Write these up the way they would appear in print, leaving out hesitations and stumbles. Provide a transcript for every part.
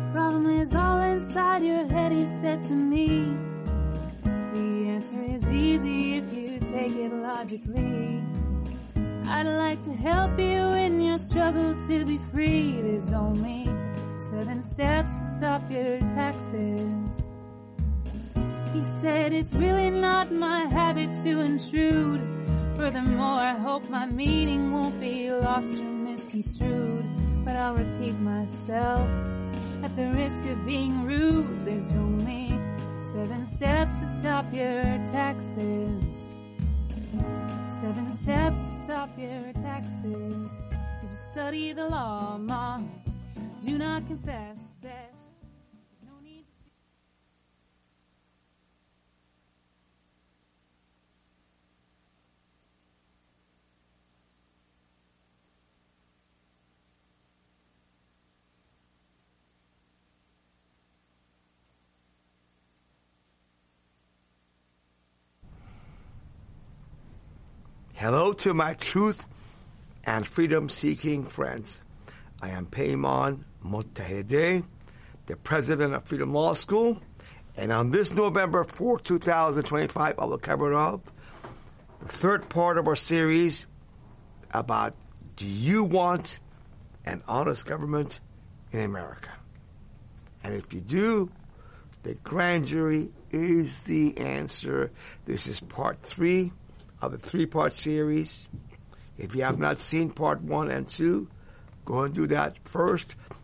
Problem is all inside your head, he said to me. The answer is easy if you take it logically. I'd like to help you in your struggle to be free. There's only 7 steps to stop your taxes. He said it's really not my habit to intrude. Furthermore, I hope my meaning won't be lost or misconstrued. But I'll repeat myself at the risk of being rude. There's only 7 steps to stop your taxes. 7 steps to stop your taxes. You should study the law, Mom. Do not confess this. There's no need to... Hello to my truth and freedom-seeking friends. I am Payman Motahedeh, the president of Freedom Law School, and on this November 4, 2025, I will cover up the third part of our series about do you want an honest government in America? And if you do, the grand jury is the answer. This is part 3 of the 3-part series. If you have not seen part 1 and 2, go and do that first.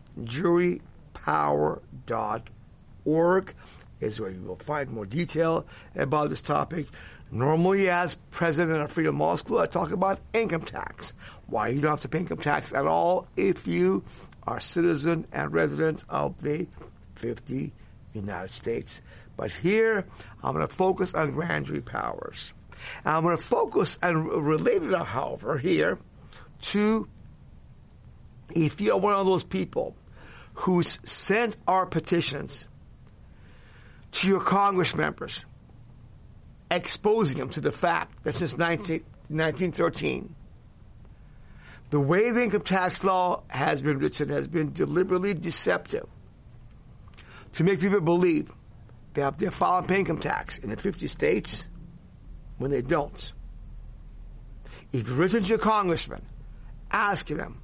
Jurypower.org is where you will find more detail about this topic. Normally, as president of Freedom Law School, I talk about income tax. Why you don't have to pay income tax at all if you are citizen and resident of the 50 United States. But here, I'm going to focus on grand jury powers. And I'm going to focus and relate it, however, here to if you're one of those people who sent our petitions to your Congress members, exposing them to the fact that since 1913, the way the income tax law has been written has been deliberately deceptive to make people believe that they're filing pay income tax in the 50 states when they don't. If you've written to your congressman asking them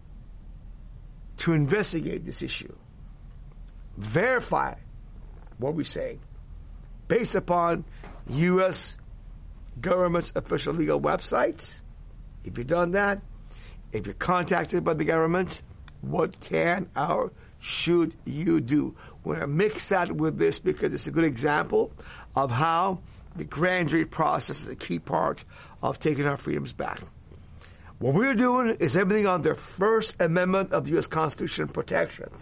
to investigate this issue, verify what we say based upon U.S. government's official legal websites, if you've done that, if you're contacted by the government, what can or should you do? We're going to mix that with this because it's a good example of how the grand jury process is a key part of taking our freedoms back. What we're doing is everything on the First Amendment of the U.S. Constitution protections,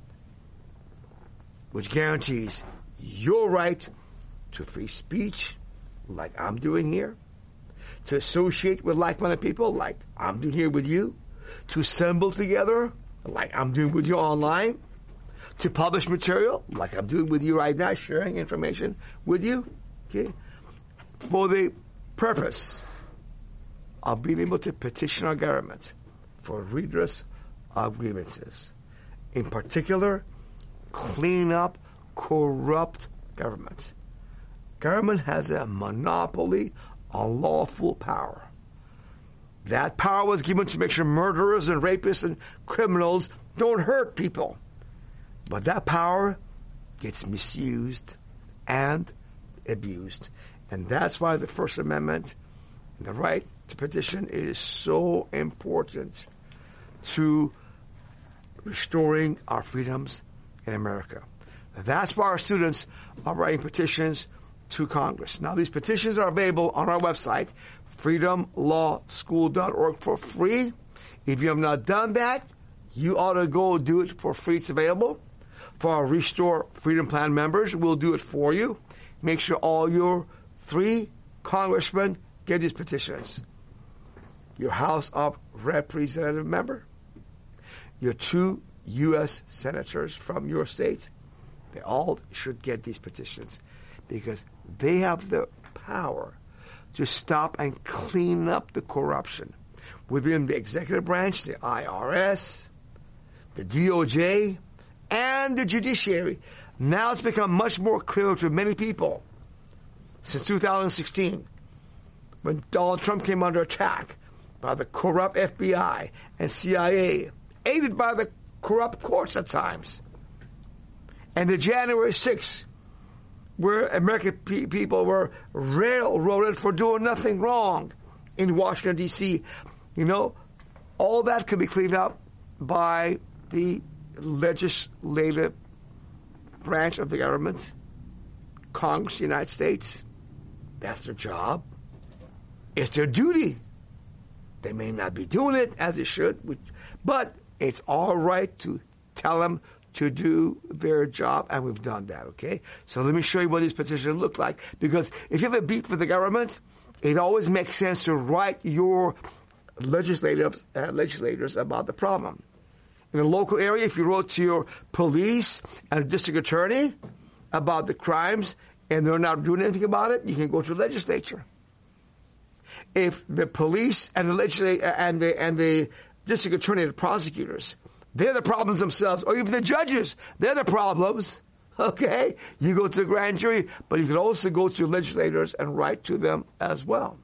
which guarantees your right to free speech, like I'm doing here, to associate with like-minded people, like I'm doing here with you, to assemble together, like I'm doing with you online, to publish material, like I'm doing with you right now, sharing information with you, okay, for the purpose of being able to petition our government for redress of grievances. In particular, clean up corrupt government. Government has a monopoly on lawful power. That power was given to make sure murderers and rapists and criminals don't hurt people. But that power gets misused and abused. And that's why the First Amendment, the right to petition, is so important to restoring our freedoms in America. That's why our students are writing petitions to Congress. Now, these petitions are available on our website, freedomlawschool.org, for free. If you have not done that, you ought to go do it for free. It's available. For our Restore Freedom Plan members, we'll do it for you. Make sure all your 3 congressmen get these petitions. Your House of Representative member, your 2 U.S. senators from your state, they all should get these petitions because they have the power to stop and clean up the corruption within the executive branch, the IRS, the DOJ, and the judiciary. Now it's become much more clear to many people since 2016, when Donald Trump came under attack by the corrupt FBI and CIA, aided by the corrupt courts at times. And the January 6th, where American people were railroaded for doing nothing wrong in Washington, D.C. You know, all that could be cleaned up by the legislative branch of the government, Congress of the United States. That's their job. It's their duty. They may not be doing it as they should, but it's all right to tell them to do their job, and we've done that, okay? So let me show you what these petitions look like, because if you have a beef with the government, it always makes sense to write your legislators about the problem. In a local area, if you wrote to your police and district attorney about the crimes and they're not doing anything about it, you can go to the legislature. If the police and the district attorney, the prosecutors, they're the problems themselves, or even the judges, they're the problems, okay? You go to the grand jury, but you can also go to legislators and write to them as well.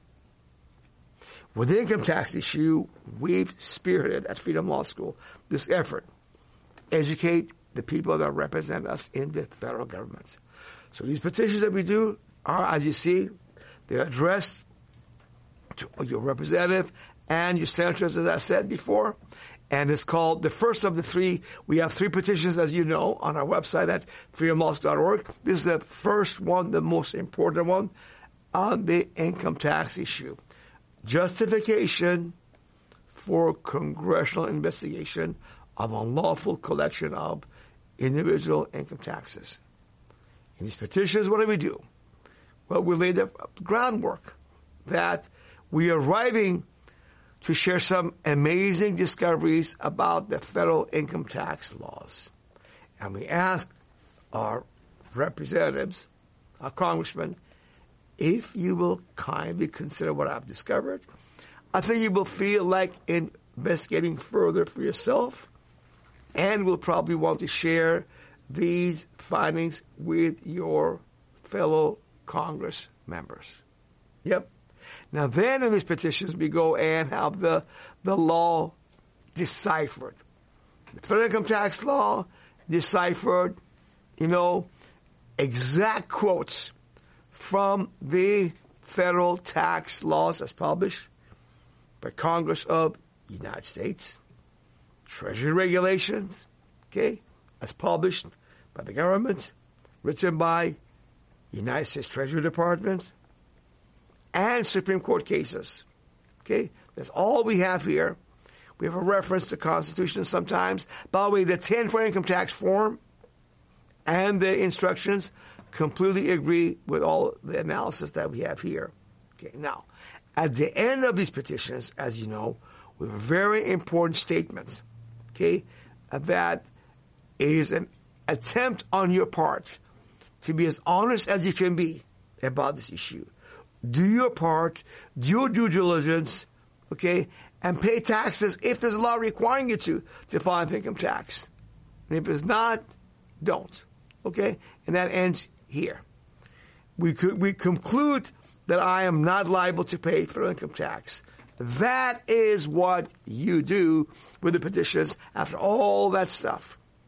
With the income tax issue, we've spearheaded at Freedom Law School this effort. Educate the people that represent us in the federal government. So these petitions that we do are, as you see, they're addressed to your representative and your senators, as I said before. And it's called the first of the three. We have three petitions, as you know, on our website at freedomlaws.org. This is the first one, the most important one, on the income tax issue. Justification for congressional investigation of unlawful collection of individual income taxes. In these petitions, what do we do? Well, we lay the groundwork that we are writing to share some amazing discoveries about the federal income tax laws. And we ask our representatives, our congressmen, if you will kindly consider what I've discovered. I think you will feel like investigating further for yourself, and will probably want to share these findings with your fellow Congress members. Yep. Now then in these petitions we go and have the law deciphered. The federal income tax law deciphered, exact quotes from the federal tax laws as published by Congress of the United States, Treasury regulations, as published by the government, written by United States Treasury Department, and Supreme Court cases. That's all we have here. We have a reference to the Constitution sometimes. By the way, the 10 for income tax form and the instructions completely agree with all the analysis that we have here. Now, at the end of these petitions, as you know, we have a very important statement. That is an attempt on your part to be as honest as you can be about this issue. Do your part, do your due diligence, and pay taxes if there's a law requiring you to file income tax. And if it's not, don't. And that ends here. We conclude that I am not liable to pay for income tax. That is what you do with the petitions after all that stuff.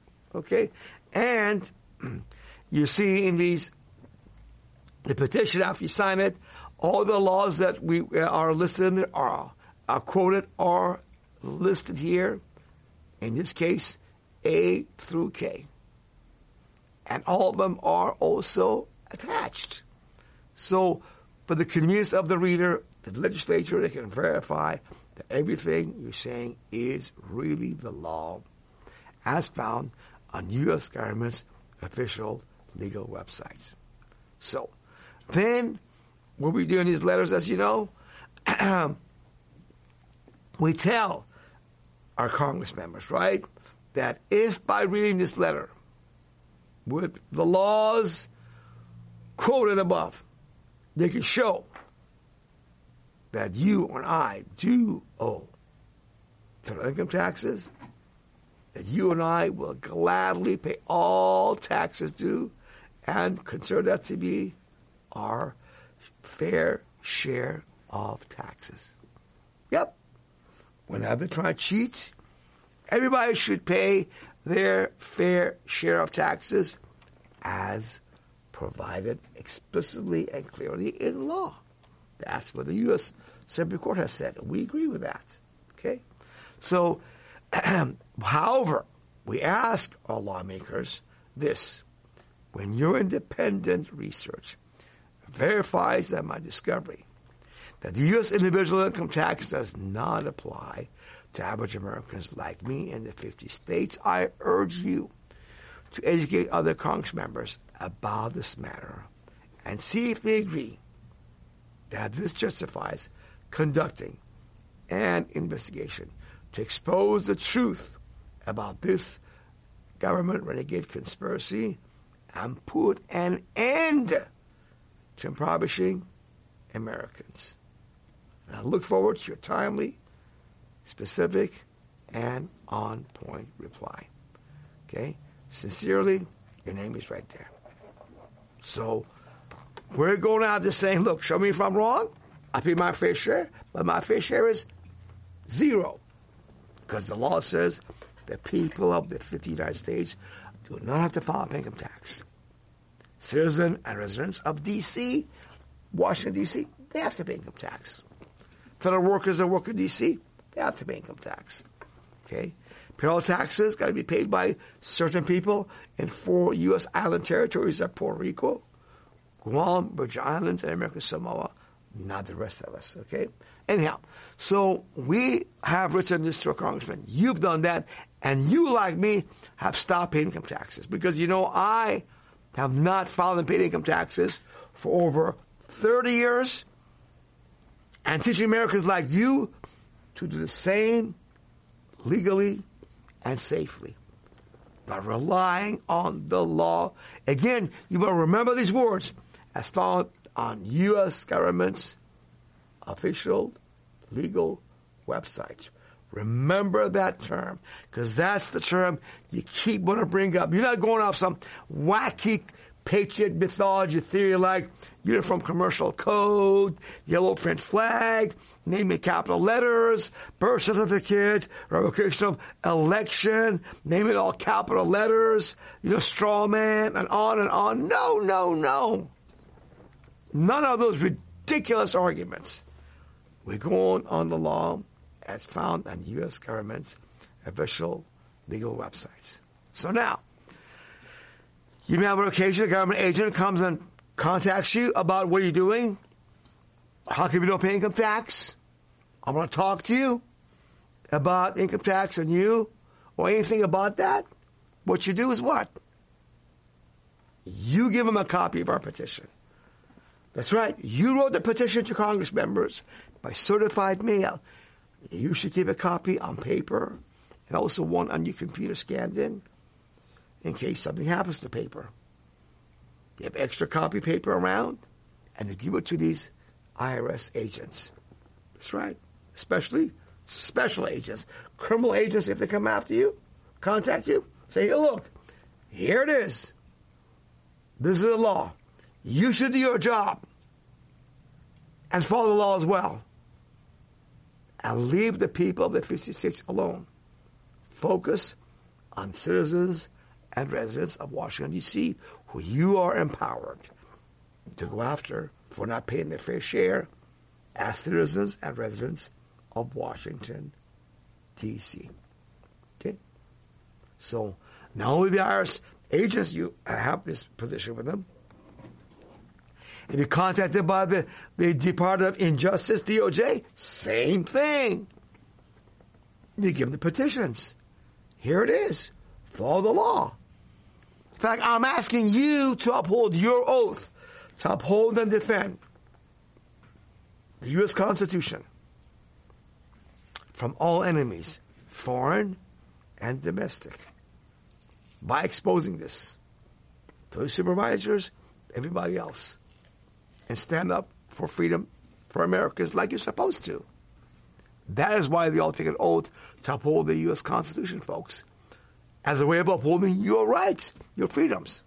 And you see in the petition after you sign it, all the laws that we are listed in there are quoted are listed here. In this case, A through K. And all of them are also attached. So, for the convenience of the reader, the legislature, they can verify that everything you're saying is really the law as found on U.S. government's official legal websites. So, then, what we do in these letters, as you know, we tell our Congress members, right, that if by reading this letter with the laws quoted above, they can show that you or I do owe federal income taxes, that you and I will gladly pay all taxes due and consider that to be our fair share of taxes. Yep. Whenever they try to cheat, everybody should pay their fair share of taxes as provided explicitly and clearly in law. That's what the U.S. Supreme Court has said. We agree with that. Okay? So, however, we ask our lawmakers this. When your independent research verifies that my discovery that the U.S. individual income tax does not apply to average Americans like me in the 50 states, I urge you to educate other Congress members about this matter and see if they agree that this justifies conducting an investigation to expose the truth about this government renegade conspiracy and put an end to impoverishing Americans. And I look forward to your timely, specific, and on-point reply. Okay? Sincerely, your name is right there. So, we're going out there saying, look, show me if I'm wrong. I pay my fair share, but my fair share is 0. Because the law says the people of the 50 United States do not have to file income tax. Citizens and residents of D.C., Washington, D.C., they have to pay income tax. Federal workers that work in D.C., they have to pay income tax. Okay? Payroll taxes got to be paid by certain people in 4 U.S. island territories of Puerto Rico, Guam, Virgin Islands, and American Samoa, not the rest of us. Okay? Anyhow, so we have written this to a congressman. You've done that, and you, like me, have stopped paying income taxes. Because, I have not filed and paid income taxes for over 30 years, and teaching Americans like you to do the same legally and safely by relying on the law. Again, you will remember these words as found on U.S. government's official legal websites. Remember that term, because that's the term you keep wanting to bring up. You're not going off some wacky patriot mythology theory like Uniform Commercial Code, yellow French flag, name in capital letters, birth certificate, revocation of election, name it all capital letters, straw man, and on and on. No, no, no. None of those ridiculous arguments. We're going on the law as found on U.S. government's official legal websites. So now, you may have an occasion, a government agent comes and contacts you about what you're doing. How come you don't pay income tax? I want to talk to you about income tax on you or anything about that. What you do is what? You give them a copy of our petition. That's right. You wrote the petition to Congress members by certified mail. You should keep a copy on paper and also one on your computer scanned in case something happens to paper. You have extra copy paper around, and you give it to these IRS agents. That's right. Especially special agents. Criminal agents, if they come after you, contact you, say, hey, look, here it is. This is the law. You should do your job and follow the law as well. And leave the people of the 50 states alone. Focus on citizens and residents of Washington, D.C., who you are empowered to go after for not paying their fair share as citizens and residents of Washington, D.C. Okay? So, not only the IRS agents, you have this position with them. If you're contacted by the Department of Injustice, DOJ, same thing. You give them the petitions. Here it is. Follow the law. In fact, I'm asking you to uphold your oath, to uphold and defend the U.S. Constitution from all enemies, foreign and domestic, by exposing this to the supervisors, everybody else, and stand up for freedom for Americans like you're supposed to. That is why they all take an oath to uphold the U.S. Constitution, folks. as a way of upholding your rights, your freedoms.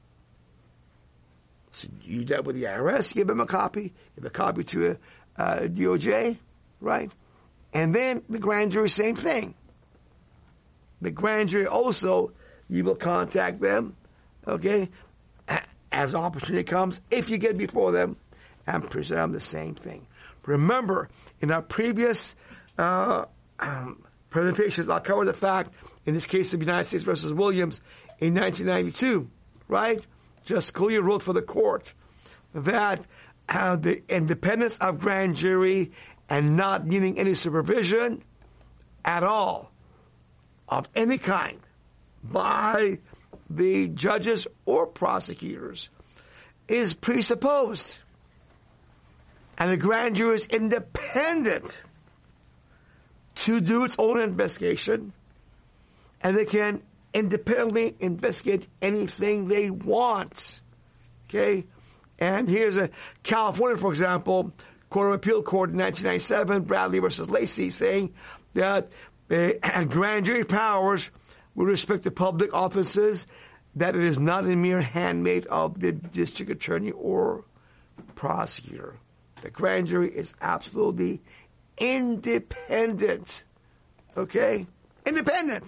So you do that with the IRS, give them a copy, give a copy to DOJ, right? And then the grand jury, same thing. The grand jury also, you will contact them, okay, as opportunity comes, if you get before them, and present them the same thing. Remember, in our previous presentations, I'll cover the fact, in this case of United States versus Williams, in 1992, right? Justice Scalia wrote for the court that the independence of grand jury and not needing any supervision at all of any kind by the judges or prosecutors is presupposed. And the grand jury is independent to do its own investigation, and they can independently investigate anything they want. Okay? And here's a California, for example, Court of Appeal Court in 1997, Bradley versus Lacey, saying that grand jury powers with respect to public offices, that it is not a mere handmaid of the district attorney or prosecutor. The grand jury is absolutely independent. Okay? Independent.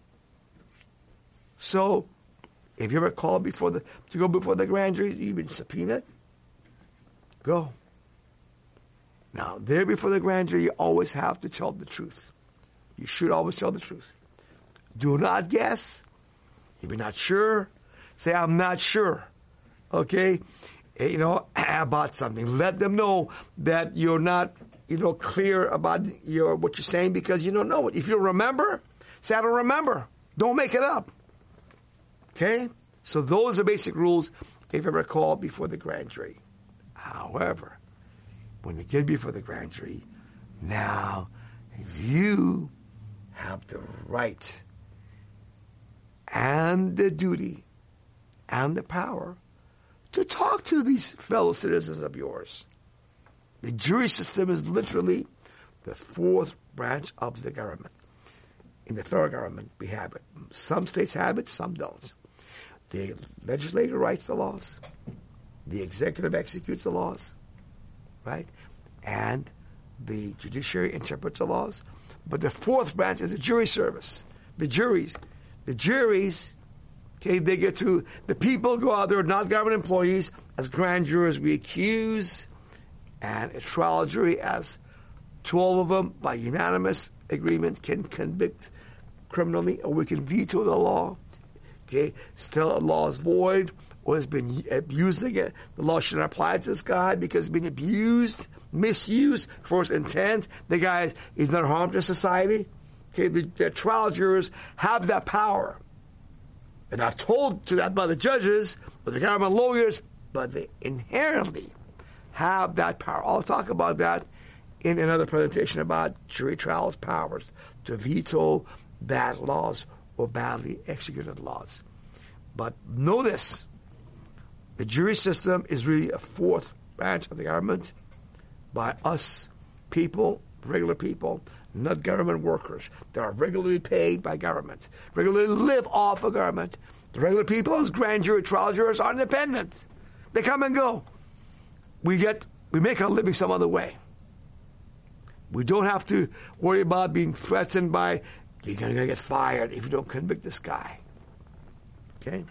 So, if you ever called to go before the grand jury, you've been subpoenaed, go. Now, there before the grand jury, you always have to tell the truth. You should always tell the truth. Do not guess. If you're not sure, say, I'm not sure. Okay? About something. Let them know that you're not, clear about what you're saying because you don't know it. If you remember, say, I don't remember. Don't make it up. Okay? So those are basic rules if you ever call before the grand jury. However, when you get before the grand jury, now you have the right and the duty and the power to talk to these fellow citizens of yours. The jury system is literally the fourth branch of the government. In the federal government, we have it. Some states have it, some don't. The legislature writes the laws. The executive executes the laws, right? And the judiciary interprets the laws. But the fourth branch is the jury service. The juries, okay, they get to, the people go out there, not government employees, as grand jurors we accuse, and a trial jury, as 12 of them, by unanimous agreement, can convict criminally, or we can veto the law. Okay, still a law is void, or has been abusing it. The law should not apply to this guy because it's been abused, misused for its intent. The guy is not harm to society. Okay, the trial jurors have that power. They're not told to that by the judges, or the government lawyers, but they inherently have that power. I'll talk about that in another presentation about jury trials powers to veto bad laws or badly executed laws. But know this, the jury system is really a fourth branch of the government by us people, regular people, not government workers. They are regularly paid by government, regularly live off of government. The regular people, as grand jury, trial jurors, are independent. They come and go. We make our living some other way. We don't have to worry about being threatened by, you're going to get fired if you don't convict this guy. Okay?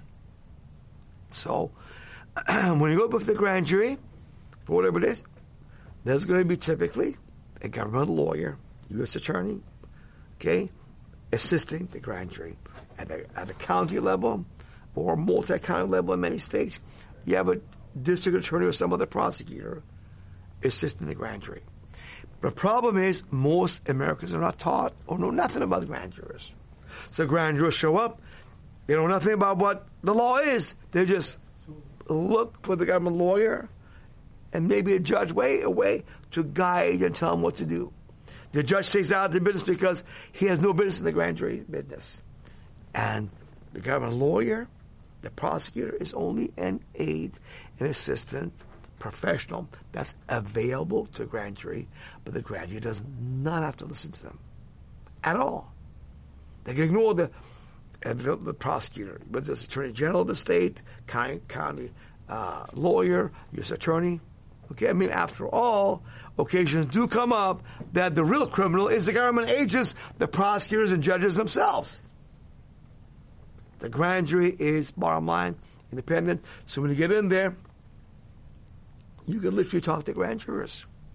So, when you go before the grand jury, for whatever it is, there's going to be typically a government lawyer, U.S. attorney, okay, assisting the grand jury. At the county level or multi-county level in many states, you have a district attorney or some other prosecutor assisting the grand jury. The problem is most Americans are not taught or know nothing about grand jurors. So grand jurors show up, they know nothing about what the law is. They just look for the government lawyer and maybe a judge way to guide and tell them what to do. The judge takes out the business because he has no business in the grand jury business. And the government lawyer, the prosecutor, is only an aide, an assistant, professional that's available to a grand jury, but the grand jury does not have to listen to them at all. They can ignore and the prosecutor, but this Attorney General of the state, county lawyer, U.S. attorney. Okay, I mean, after all, occasions do come up that the real criminal is the government agents, the prosecutors and judges themselves. The grand jury is, bottom line, independent. So when you get in there, you can literally talk to grand jurors.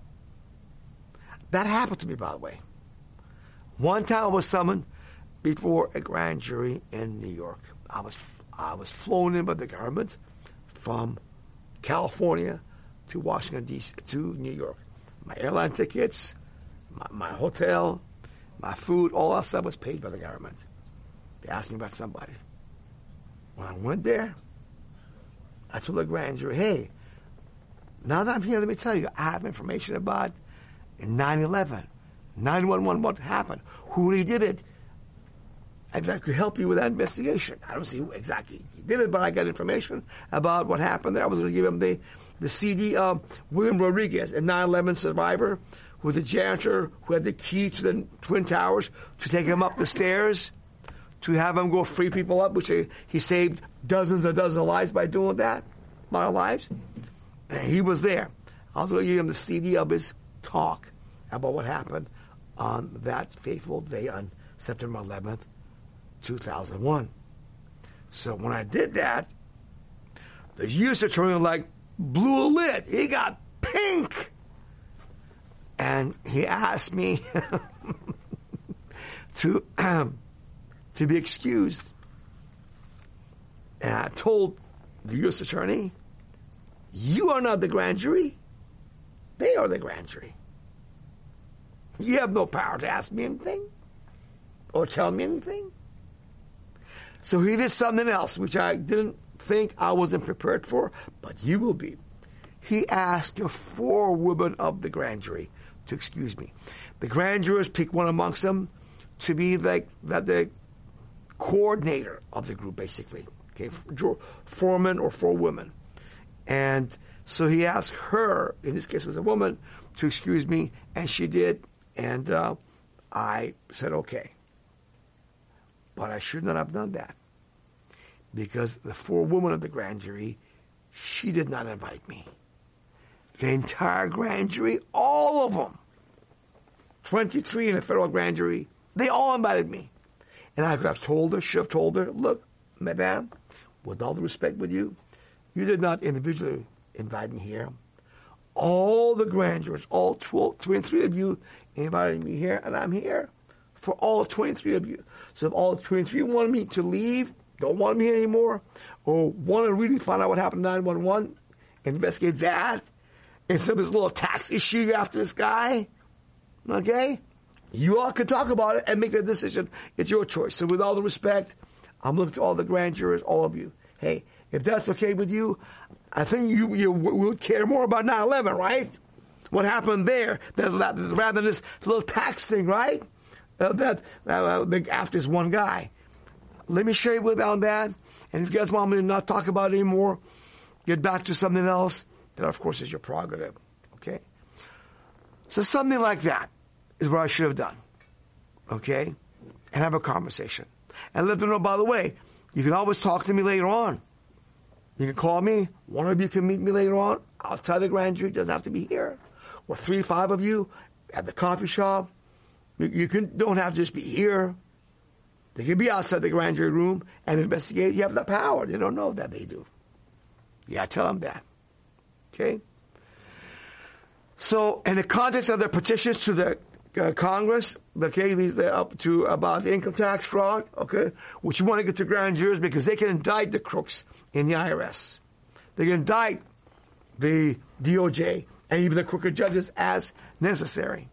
That happened to me, by the way. One time I was summoned before a grand jury in New York. I was flown in by the government from California to Washington, D.C., to New York. My airline tickets, my hotel, my food, all that stuff was paid by the government. They asked me about somebody. When I went there, I told the grand jury, hey, now that I'm here, let me tell you, I have information about 9/11, 9/11, what happened, who really did it. And I could help you with that investigation. I don't see who exactly he did it, but I got information about what happened there. I was going to give him the CD of William Rodriguez, a 9/11 survivor, who was the janitor who had the key to the Twin Towers to take him up the stairs, to have him go free people up, which he saved dozens and dozens of lives by doing that, a lot of lives. And he was there. I was going to give him the CD of his talk about what happened on that fateful day on September 11th, 2001. So when I did that, the U.S. attorney blew a lid. He got pink. And he asked me to be excused. And I told the U.S. attorney, you are not the grand jury. They are the grand jury. You have no power to ask me anything or tell me anything. So he did something else, which I didn't think I wasn't prepared for, but you will be. He asked the 4 women of the grand jury to excuse me. The grand jurors picked one amongst them to be the coordinator of the group, basically. Okay, 4 men or 4 women. And so he asked her, in this case it was a woman, to excuse me, and she did, and I said okay. But I should not have done that. Because the 4 women of the grand jury, she did not invite me. The entire grand jury, all of them, 23 in the federal grand jury, they all invited me. And I could have told her, should have told her, look, madame, with all the respect with you, you did not individually invite me here. All the grand jurors, all 23 of you invited me here, and I'm here for all 23 of you. So if all 23 want me to leave, don't want me here anymore, or want to really find out what happened in 9/11, investigate that, instead of this little tax issue after this guy, okay? You all can talk about it and make a decision. It's your choice. So with all the respect, I'm looking to all the grand jurors, all of you. Hey, if that's okay with you, I think you would care more about 9/11, right? What happened there rather than this little tax thing, right? After this one guy. Let me share with you on that. And if you guys want me to not talk about it anymore, get back to something else, that of course is your prerogative. Okay? So something like that is what I should have done. Okay? And have a conversation. And let them know, by the way, you can always talk to me later on. You can call me. One of you can meet me later on outside the grand jury. It doesn't have to be here. Or 3, 5 of you at the coffee shop. You don't have to just be here. They can be outside the grand jury room and investigate. You have the power. They don't know that they do. Yeah, tell them that. Okay? So, in the context of the petitions to the Congress, okay, these are up to about the income tax fraud, okay, which you want to get to grand jurors because they can indict the crooks in the IRS. They can indict the DOJ and even the crooked judges as necessary.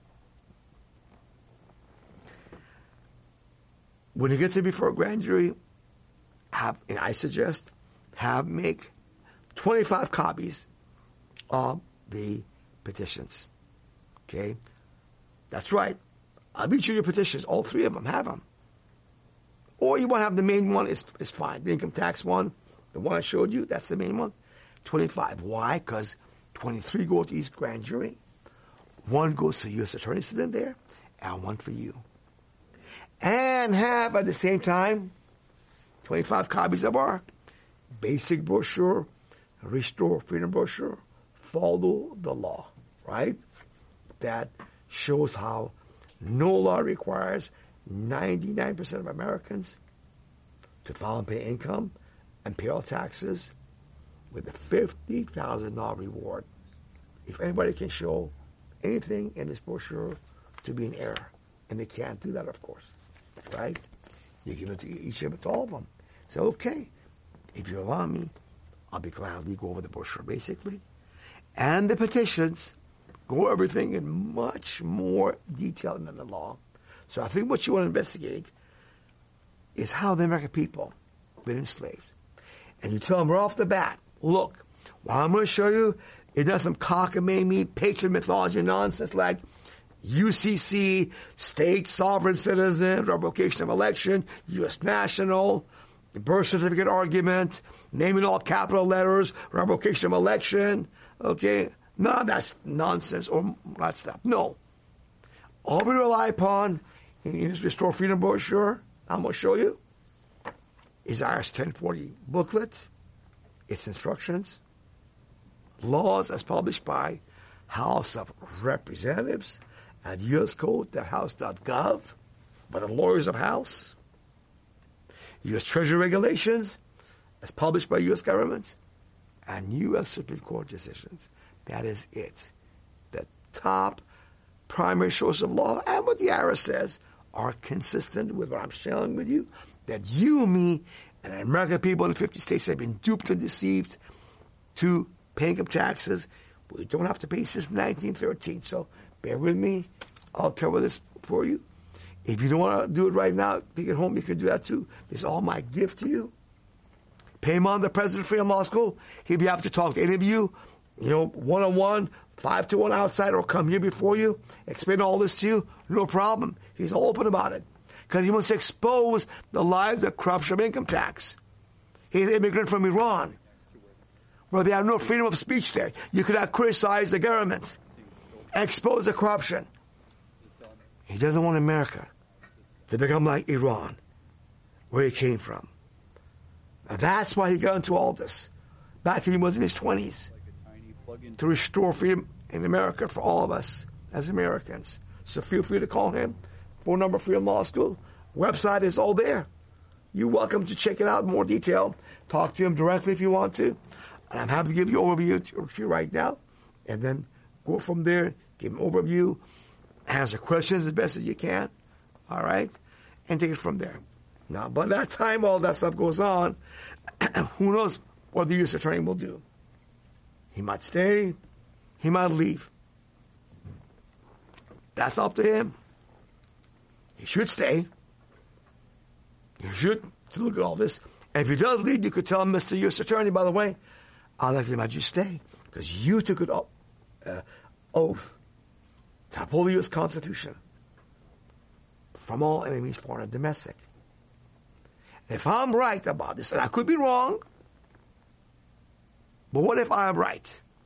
When you get to before a grand jury, and I suggest, make 25 copies of the petitions. Okay? That's right. I'll beat you your petitions. All 3 of them. Have them. Or you want to have the main one, is fine. The income tax one, the one I showed you, that's the main one. 25. Why? Because 23 go to each grand jury. 1 goes to the U.S. attorney sitting there, and 1 for you. And have, at the same time, 25 copies of our basic brochure, Restore Freedom brochure, Follow the Law, right? That shows how no law requires 99% of Americans to file and pay income and pay all taxes with a $50,000 reward. If anybody can show anything in this brochure to be an error, and they can't do that, of course, right? You give it to each of it, to all of them. Say, okay, if you allow me, I'll be gladly go over the brochure, basically. And the petitions go over everything in much more detail than the law. So I think what you want to investigate is how the American people been enslaved. And you tell them right off the bat, look, what I'm going to show you is not some cockamamie, patriot mythology nonsense like UCC, state sovereign citizen, revocation of election, U.S. national, birth certificate argument, naming all capital letters, revocation of election, okay? None of that's nonsense or that stuff. No. All we rely upon in this Restore Freedom brochure, I'm going to show you, is IRS 1040 booklet, its instructions, laws as published by House of Representatives, and U.S. Code.house.gov by the lawyers of House, U.S. Treasury regulations as published by U.S. government, and U.S. Supreme Court decisions. That is it. The top primary source of law, and what the IRS says, are consistent with what I'm sharing with you, that you, me, and the American people in the 50 states have been duped and deceived to paying up taxes. We don't have to pay since 1913, so bear with me. I'll cover this for you. If you don't want to do it right now, take it home, you can do that too. This is all my gift to you. Payman, the president of Freedom Law School, he'll be happy to talk to any of you, one-on-one, 5-to-1 outside, or come here before you, explain all this to you, no problem. He's open about it. Because he wants to expose the lies of corruption of income tax. He's an immigrant from Iran, where they have no freedom of speech there. You could not criticize the government, expose the corruption. He doesn't want America to become like Iran, where he came from. Now that's why he got into all this, back when he was in his 20s, to restore freedom in America for all of us as Americans. So feel free to call him. Phone number, Freedom Law School. Website is all there. You're welcome to check it out in more detail. Talk to him directly if you want to. And I'm happy to give you an overview to you right now. And then go from there, give him an overview, answer questions as best as you can. All right? And take it from there. Now, by that time all that stuff goes on, who knows what the U.S. Attorney will do. He might stay. He might leave. That's up to him. He should stay. He should look at all this. And if he does leave, you could tell him, Mr. U.S. Attorney, by the way, I'd like to let you stay because you took an oath to uphold the U.S. Constitution from all enemies, foreign and domestic. And if I'm right about this, and I could be wrong, but what if I'm right?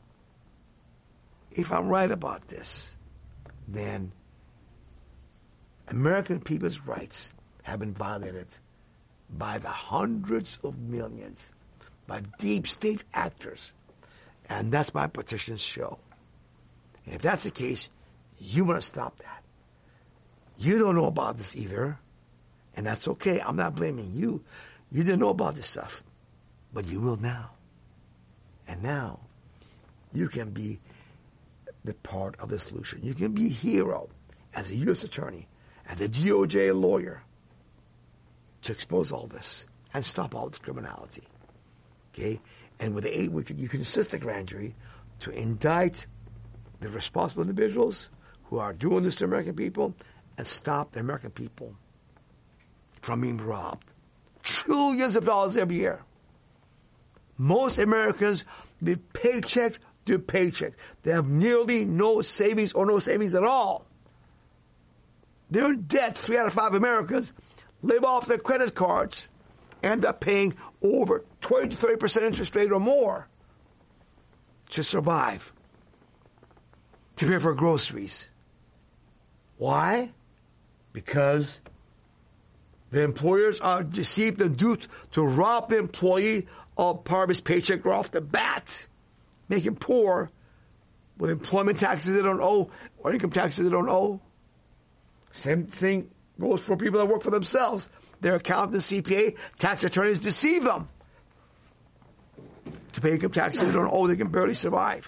If I'm right about this, then American people's rights have been violated by the hundreds of millions, by deep state actors. And that's my petitions show. And if that's the case, you want to stop that. You don't know about this either, and that's okay. I'm not blaming you. You didn't know about this stuff, but you will now. And now, you can be the part of the solution. You can be a hero as a U.S. Attorney, as a DOJ lawyer, to expose all this and stop all this criminality. Okay? And with the 8 week, you can assist the grand jury to indict the responsible individuals who are doing this to American people and stop the American people from being robbed. Trillions of dollars every year. Most Americans live paycheck to paycheck. They have nearly no savings or no savings at all. They're in debt. 3 out of 5 Americans live off their credit cards, end up paying over 20 to 30% interest rate or more to survive, to pay for groceries. Why? Because The employers are deceived and duped to rob the employee of part of his paycheck right off the bat, make him poor with employment taxes they don't owe or income taxes they don't owe. Same thing goes for people that work for themselves. Their accountants, CPA, tax attorneys deceive them to pay income taxes they don't owe. They can barely survive.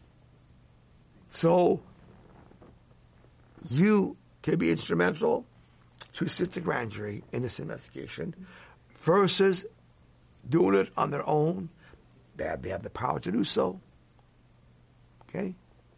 So you can be instrumental to assist the grand jury in this investigation versus doing it on their own. They have the power to do so. Okay?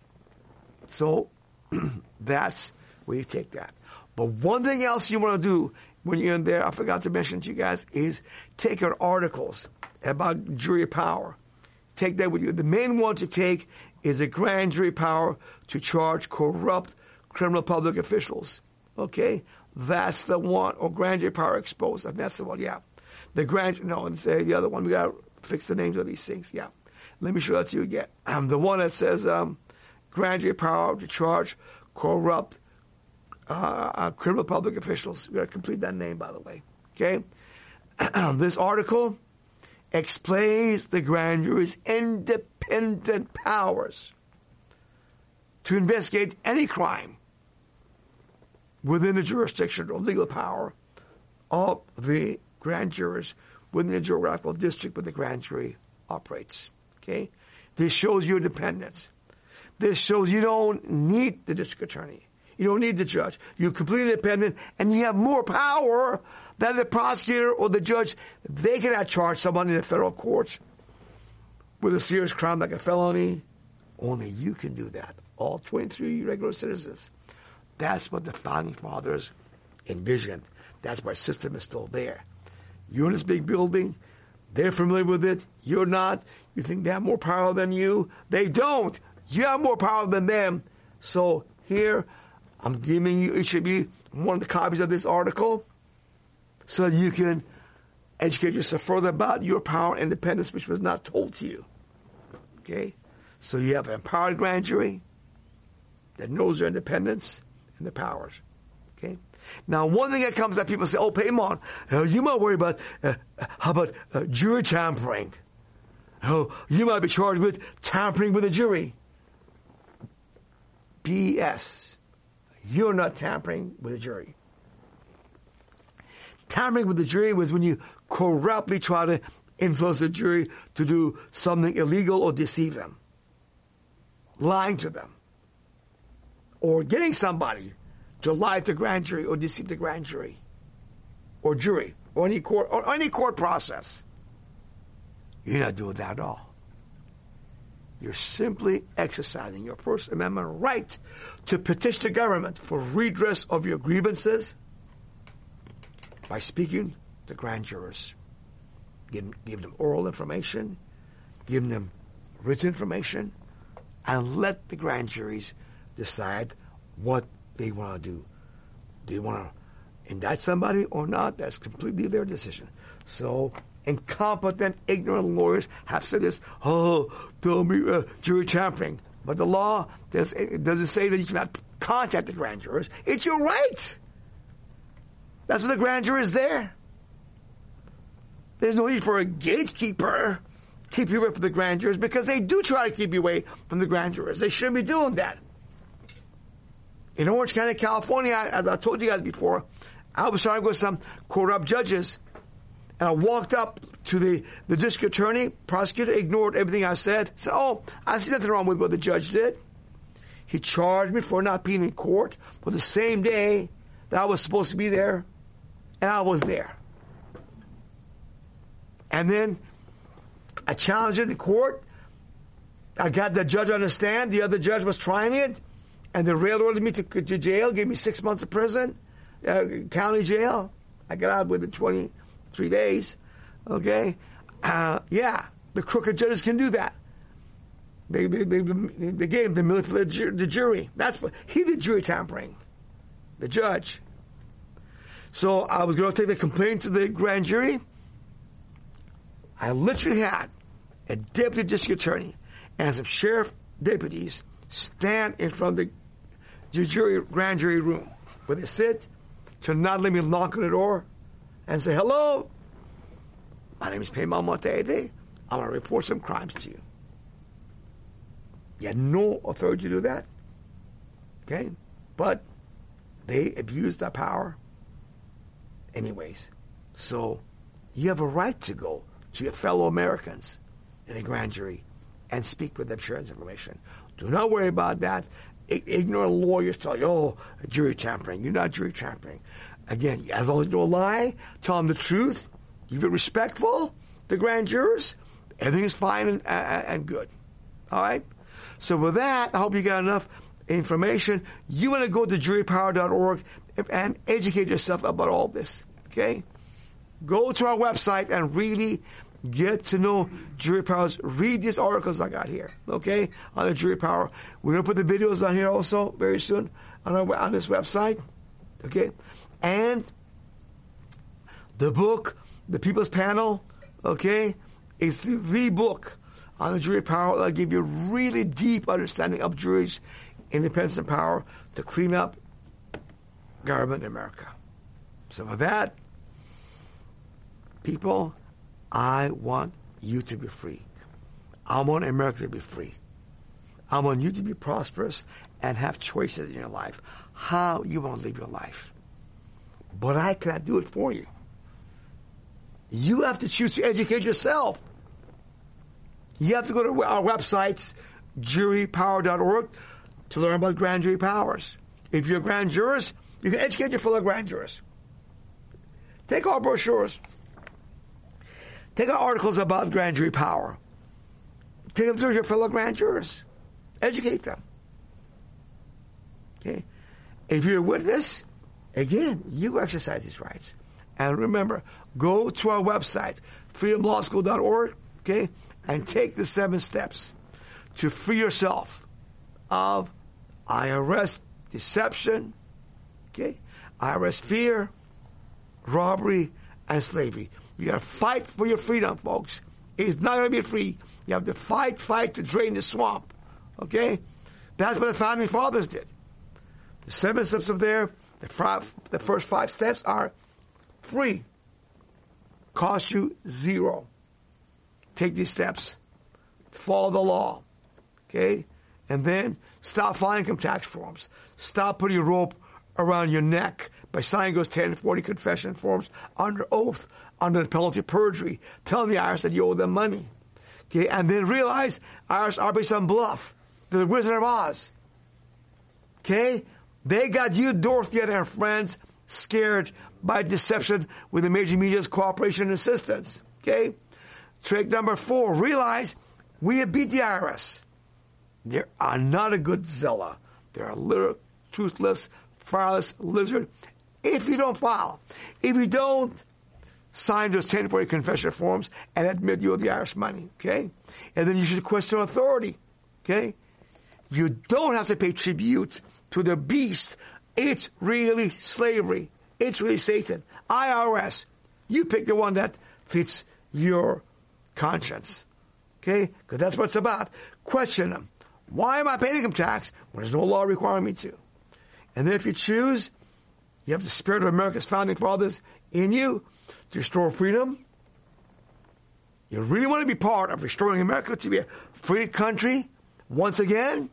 So that's where you take that. But one thing else you want to do when you're in there, I forgot to mention to you guys, is take your articles about jury power. Take that with you. The main one to take is a grand jury power to charge corrupt criminal public officials. Okay? That's the one. Or grand jury power exposed. That's the one, yeah. The other one. We got to fix the names of these things, yeah. Let me show that to you again. The one that says grand jury power to charge corrupt criminal public officials. We got to complete that name, by the way. Okay? This article explains the grand jury's independent powers to investigate any crime within the jurisdiction or legal power of the grand jurors within the geographical district where the grand jury operates. Okay? This shows your independence. This shows you don't need the district attorney. You don't need the judge. You're completely independent and you have more power than the prosecutor or the judge. They cannot charge someone in the federal courts with a serious crime like a felony. Only you can do that. All 23 regular citizens. That's what the founding fathers envisioned. That's why the system is still there. You're in this big building. They're familiar with it. You're not. You think they have more power than you. They don't. You have more power than them. So here, I'm giving you, each of you, one of the copies of this article so that you can educate yourself further about your power and independence, which was not told to you. Okay? So you have an empowered grand jury that knows their independence and their powers. Okay? Now, one thing that comes up, people say, oh, Paimon, you might worry about, how about jury tampering? Oh, you might be charged with tampering with a jury. BS. You're not tampering with a jury. Tampering with the jury was when you corruptly try to influence the jury to do something illegal or deceive them. Lying to them. Or getting somebody to lie to the grand jury or deceive the grand jury. Or jury. Or any court process. You're not doing that at all. You're simply exercising your First Amendment right to petition the government for redress of your grievances by speaking to grand jurors. Give them oral information, give them written information, and let the grand juries decide what they want to do. Do you want to indict somebody or not? That's completely their decision. So, incompetent, ignorant lawyers have said this, don't be jury tampering. But the law doesn't say that you cannot contact the grand jurors. It's your right. That's what the grand jury is there. There's no need for a gatekeeper to keep you away from the grand jurors because they do try to keep you away from the grand jurors. They shouldn't be doing that. In Orange County, California, as I told you guys before, I was trying to go with some corrupt judges. And I walked up to the district attorney, prosecutor, ignored everything I said. Said, I see nothing wrong with what the judge did. He charged me for not being in court for the same day that I was supposed to be there. And I was there. And then I challenged it in court. I got the judge on the stand. The other judge was trying it. And they railroaded me to jail, gave me 6 months of prison, county jail. I got out within 23 days. Okay? The crooked judges can do that. They gave him the manipulated the jury. That's what he did, jury tampering. The judge. So I was going to take the complaint to the grand jury. I literally had a deputy district attorney and some sheriff deputies stand in front of the grand jury room where they sit to not let me knock on the door and say, hello, my name is Pema Moteide. I'm going to report some crimes to you. You had no authority to do that. Okay? But they abused their power anyways. So you have a right to go to your fellow Americans in a grand jury and speak with them, share information. Do not worry about that. Ignorant lawyers tell you, oh, jury tampering. You're not jury tampering. Again, as long as you don't lie, tell them the truth, you be respectful to grand jurors, everything is fine and good. All right? So with that, I hope you got enough information. You want to go to jurypower.org and educate yourself about all this. Okay? Go to our website and really get to know Jury Powers. Read these articles I got here. Okay? On the Jury Power. We're going to put the videos on here also very soon on this website. Okay? And the book, The People's Panel, okay, is the book on the jury power that'll give you a really deep understanding of juries' independence and power to clean up government in America. So with that, people, I want you to be free. I want America to be free. I want you to be prosperous and have choices in your life, how you want to live your life. But I cannot do it for you. You have to choose to educate yourself. You have to go to our websites, jurypower.org, to learn about grand jury powers. If you're grand jurors, you can educate your fellow grand jurors. Take our brochures. Take our articles about grand jury power. Take them to your fellow grand jurors. Educate them. Okay? If you're a witness, again, you exercise these rights. And remember, go to our website, freedomlawschool.org, okay, and take the 7 steps to free yourself of IRS deception, okay, IRS fear, robbery, and slavery. You got to fight for your freedom, folks. It's not going to be free. You have to fight to drain the swamp, okay? That's what the founding fathers did. The 7 steps up there, the first 5 steps are free. Cost you 0. Take these steps. Follow the law. Okay? And then stop filing income tax forms. Stop putting a rope around your neck by signing those 1040 confession forms under oath, under the penalty of perjury, telling the IRS that you owe them money. Okay? And then realize IRS are based on bluff. They're the Wizard of Oz. Okay? They got you, Dorothy, and her friends scared by deception with the major media's cooperation and assistance. Okay? Trick number 4, realize we have beat the IRS. They are not a good Zilla. They're a little toothless, fireless lizard. If you don't file, if you don't sign those 1040 confession forms and admit you owe the IRS money, okay? And then you should question authority, okay? You don't have to pay tribute to the beast. It's really slavery. It's really Satan. IRS. You pick the one that fits your conscience. Okay? Because that's what it's about. Question them. Why am I paying income tax when there's no law requiring me to? And then if you choose, you have the spirit of America's founding fathers in you to restore freedom. You really want to be part of restoring America to be a free country once again,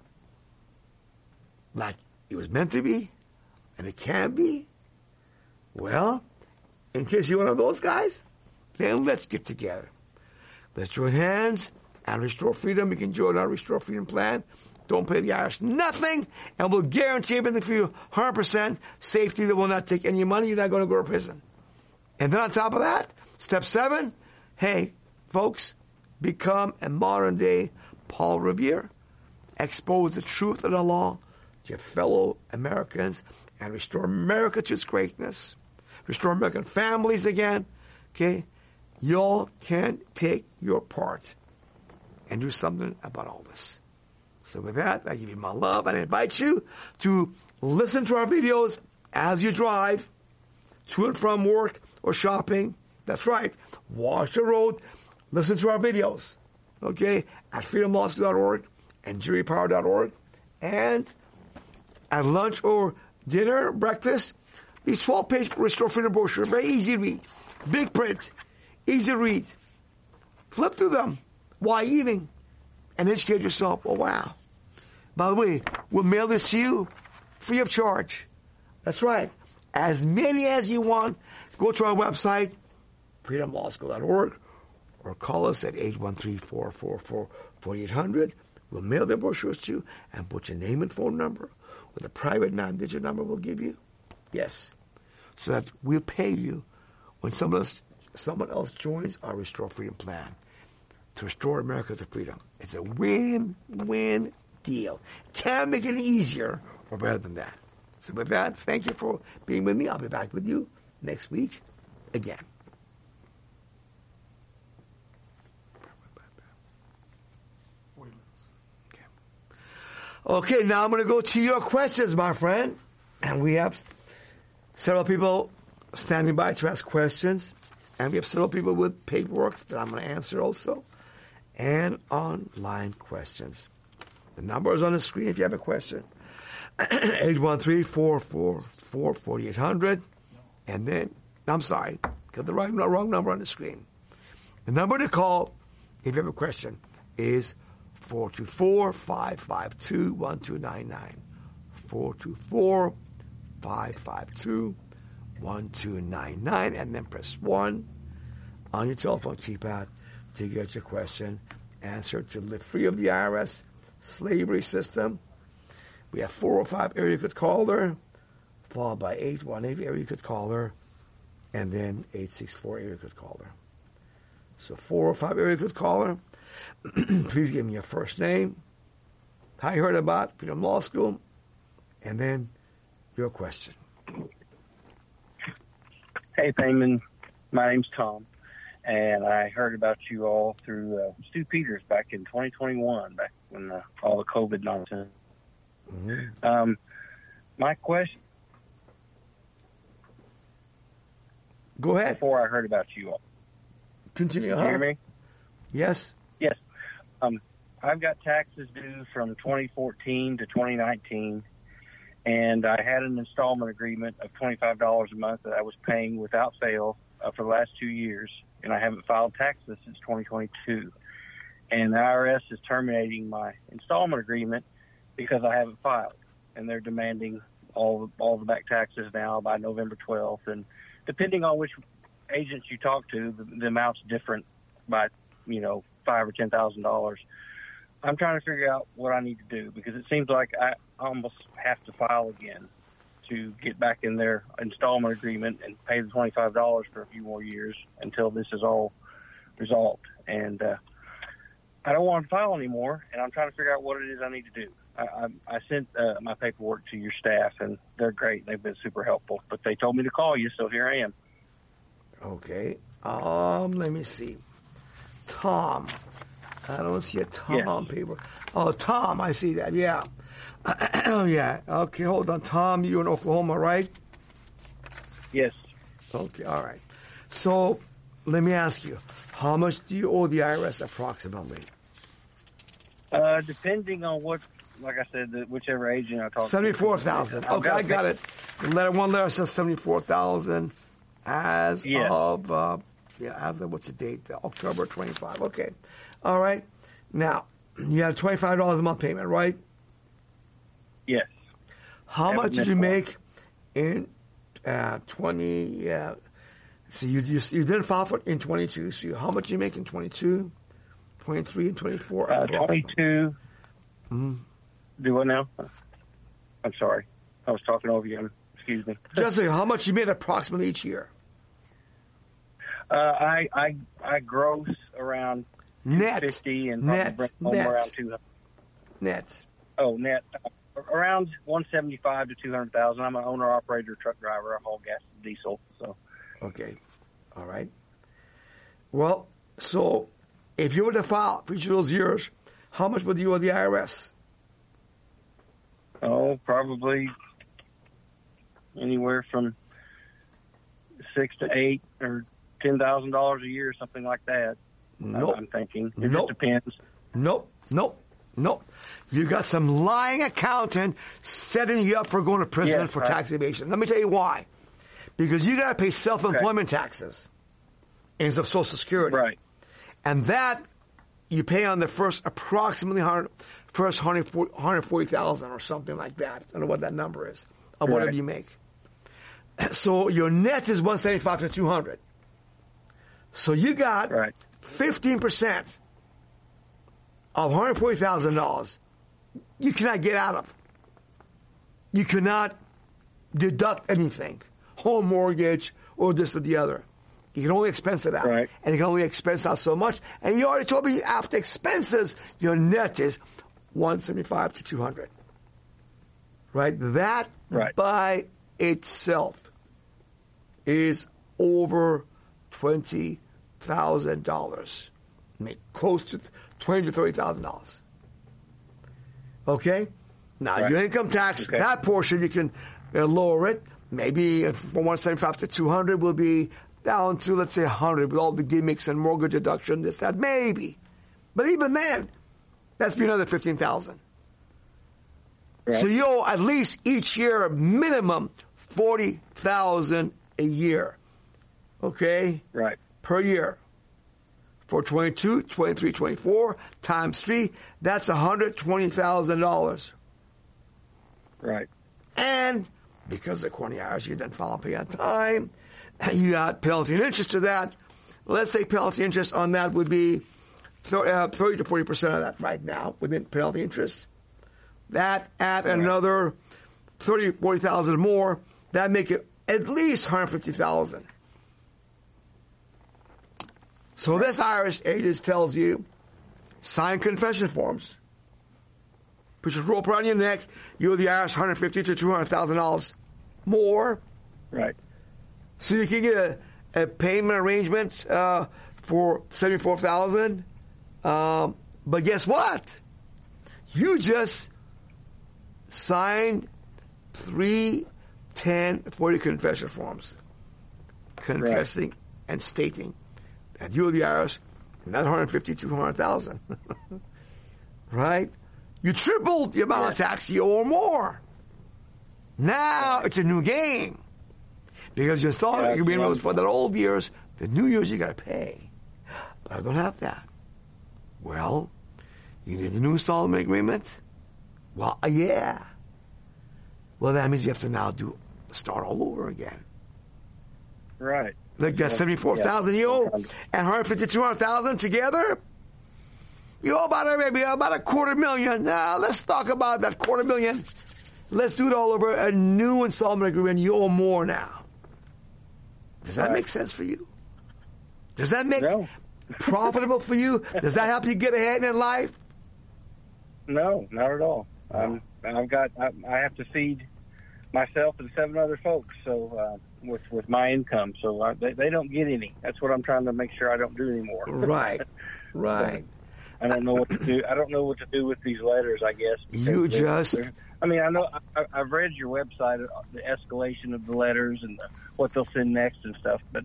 like it was meant to be, and it can be. Well, in case you're one of those guys, then let's get together. Let's join hands and restore freedom. You can join our Restore Freedom plan. Don't pay the IRS nothing, and we'll guarantee everything for you 100% safety that will not take any money. You're not going to go to prison. And then on top of that, step 7, hey, folks, become a modern-day Paul Revere. Expose the truth of the law to your fellow Americans and restore America to its greatness. Restore American families again. Okay? Y'all can take your part and do something about all this. So with that, I give you my love and I invite you to listen to our videos as you drive to and from work or shopping. That's right. Watch the road. Listen to our videos. Okay? At freedomlawschool.org and jurypower.org. And at lunch or dinner, breakfast, these 12-page Restore Freedom brochure, very easy to read. big print, easy to read. Flip through them while eating and educate yourself. Oh, wow. By the way, we'll mail this to you free of charge. That's right. As many as you want. Go to our website, freedomlawschool.org, or call us at 813-444-4800. We'll mail the brochures to you and put your name and phone number with a private 9-digit number we'll give you. Yes. So that we'll pay you when someone else joins our Restore Freedom plan to restore America to freedom. It's a win-win deal. Can't make it easier or better than that. So with that, thank you for being with me. I'll be back with you next week again. Okay, now I'm going to go to your questions, my friend. And we have several people standing by to ask questions. And we have several people with paperwork that I'm going to answer also. And online questions. The number is on the screen if you have a question. 813-444-4800. And then, I'm sorry, got the wrong number on the screen. The number to call if you have a question is 424-552-1299. 424-552-1299. And then press 1 on your telephone keypad to get your question answered to live free of the IRS slavery system. We have 405 area code caller, followed by 818 area code caller, and then 864 area code caller. So 405 area code caller, please give me your first name, how you heard about Freedom Law School, and then your question. Hey, Thaman. My name's Tom, and I heard about you all through Stu Peters back in 2021, back when all the COVID nonsense. Mm-hmm. My question. Go ahead. Before I heard about you all. Continue. Can you hear me? Yes. Yes. I've got taxes due from 2014 to 2019, and I had an installment agreement of $25 a month that I was paying without fail for the last 2 years, and I haven't filed taxes since 2022. And the IRS is terminating my installment agreement because I haven't filed, and they're demanding all the back taxes now by November 12th. And depending on which agents you talk to, the amount's different by, $5,000 or $10,000. I'm trying to figure out what I need to do because it seems like I almost have to file again to get back in their installment agreement and pay the $25 for a few more years until this is all resolved. And I don't want to file anymore, and I'm trying to figure out what it is I need to do. I sent my paperwork to your staff, and they're great. They've been super helpful. But they told me to call you, so here I am. Okay. Let me see. Tom. I don't see a Tom paper. Oh, Tom, I see that. Yeah. Oh, yeah. Okay, hold on. Tom, you're in Oklahoma, right? Yes. Okay, all right. So, let me ask you, how much do you owe the IRS approximately? Depending on what, like I said, whichever agent I talk to. $74,000. Okay, I got it. One letter says $74,000 as of, what's the date? October 25. Okay. All right. Now, you have $25 a month payment, right? Yes. How much did you make in 20? So you didn't file for in 22. So how much did you make in 22, 23, and 24? 22. Mm-hmm. Do what now? I'm sorry. I was talking over you. Excuse me. Just how much you made approximately each year? I gross around net 50 and probably bring home around 200. Net. Oh, net. Around 175 to 200,000. I'm an owner-operator truck driver. I haul gas and diesel. So. Okay. All right. Well, so if you were to file for each of those years, how much would you owe the IRS? Oh, probably anywhere from $6,000 to $8,000 or $10,000 a year, something like that. Nope. I'm thinking. It just depends. Nope. You got some lying accountant setting you up for going to prison for tax evasion. Let me tell you why. Because you got to pay self-employment taxes. instead of Social Security. Right. And that you pay on the first approximately 140,000 or something like that. I don't know what that number is, or whatever you make. So your net is 175 to 200. So you got 15% of $140,000 you cannot get out of. You cannot deduct anything, home mortgage or this or the other. You can only expense it out. Right. And you can only expense out so much. And you already told me after expenses, your net is 175 to 200. Right? That by itself is over $20,000. Make close to $20,000 to $30,000. Okay? Now, your income tax, that portion, you can lower it. Maybe from 175 to 200 will be down to, let's say, 100 with all the gimmicks and mortgage deduction, this, that, maybe. But even then, that's be another $15,000. Right. So you owe at least each year a minimum $40,000 a year. Okay? Right. Per year. For 22, 23, 24 times 3, that's $120,000. Right. And because of the corny hours you didn't follow pay on time, you got penalty and interest to that. Let's say penalty interest on that would be 30 to 40% of that right now within penalty interest. That add another 30, 40,000 more, that make it at least 150,000. So this Irish agent tells you, sign confession forms. Put your rope around your neck. You owe the Irish $150,000 to $200,000 more. Right. So you can get a payment arrangement for $74,000. But guess what? You just signed 3 1040 confession forms, confessing and stating that you owe the Irish not $150,000 to $200,000. Right? You tripled the amount of tax you owe or more. Now it's a new game. Because your installment agreement was for the old years, the new years you got to pay. But I don't have that. Well, you need a new installment agreement? Well, yeah. Well, that means you have to now start all over again. Right. Like that $74,000 you owe and $150,000 to $200,000 together, you owe about a $250,000. Now let's talk about that $250,000. Let's do it all over a new installment agreement. You owe more now. Does that make sense for you? Does that make profitable for you? Does that help you get ahead in life? No, not at all. I have to feed myself and 7 other folks. So with my income, so they don't get any. That's what I'm trying to make sure I don't do anymore. Right. I don't know what to do. I don't know what to do with these letters, I guess. I mean, I know I've read your website, the escalation of the letters and what they'll send next and stuff, but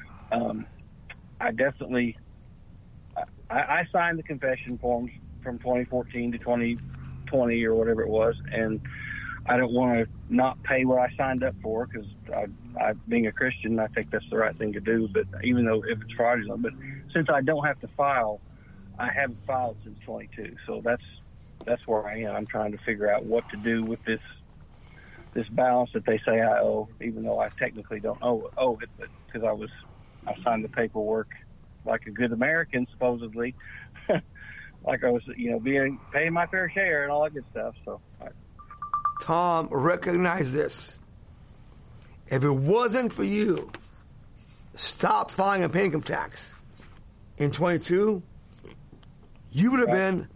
I definitely I signed the confession forms from 2014 to 2020 or whatever it was, and I don't want to not pay what I signed up for because I being a Christian, I think that's the right thing to do. But even though if it's fraudulent, but since I don't have to file, I haven't filed since 22, so that's where I am. I'm trying to figure out what to do with this balance that they say I owe, even though I technically don't owe it, but because I signed the paperwork like a good American, supposedly, like I was, paying my fair share and all that good stuff. So, Tom, recognize this: if it wasn't for you, stop filing and paying income tax in 22. You would have been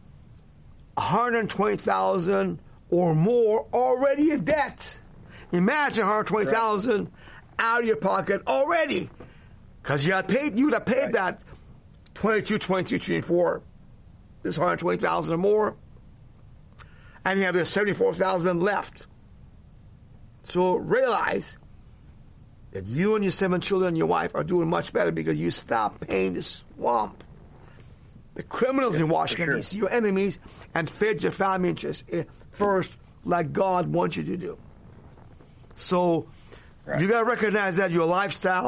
$120,000 or more already in debt. Imagine $120,000 out of your pocket already, because you would have paid that 22, 23, 24, this $120,000 or more, and you have this $74,000 left. So realize that you and your 7 children and your wife are doing much better because you stopped paying the swamp, the criminals in Washington, D.C., your enemies, and fed your family interests first, like God wants you to do. So you got to recognize that your lifestyle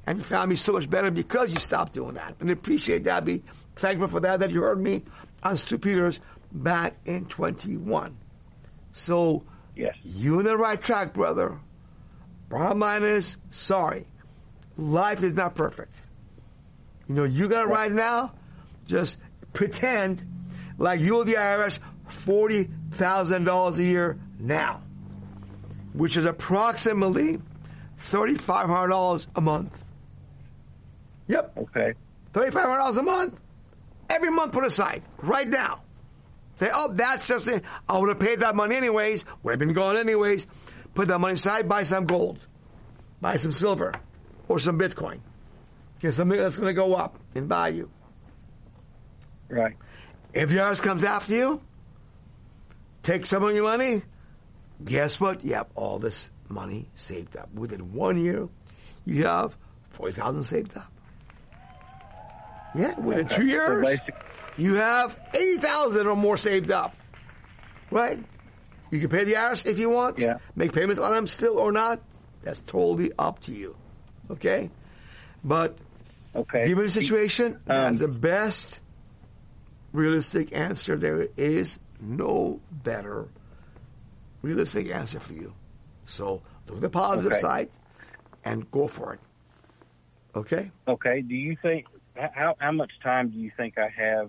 and your family so much better because you stopped doing that. And I appreciate that. Be thankful for that you heard me on Stu Peters back in 21. So, Yes. you're on the right track, brother. Bottom line is, sorry. Life is not perfect. You know, you got it right now, just pretend like you owe the IRS $40,000 a year now, which is approximately $3,500 a month. Yep. Okay. $3,500 a month. Every month put aside, right now. Say, oh, that's just it. I would have paid that money anyways. Would have been gone anyways. Put that money aside, buy some gold. Buy some silver. Or some Bitcoin. Get something that's going to go up in value. Right. If the IRS comes after you, take some of your money, guess what? You have all this money saved up. Within 1 year, you have $40,000 saved up. Yeah, within 2 years, you have $80,000 or more saved up. Right? You can pay the IRS if you want. Yeah. Make payments on them still or not. That's totally up to you. Okay? But Okay. given the situation, that's the best realistic answer. There is no better realistic answer for you. So look at the positive side and go for it. Okay? Okay. Do you think how much time do you think I have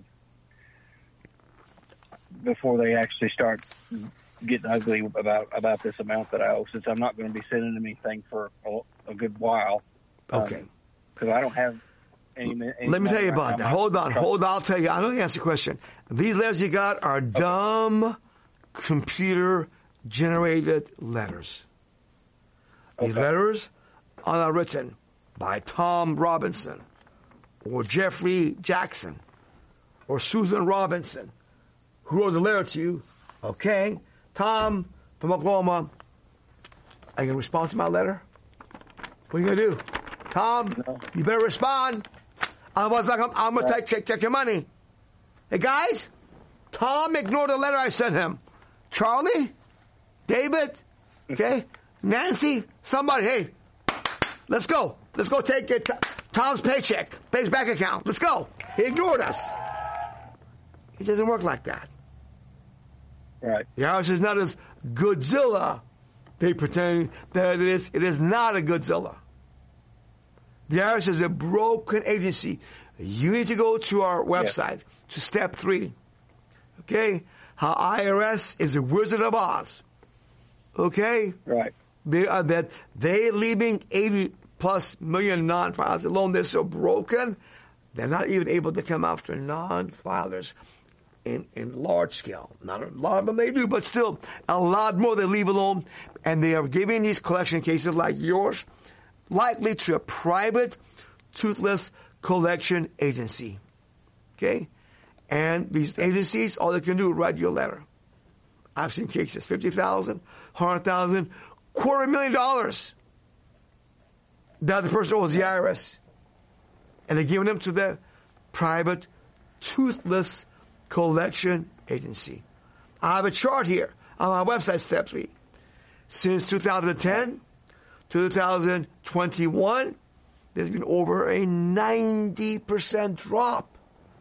before they actually start getting ugly about this amount that I owe? Since I'm not going to be sending them anything for a good while. Okay. Because I don't have any. Let me tell you about that. Hold on. I'll tell you. I know you answer the question. These letters you got are dumb computer-generated letters. These letters are not written by Tom Robinson or Jeffrey Jackson or Susan Robinson, who wrote the letter to you. Okay, Tom from Oklahoma, are you going to respond to my letter? What are you going to do? Tom, you better respond. Otherwise, I'm going to take your money. Hey, guys, Tom ignored the letter I sent him. Charlie, David, okay, Nancy, somebody, hey, let's go. Let's go take it. Tom's paycheck, pay his bank account. Let's go. He ignored us. It doesn't work like that. Right. The IRS is not as Godzilla they pretend that it is. It is not a Godzilla. The IRS is a broken agency. You need to go to our website, to step 3. Okay? How IRS is a Wizard of Oz. Okay? Right. They leaving 80+ million non-filers alone. They're so broken, they're not even able to come after non-filers in large scale. Not a lot of them they do, but still a lot more they leave alone. And they are giving these collection cases like yours likely to a private, toothless collection agency. Okay? And these agencies, all they can do is write you a letter. I've seen cases, $50,000, $100,000, $250,000 that the person owes the IRS. And they're giving them to the private, toothless collection agency. I have a chart here on my website, Step 3. Since 2010 to 2021, there's been over a 90% drop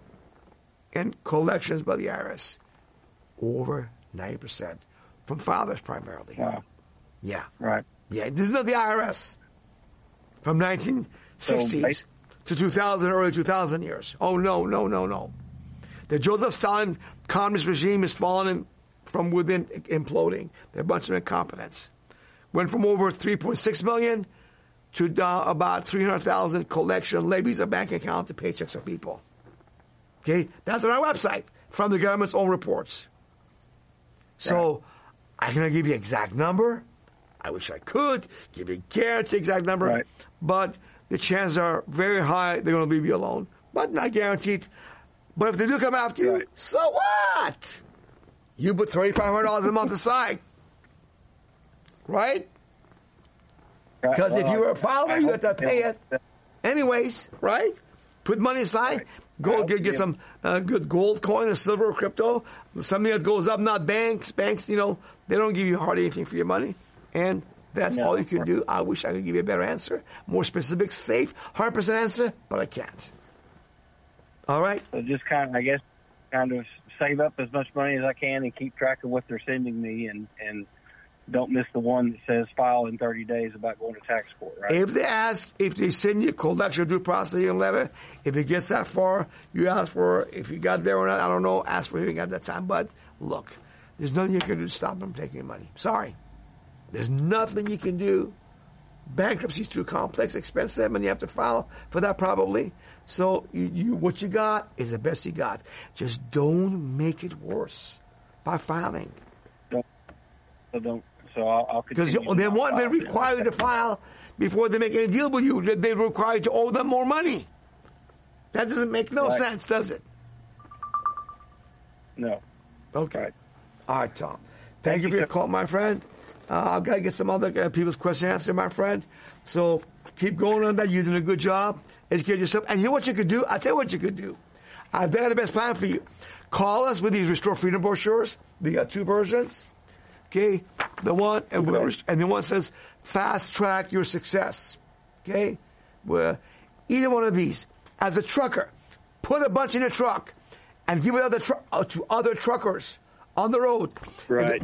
in collections by the IRS. Over 90%. From fathers primarily. Wow. Yeah. Right. Yeah, this is not the IRS. From 1960s to 2000, early 2000 years. Oh, no. The Joseph Stalin communist regime is falling from within, imploding. They're a bunch of incompetence. Went from over 3.6 million to about 300,000 collection levies of bank account to paychecks of people. Okay? That's on our website from the government's own reports. So, I cannot give you an exact number. I wish I could give you a guaranteed exact number. But the chances are very high they're going to leave you alone. But not guaranteed. But if they do come after you, so what? You put $3,500 a month aside. Right? Because if you were a filer, you have to pay it anyways, right? Put money aside. Go get some good gold coin or silver or crypto. Something that goes up, not banks. Banks, they don't give you hardly anything for your money. And That's No. all you can do. I wish I could give you a better answer, more specific, safe, 100% answer, but I can't. All right? So just kind of save up as much money as I can and keep track of what they're sending me, and don't miss the one that says file in 30 days about going to tax court, right? If they send you a collection due processing letter, if it gets that far, you ask for, if you got there or not, I don't know, ask for hearing at that time. But look, there's nothing you can do to stop them from taking your money. Sorry. There's nothing you can do. Bankruptcy is too complex, expensive, and you have to file for that probably. So what you got is the best you got. Just don't make it worse by filing. So I'll Because continue. they require you to file before they make any deal with you. They require you to owe them more money. That doesn't make no Right. sense, does it? No. Okay. Right. All right, Tom. Thank you for your call, my friend. I've got to get some other people's questions answered, my friend. So keep going on that. You're doing a good job. Educate yourself. And you know what you could do? I'll tell you what you could do. I've got the best plan for you. Call us with these Restore Freedom brochures. We got 2 versions. Okay? The one, and the one says, fast track your success. Okay? Well, either one of these. As a trucker, put a bunch in your truck and give it to other truckers on the road. Right.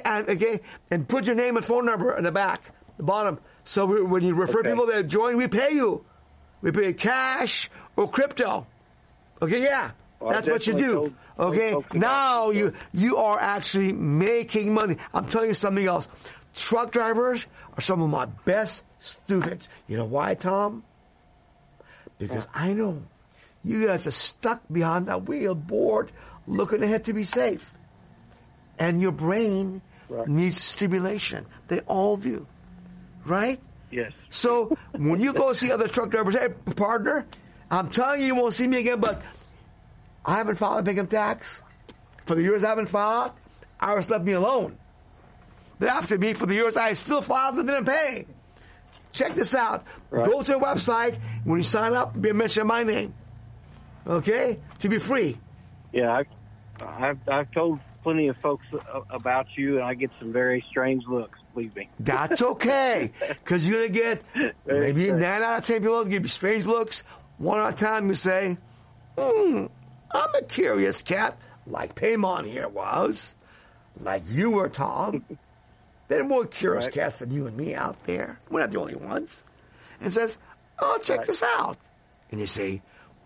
And put your name and phone number in the back, the bottom. So when you refer people that join, we pay you. We pay cash or crypto. Okay, yeah. Well, that's what you do. Okay? Now you are actually making money. I'm telling you something else. Truck drivers are some of my best students. You know why, Tom? Because I know you guys are stuck behind that wheel, bored, looking ahead to be safe. And your brain needs stimulation. They all do. Right? Yes. So when you go see other truck drivers, hey, partner, I'm telling you, you won't see me again, but I haven't filed income tax. For the years I haven't filed, IRS left me alone. They're after me for the years I still filed and didn't pay. Check this out. Right. Go to the website. When you sign up, be mention my name. Okay? To be free. Yeah, I've told plenty of folks about you, and I get some very strange looks. Believe me. That's okay, because you're gonna get maybe 9 out of 10 people give you strange looks. 1 out of 10 you say, I'm a curious cat, like Paymon here was, like you were, Tom. There are more curious cats than you and me out there. We're not the only ones. And says, oh, check this out. And you say,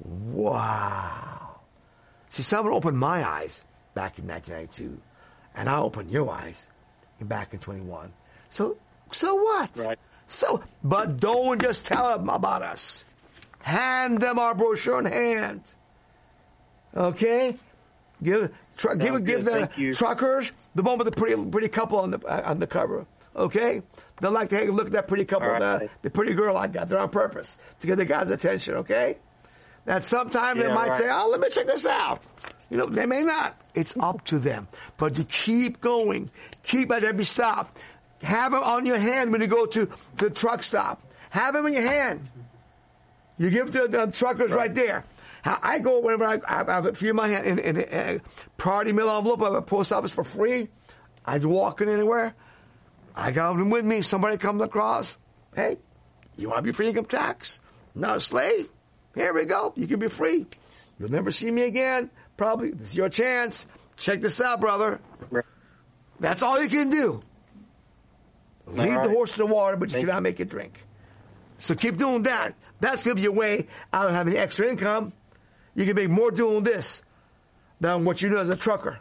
wow. See, someone opened my eyes back in 1992, and I opened your eyes back in 21. So what? Right. But don't just tell them about us. Hand them our brochure in hand. Okay? Give the truckers the one with the pretty couple on the cover. Okay? They like to look at that pretty couple, the pretty girl I got there on purpose to get the guy's attention. Okay? That sometime they might say, "Oh, let me check this out." You know, they may not. It's up to them. But you keep going. Keep at every stop. Have them on your hand when you go to the truck stop. Have them in your hand. You give to the truckers right there. I go whenever I have a few in my hand in a priority mail envelope of a post office for free. I walk in anywhere. I got them with me. Somebody comes across. Hey, you want to be free income tax? Not a slave. Here we go. You can be free. You'll never see me again. Probably. This is your chance. Check this out, brother. That's all you can do. Lead the horse to the water, but you cannot make it drink. So keep doing that. That's going to be your way out of having extra income. You can make more doing this than what you do as a trucker.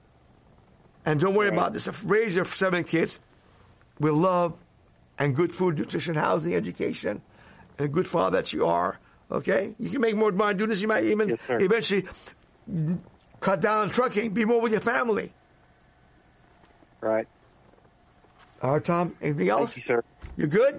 And don't worry about this. Raise your 7 kids with love and good food, nutrition, housing, education, and a good father that you are. Okay? You can make more money doing this. You might even eventually cut down on trucking, be more with your family. Right. All right, Tom. Anything else? Thank you, sir. You good?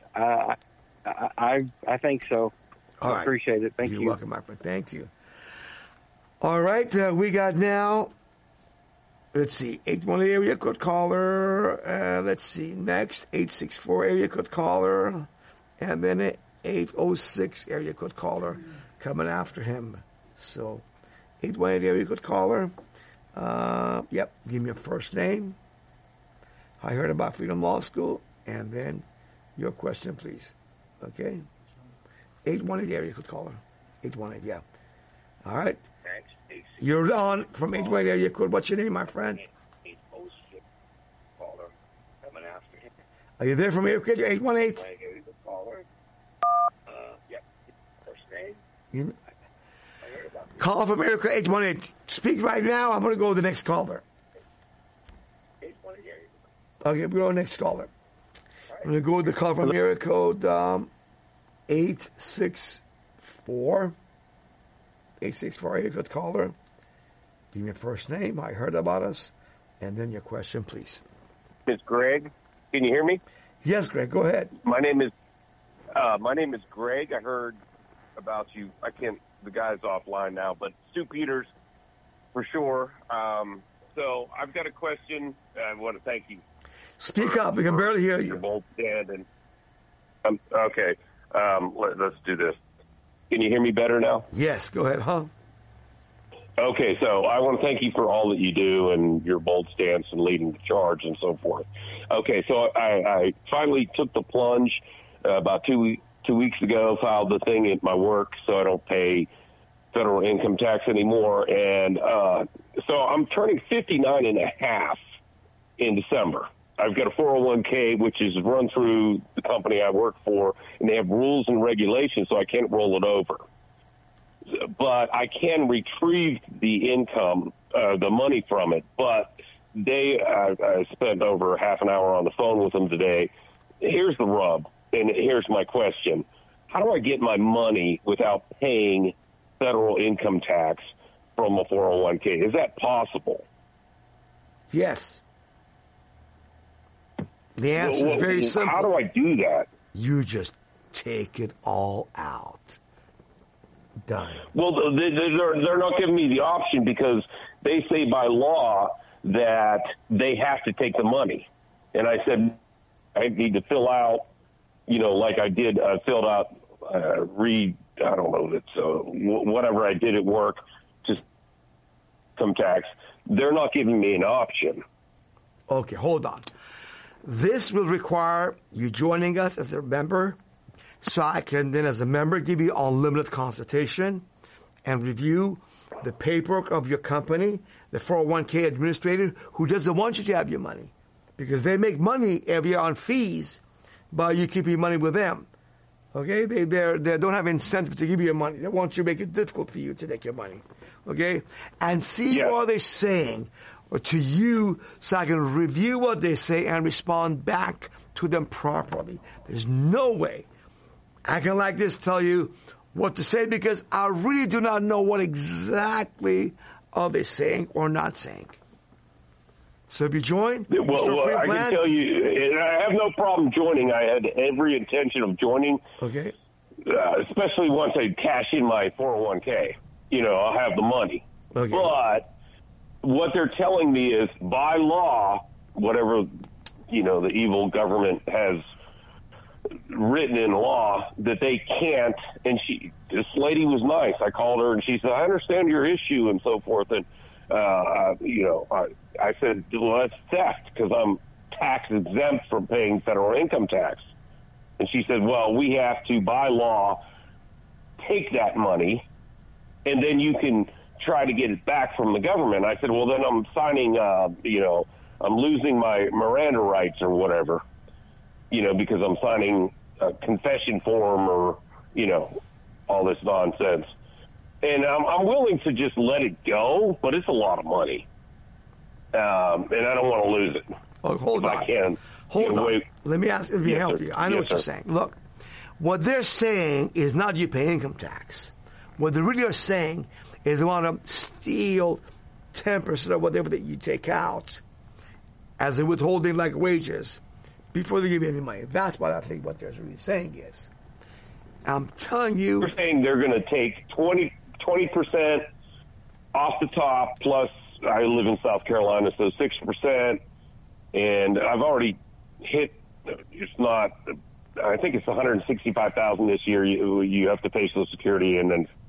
I think so. All right. I appreciate it. Thank you. You're welcome, my friend. Thank you. All right. We got now, let's see, 818 area code caller. Let's see, next, 864 area code caller. And then 806 area code caller coming after him. So, 818 area code caller. Yep. Give me your first name. I heard about Freedom Law School. and then your question, please. Okay? 818 area code caller. 818, yeah. All right. Thanks. You're on from 818 area code. What's your name, my friend? Caller. Coming after him. Are you there from area code 818? Caller. Yep. First name. Call from area code 818. Speak right now. I'm going to go to the next caller. 818. Okay, we go to the next caller. I'm going to go to the call from area code 864. 864 area code caller. Give me your first name. I heard about us. And then your question, please. It's Greg. Can you hear me? Yes, Greg. Go ahead. My name is Greg. I heard about you. The guy's offline now, but Stu Peters for sure. So I've got a question. I want to thank you. Speak up. We can barely hear you. Your bold stand and okay. Let's do this. Can you hear me better now? Yes. Go ahead, huh? Okay, so I want to thank you for all that you do and your bold stance and leading the charge and so forth. Okay, so I finally took the plunge about two weeks ago, filed the thing at my work so I don't pay federal income tax anymore. And so I'm turning 59 and a half in December. I've got a 401k, which is run through the company I work for, and they have rules and regulations, so I can't roll it over. But I can retrieve the income, the money from it. But I spent over half an hour on the phone with them today. Here's the rub, and here's my question. How do I get my money without paying federal income tax from a 401k? Is that possible? Yes. The answer is very simple. How do I do that? You just take it all out. Done. Well, they're not giving me the option because they say by law that they have to take the money. And I said, I need to fill out, like I did, filled out, I don't know, whatever I did at work, just income tax. They're not giving me an option. Okay, hold on. This will require you joining us as a member, so I can then, as a member, give you unlimited consultation and review the paperwork of your company, the 401k administrator, who doesn't want you to have your money, because they make money every year on fees, but you keep your money with them. Okay, they don't have incentive to give you your money. They want you to make it difficult for you to take your money. Okay, and see what they're saying to you, so I can review what they say and respond back to them properly. There's no way I can like this tell you what to say, because I really do not know what exactly are they saying or not saying. So if you join, I can tell you, I have no problem joining. I had every intention of joining. Okay. Especially once I cash in my 401k. I'll have the money. Okay. But what they're telling me is, by law, whatever, the evil government has written in law, that they can't. And this lady was nice. I called her and she said, I understand your issue and so forth. And, I said, well, that's theft because I'm tax exempt from paying federal income tax. And she said, well, we have to, by law, take that money and then you can try to get it back from the government. I said, well, then I'm signing, I'm losing my Miranda rights or whatever, because I'm signing a confession form or, all this nonsense. And I'm willing to just let it go, but it's a lot of money. And I don't want to lose it. Oh, hold on. I can. Hold on. Let me ask, help you. I know what you're saying. Look, what they're saying is not you pay income tax. What they really are saying is they want to steal 10% of whatever that you take out as a withholding like wages before they give you any money. That's what I think what they're really saying is. I'm telling you. They're saying they're going to take 20% off the top, plus I live in South Carolina, so 6%. And I've already hit, it's not, I think it's $165,000 this year. You have to pay Social Security and then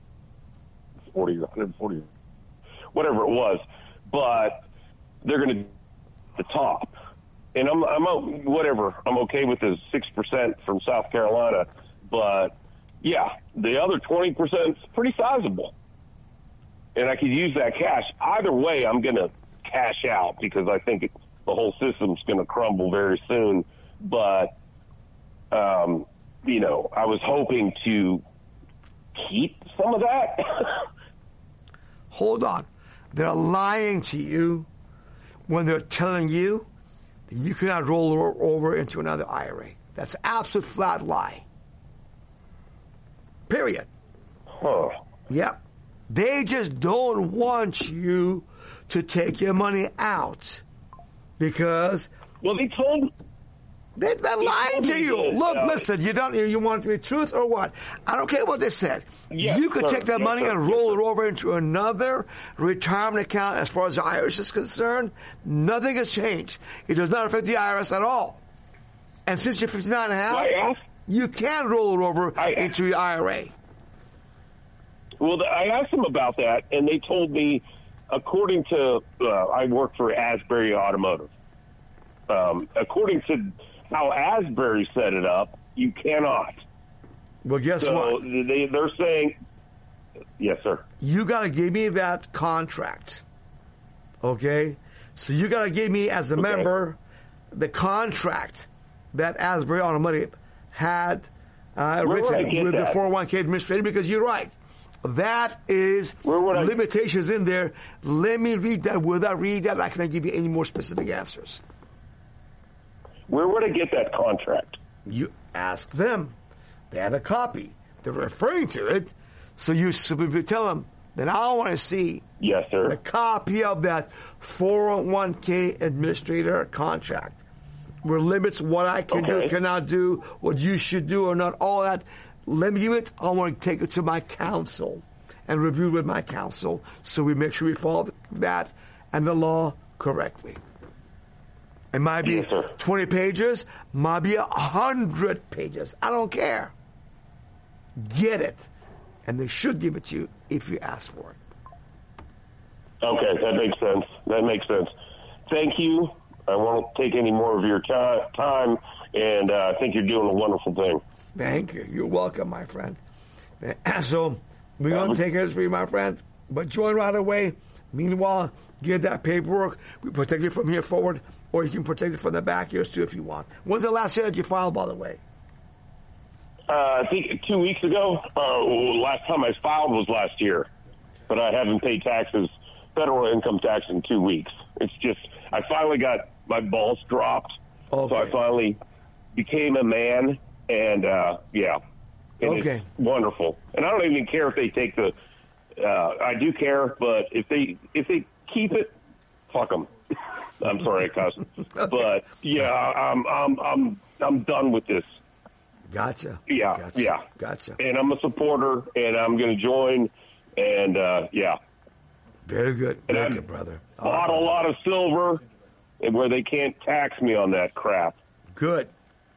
140, whatever it was. But they're going to the top. and I'm whatever. I'm okay with the 6% from South Carolina, but yeah, the other 20% is pretty sizable, and I could use that cash. Either way, I'm going to cash out because I think the whole system's going to crumble very soon. But you know, I was hoping to keep some of that. Hold on. They're lying to you when they're telling you that you cannot roll over into another IRA. That's an absolute flat lie. Period. Huh. Yep. They just don't want you to take your money out because... Well, they told... They're lying to you. Look, listen, you want it to be truth or what? I don't care what they said. Yes, you could take that money and roll it over into another retirement account as far as the IRS is concerned. Nothing has changed. It does not affect the IRS at all. And since you're 59 and a half, you can roll it over into the IRA. Well, I asked them about that, and they told me, according to, I work for Asbury Automotive. According to how Asbury set it up, you cannot. Well, guess what? They're saying, yes, sir. You got to give me that contract. Okay? So you got to give me, as a member, the contract that Asbury Automotive had written with the 401k administrator, because you're right. That is limitations in there. Let me read that. Without reading that, I can't give you any more specific answers. Where would I get that contract? You ask them. They have a copy. They're referring to it. So you tell them, then I want to see yes, sir. a copy of that 401k administrator contract, where limits what I can do, cannot do, what you should do or not, all that. Let me do it. I want to take it to my counsel and review with my counsel so we make sure we follow that and the law correctly. It might be 20 pages, might be 100 pages. I don't care. Get it. And they should give it to you if you ask for it. Okay, that makes sense. Thank you. I won't take any more of your time, and I think you're doing a wonderful thing. Thank you. You're welcome, my friend. So, we're going to take care of this for you, my friend. But join right away. Meanwhile, get that paperwork. We protect it from here forward, or you can protect it from the back years too if you want. When's the last year that you filed, by the way? I think 2 weeks ago. Last time I filed was last year. But I haven't paid taxes, federal income tax, in 2 weeks. It's just, I finally got my balls dropped. Okay. So I finally became a man, and yeah. And it's wonderful. And I don't even care if they take the, I do care, but if they keep it, fuck them. I'm sorry, I cussed. But yeah, I'm done with this. Gotcha. Yeah. Gotcha. And I'm a supporter, and I'm going to join, and yeah. Very good. Very good, brother. Bought a lot of silver, where they can't tax me on that crap. Good.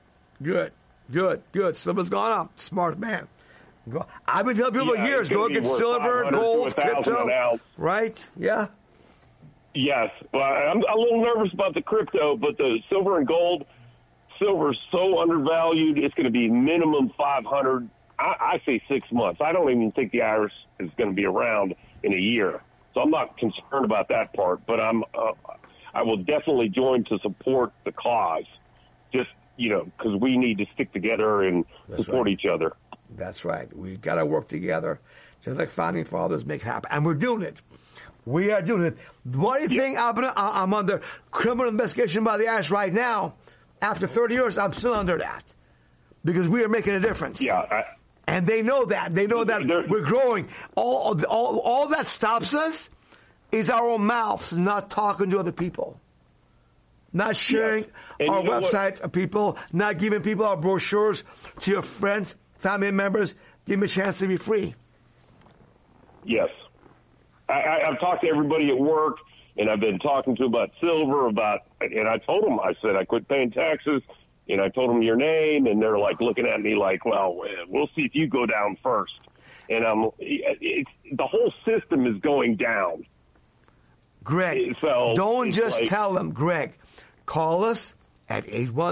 Silver's gone up. Smart man. I've been telling people for years, go get silver, gold, crypto. Right? Yeah. Yes. Well, I'm a little nervous about the crypto, but the silver and gold, silver's so undervalued, it's going to be minimum 500. I say 6 months. I don't even think the IRS is going to be around in a year. So I'm not concerned about that part, but I will definitely join to support the cause. Just, because we need to stick together and support each other. That's right. We've got to work together, just like founding fathers make happen. And we're doing it. We are doing it. Why do you think I'm under criminal investigation by the IRS right now? After 30 years, I'm still under that. Because we are making a difference. Yeah. And they know that. They know that we're growing. All that stops us is our own mouths not talking to other people. Not sharing our website of people, not giving people our brochures to your friends, family members. Give them a chance to be free. Yes. I've talked to everybody at work, and I've been talking to about silver, and I told them, I said I quit paying taxes, and I told them your name, and they're like looking at me like, well, we'll see if you go down first. And the whole system is going down. Greg, don't just tell them, Greg. Call us, at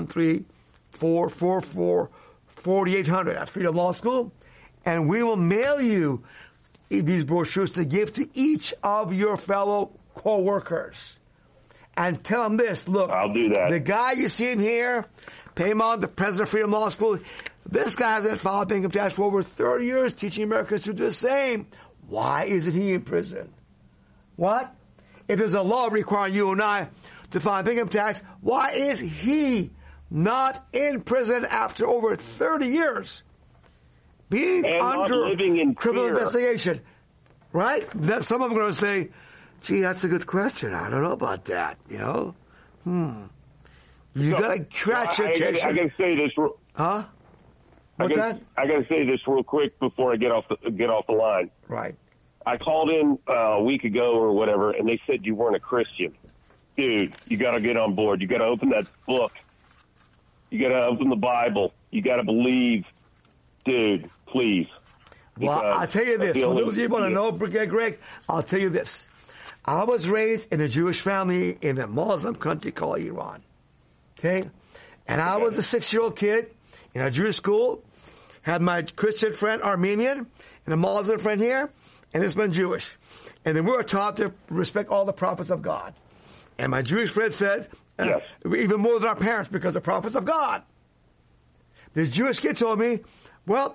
813-444-4800 at Freedom Law School. And we will mail you these brochures to give to each of your fellow co-workers. And tell them this, look, I'll do that. The guy you see him here, Paymon, the president of Freedom Law School, this guy hasn't filed income tax for over 30 years, teaching Americans to do the same. Why isn't he in prison? What? If there's a law requiring you and I to file income tax, why is he not in prison after over 30 years? Being and under living in criminal fear. investigation. Right? That some of them are going to say, gee, that's a good question. I don't know about that, You got to scratch your attention. I got to say this. Huh? What's that? I got to say this real quick before I get off the line. Right. I called in a week ago or whatever, and they said you weren't a Christian. Dude, you got to get on board. You got to open that book. You got to open the Bible. You got to believe. Dude, please. Well, I'll tell you this. For those of you who want to know, Brigadier Greg, I'll tell you this. I was raised in a Jewish family in a Muslim country called Iran. Okay? And I was a 6-year-old kid in a Jewish school, had my Christian friend Armenian, and a Muslim friend here, and this one Jewish. And then we were taught to respect all the prophets of God. And my Jewish friend said, yes. Even more than our parents, because the prophets of God. This Jewish kid told me, well,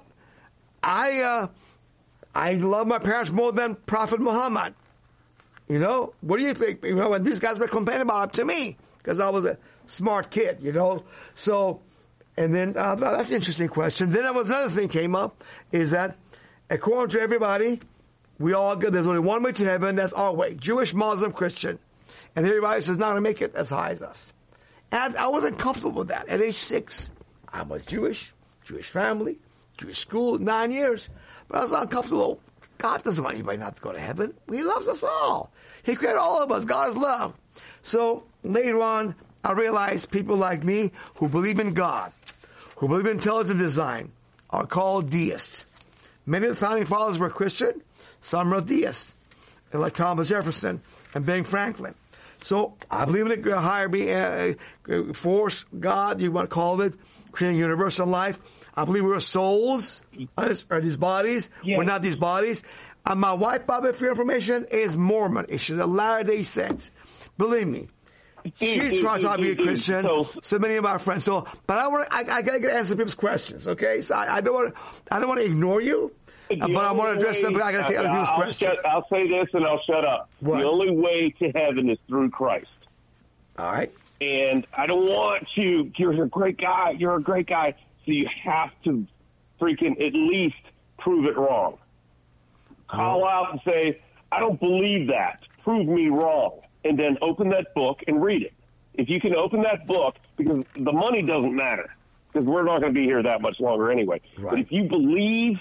I love my parents more than Prophet Muhammad. What do you think? And these guys were complaining about it to me because I was a smart kid, So, and then that's an interesting question. Then there was another thing came up, is that according to everybody, there's only one way to heaven. That's our way: Jewish, Muslim, Christian, and everybody says not going to make it as high as us. And I wasn't comfortable with that. At age 6, I was Jewish family, Jewish school, 9 years, but I was uncomfortable. God doesn't want anybody not to go to heaven. He loves us all. He created all of us. God is love. So later on, I realized people like me who believe in God, who believe in intelligent design, are called deists. Many of the founding fathers were Christian. Some were deists, like Thomas Jefferson and Ben Franklin. So I believe in a higher force, God, you want to call it, creating universal life. I believe we're souls, are these bodies. Yes. We're not these bodies. And my wife, Bobby, for your information, is Mormon. She's a Latter-day Saint. Believe me. She's trying to be a Christian. So many of our friends. So, but I gotta get answer people's questions, okay? So I don't want to ignore you, but I want to address them. But I gotta take other people's questions. I'll say this and I'll shut up. What? The only way to heaven is through Christ. All right. And I don't want you. You're a great guy. You're a great guy. So you have to freaking at least prove it wrong. Call out and say, I don't believe that. Prove me wrong. And then open that book and read it. If you can open that book, because the money doesn't matter, because we're not going to be here that much longer anyway. Right. But if you believe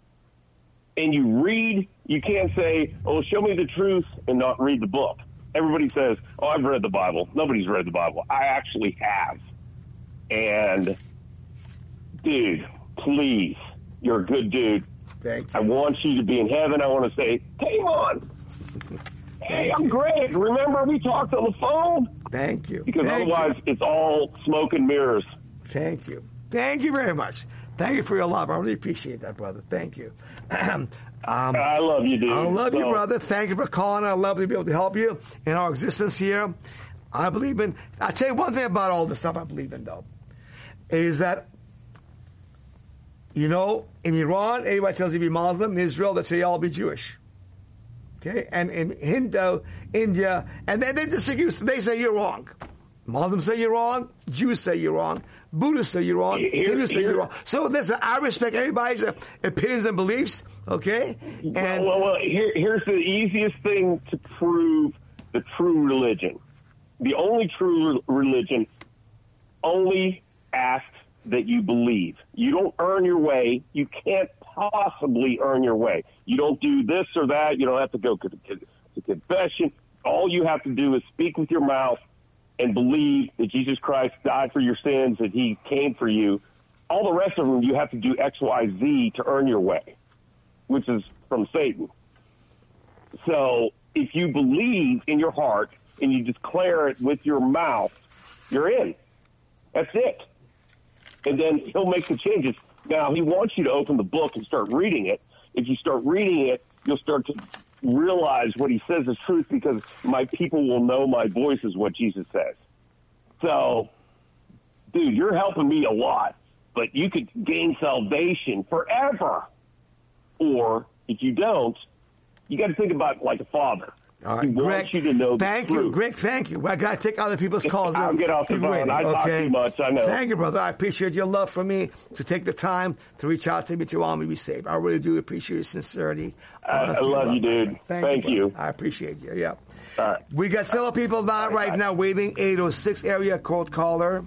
and you read, you can't say, oh, show me the truth and not read the book. Everybody says, oh, I've read the Bible. Nobody's read the Bible. I actually have. And, dude, please, you're a good dude. Thank you. I want you to be in heaven. I want to say, hey, on. Hey, I'm Greg. Remember we talked on the phone? Thank you. Because otherwise it's all smoke and mirrors. Thank you. Thank you very much. Thank you for your love. I really appreciate that, brother. Thank you. I love you, dude. I love you, brother. Thank you for calling. I love to be able to help you in our existence here. I believe in, I'll tell you one thing about all this stuff I believe in, though, is that, you know, in Iran, everybody tells you to be Muslim. In Israel, they say all be Jewish. Okay? And in Hindu, India, and then they disagree. They say you're wrong. Muslims say you're wrong. Jews say you're wrong. Buddhists say you're wrong. Hindus say you're wrong. So listen, I respect everybody's opinions and beliefs. Okay? And well, here's the easiest thing to prove the true religion. The only true religion only asks that you believe. You don't earn your way. You can't possibly earn your way. You don't do this or that. You don't have to go to confession. All you have to do is speak with your mouth and believe that Jesus Christ died for your sins, that he came for you. All the rest of them, you have to do X, Y, Z to earn your way, which is from Satan. So if you believe in your heart and you declare it with your mouth, you're in. That's it. And then he'll make the changes. Now, he wants you to open the book and start reading it. If you start reading it, you'll start to realize what he says is truth, because my people will know my voice is what Jesus says. So, dude, you're helping me a lot, but you could gain salvation forever. Or if you don't, you got to think about it like a father. All right, he wants you to know thank the you, truth. Greg. Thank you. Well, I got to take other people's calls. I'll get off the Keep phone. waiting, I talk too much. I know. Thank you, brother. I appreciate your love for me to take the time to reach out to me to want me to be saved. I really do appreciate your sincerity. I love you, dude. Thank you. I appreciate you. Yeah. All right. We got several people right now waiting. 806 area code caller.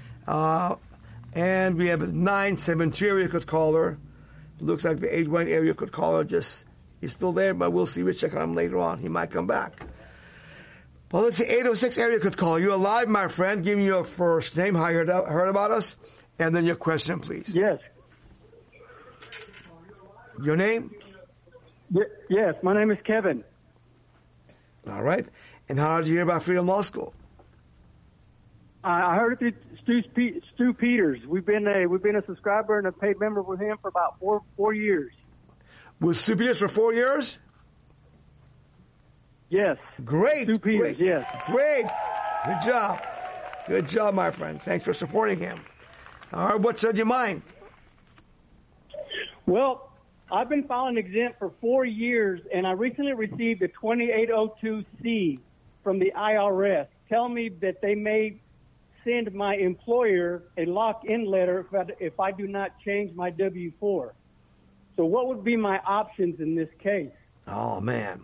And we have a 972 area code caller. Looks like the 81 area code caller he's still there, but we'll see. We'll check on him later on. He might come back. Well, let's see. 806 area code caller. You're alive, my friend. Give me your first name, how you heard about us, and then your question, please. Yes. Your name? Yes, my name is Kevin. All right. And how did you hear about Freedom Law School? I heard it through Stu Peters. We've been a subscriber and a paid member with him for about four years. With Stu Peters for 4 years? Yes. Great. Stu Peters, great, yes. Great. Good job. Good job, my friend. Thanks for supporting him. All right, what's on your mind? Well, I've been filing exempt for 4 years, and I recently received a 2802C from the IRS telling me that they may send my employer a lock-in letter if I do not change my W-4. So what would be my options in this case? Oh, man.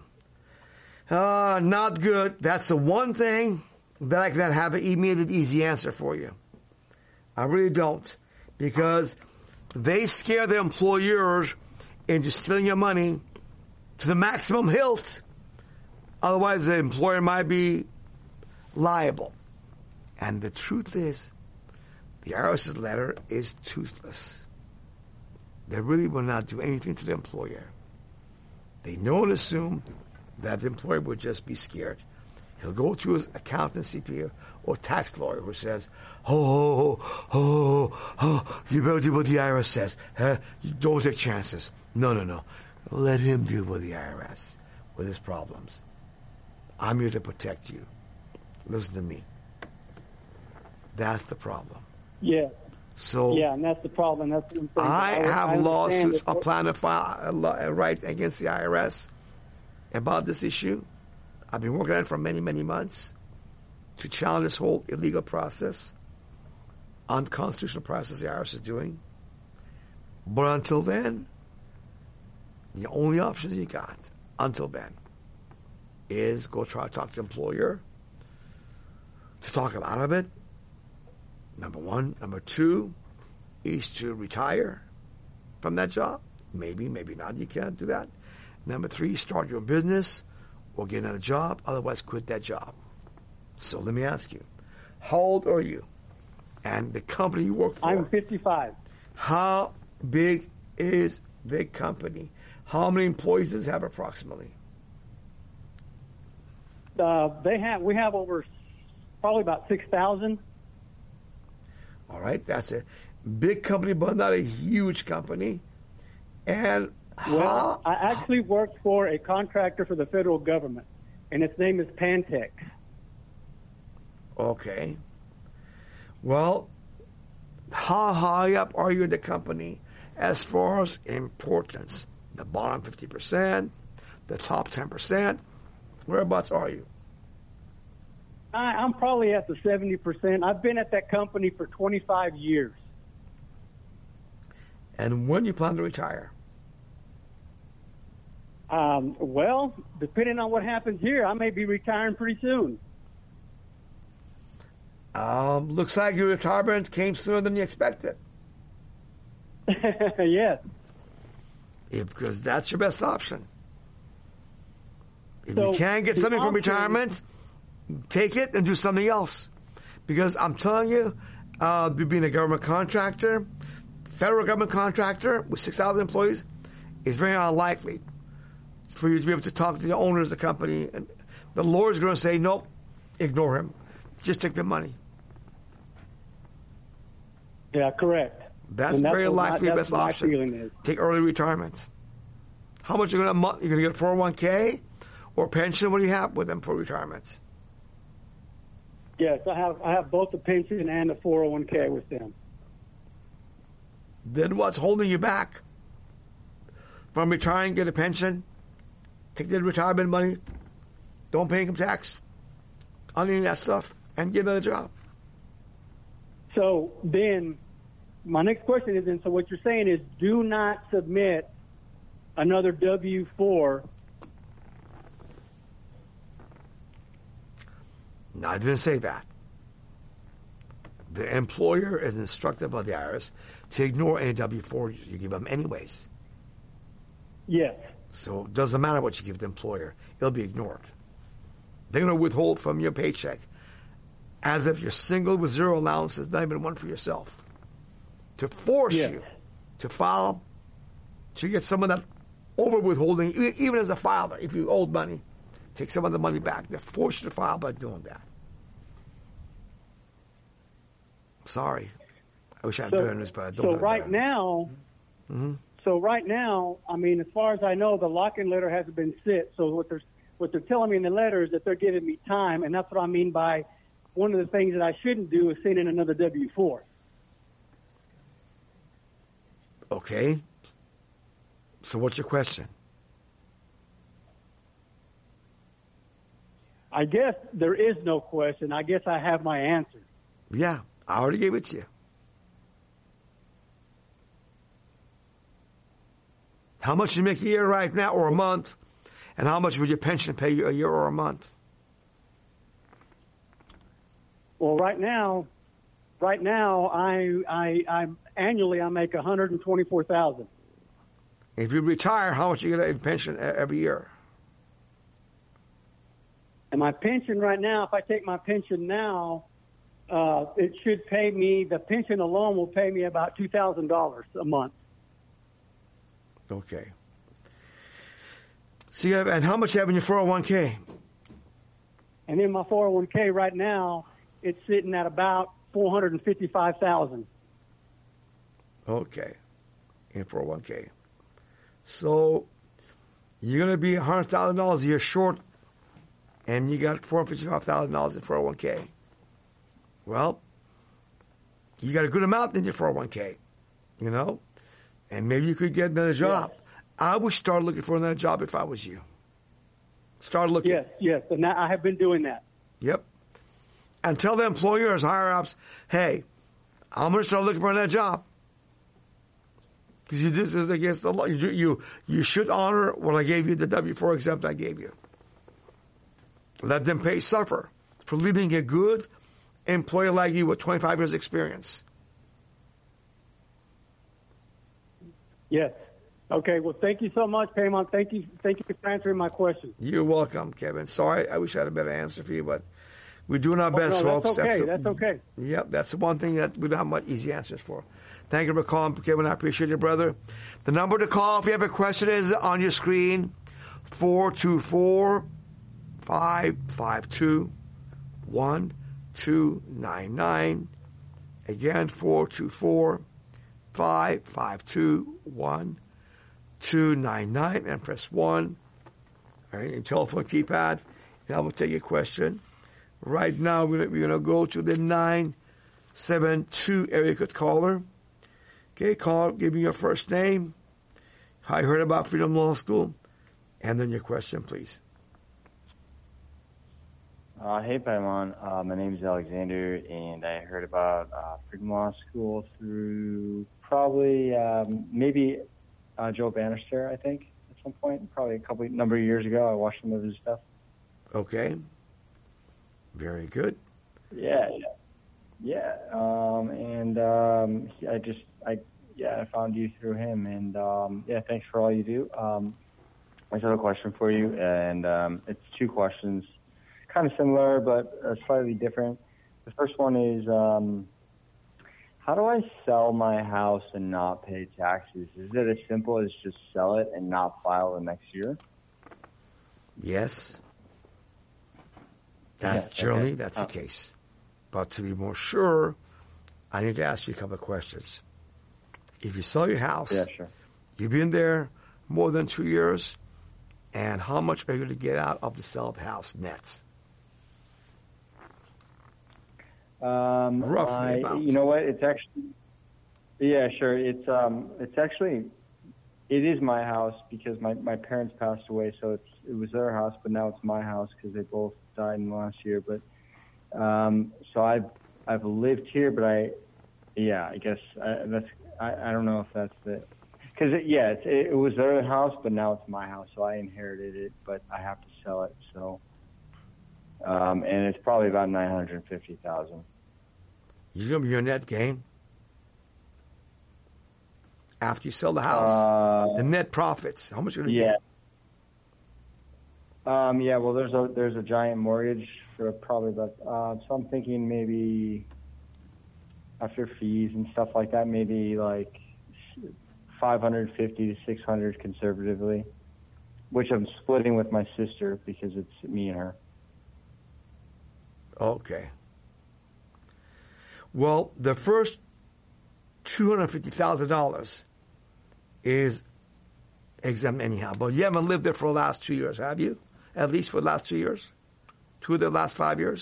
Not good. That's the one thing that I can have an immediate, easy answer for you. I really don't. Because they scare the employers into stealing your money to the maximum hilt. Otherwise, the employer might be liable. And the truth is, the IRS's letter is toothless. They really will not do anything to the employer. They know and assume that the employer would just be scared. He'll go to his accountant, CPA, or tax lawyer who says, you better do what the IRS says. You don't take chances. No. Let him deal with the IRS, with his problems. I'm here to protect you. Listen to me. That's the problem. Yeah. So yeah, and that's the problem. That's the I have lawsuits. I plan to file a right against the IRS about this issue. I've been working on it for many, many months to challenge this whole illegal process, unconstitutional process the IRS is doing. But until then, the only option you got, until then, is go try to talk to the employer to talk him out of it. Number one. Number two is to retire from that job. Maybe not. You can't do that. Number three, start your business or get another job. Otherwise, quit that job. So let me ask you, how old are you? And the company you work for? I'm 55. How big is the company? How many employees does it have approximately? We have over probably about 6,000. All right, that's a big company, but not a huge company. And well, I actually work for a contractor for the federal government, and its name is Pantex. Okay. Well, how high up are you in the company as far as importance? The bottom 50%, the top 10%? Whereabouts are you? I'm probably at the 70%. I've been at that company for 25 years. And when do you plan to retire? Well, depending on what happens here, I may be retiring pretty soon. Looks like your retirement came sooner than you expected. Yes. Because that's your best option. If So you can't get the something from option- retirement, take it and do something else. Because I'm telling you, being a government contractor, federal government contractor with 6,000 employees, is very unlikely for you to be able to talk to the owners of the company. And the lawyer's going to say, nope, ignore him. Just take the money. Yeah, correct. That's And very what likely the best my option. feeling is. Take early retirement. How much you're going to get 401k or pension? What do you have with them for retirement? Yes, I have both the pension and the 401k with them. Then what's holding you back from retiring, get a pension, take the retirement money, don't pay income tax on any of that stuff, and get another job? So then my next question is, and so what you're saying is do not submit another W-4. No, I didn't say that. The employer is instructed by the IRS to ignore any W-4 you give them anyways. Yes. So it doesn't matter what you give the employer. It'll be ignored. They're going to withhold from your paycheck as if you're single with zero allowances, not even one for yourself. To force you to file, to get some of that over withholding, even as a filer, if you owed money, take some of the money back. They're forced you to file by doing that. Sorry. I wish I had better news, but I don't. So right now, I mean, as far as I know, the lock-in letter hasn't been sent. So what they're telling me in the letter is that they're giving me time, and that's what I mean by one of the things that I shouldn't do is send in another W-4. Okay. So what's your question? I guess there is no question. I guess I have my answer. Yeah, I already gave it to you. How much you make a year right now or a month, and how much would your pension pay you a year or a month? Well, right now, I annually I make $124,000. If you retire, how much you get in pension every year? And my pension right now, if I take my pension now, it should pay me. The pension alone will pay me about $2,000 a month. Okay. So you have, and how much you have in your 401k? And in my 401k right now, it's sitting at about $455,000. Okay. In 401k. So you're going to be $100,000 a year short, and you got $455,000 in 401k. Well, you got a good amount in your 401k, you know, and maybe you could get another job. Yes. I would start looking for another job if I was you. Start looking. Yes, and I have been doing that. Yep. And tell the employers, higher ups, hey, I'm going to start looking for another job. Because this is against the law. You should honor what I gave you, the W-4 exempt I gave you. Let them suffer for leaving a good employer like you with 25 years experience. Yes. Okay. Well, thank you so much, Paymon. Thank you for answering my question. You're welcome, Kevin. Sorry, I wish I had a better answer for you, but we're doing our best, no, folks. That's okay. Yep, that's the one thing that we don't have much easy answers for. Thank you for calling, Kevin. I appreciate you, brother. The number to call if you have a question is on your screen, 424-552-1299. Again, 424-552-1299, and press 1. All right, your telephone keypad, and I will take your question. Right now, we're going to go to the 972 area code caller. Okay, call, give me your first name, how you heard about Freedom Law School, and then your question, please. Hey, Paimon. My name is Alexander, and I heard about Freedom Law School through probably maybe Joe Bannister, I think, at some point, probably a number of years ago. I watched some of his stuff. Okay. Very good. Yeah. I found you through him, and thanks for all you do. I just have a question for you, and it's two questions, kind of similar but slightly different. The first one is, how do I sell my house and not pay taxes? Is it as simple as just sell it and not file the next year? Yes. Generally, that's the case. But to be more sure, I need to ask you a couple of questions. If you sell your house, Yeah, sure. you've been there more than 2 years, and how much are you going to get out of the sale of the house net? Roughly about. You know what? It's actually, yeah, sure. It's actually, it is my house because my parents passed away, so it was their house, but now it's my house because they both died in the last year. But so I've lived here, but I guess I don't know if that's the, because it was their house, but now it's my house, so I inherited it, but I have to sell it. So, and it's probably about $950,000. You're going to be your net gain after you sell the house. The net profits. How much are you get? Yeah. Well, there's a giant mortgage for probably about. So I'm thinking maybe after fees and stuff like that, maybe like 550 to 600 conservatively, which I'm splitting with my sister because it's me and her. Okay. Well, the first $250,000 is exempt anyhow. But you haven't lived there for the last 2 years, have you? At least for the last 2 years? 2 of the last 5 years?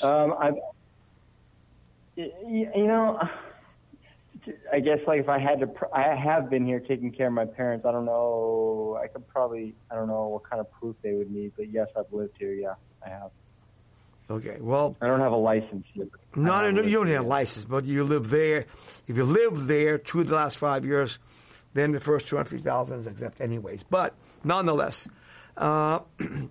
I guess like if I had to, I have been here taking care of my parents. I don't know. I don't know what kind of proof they would need, but yes, I've lived here. Yeah, I have. Okay, well, I don't have a license yet. No, you don't need a license, but you live there. If you live there 2 of the last 5 years, then the first $250,000 is exempt anyways. But nonetheless, bottom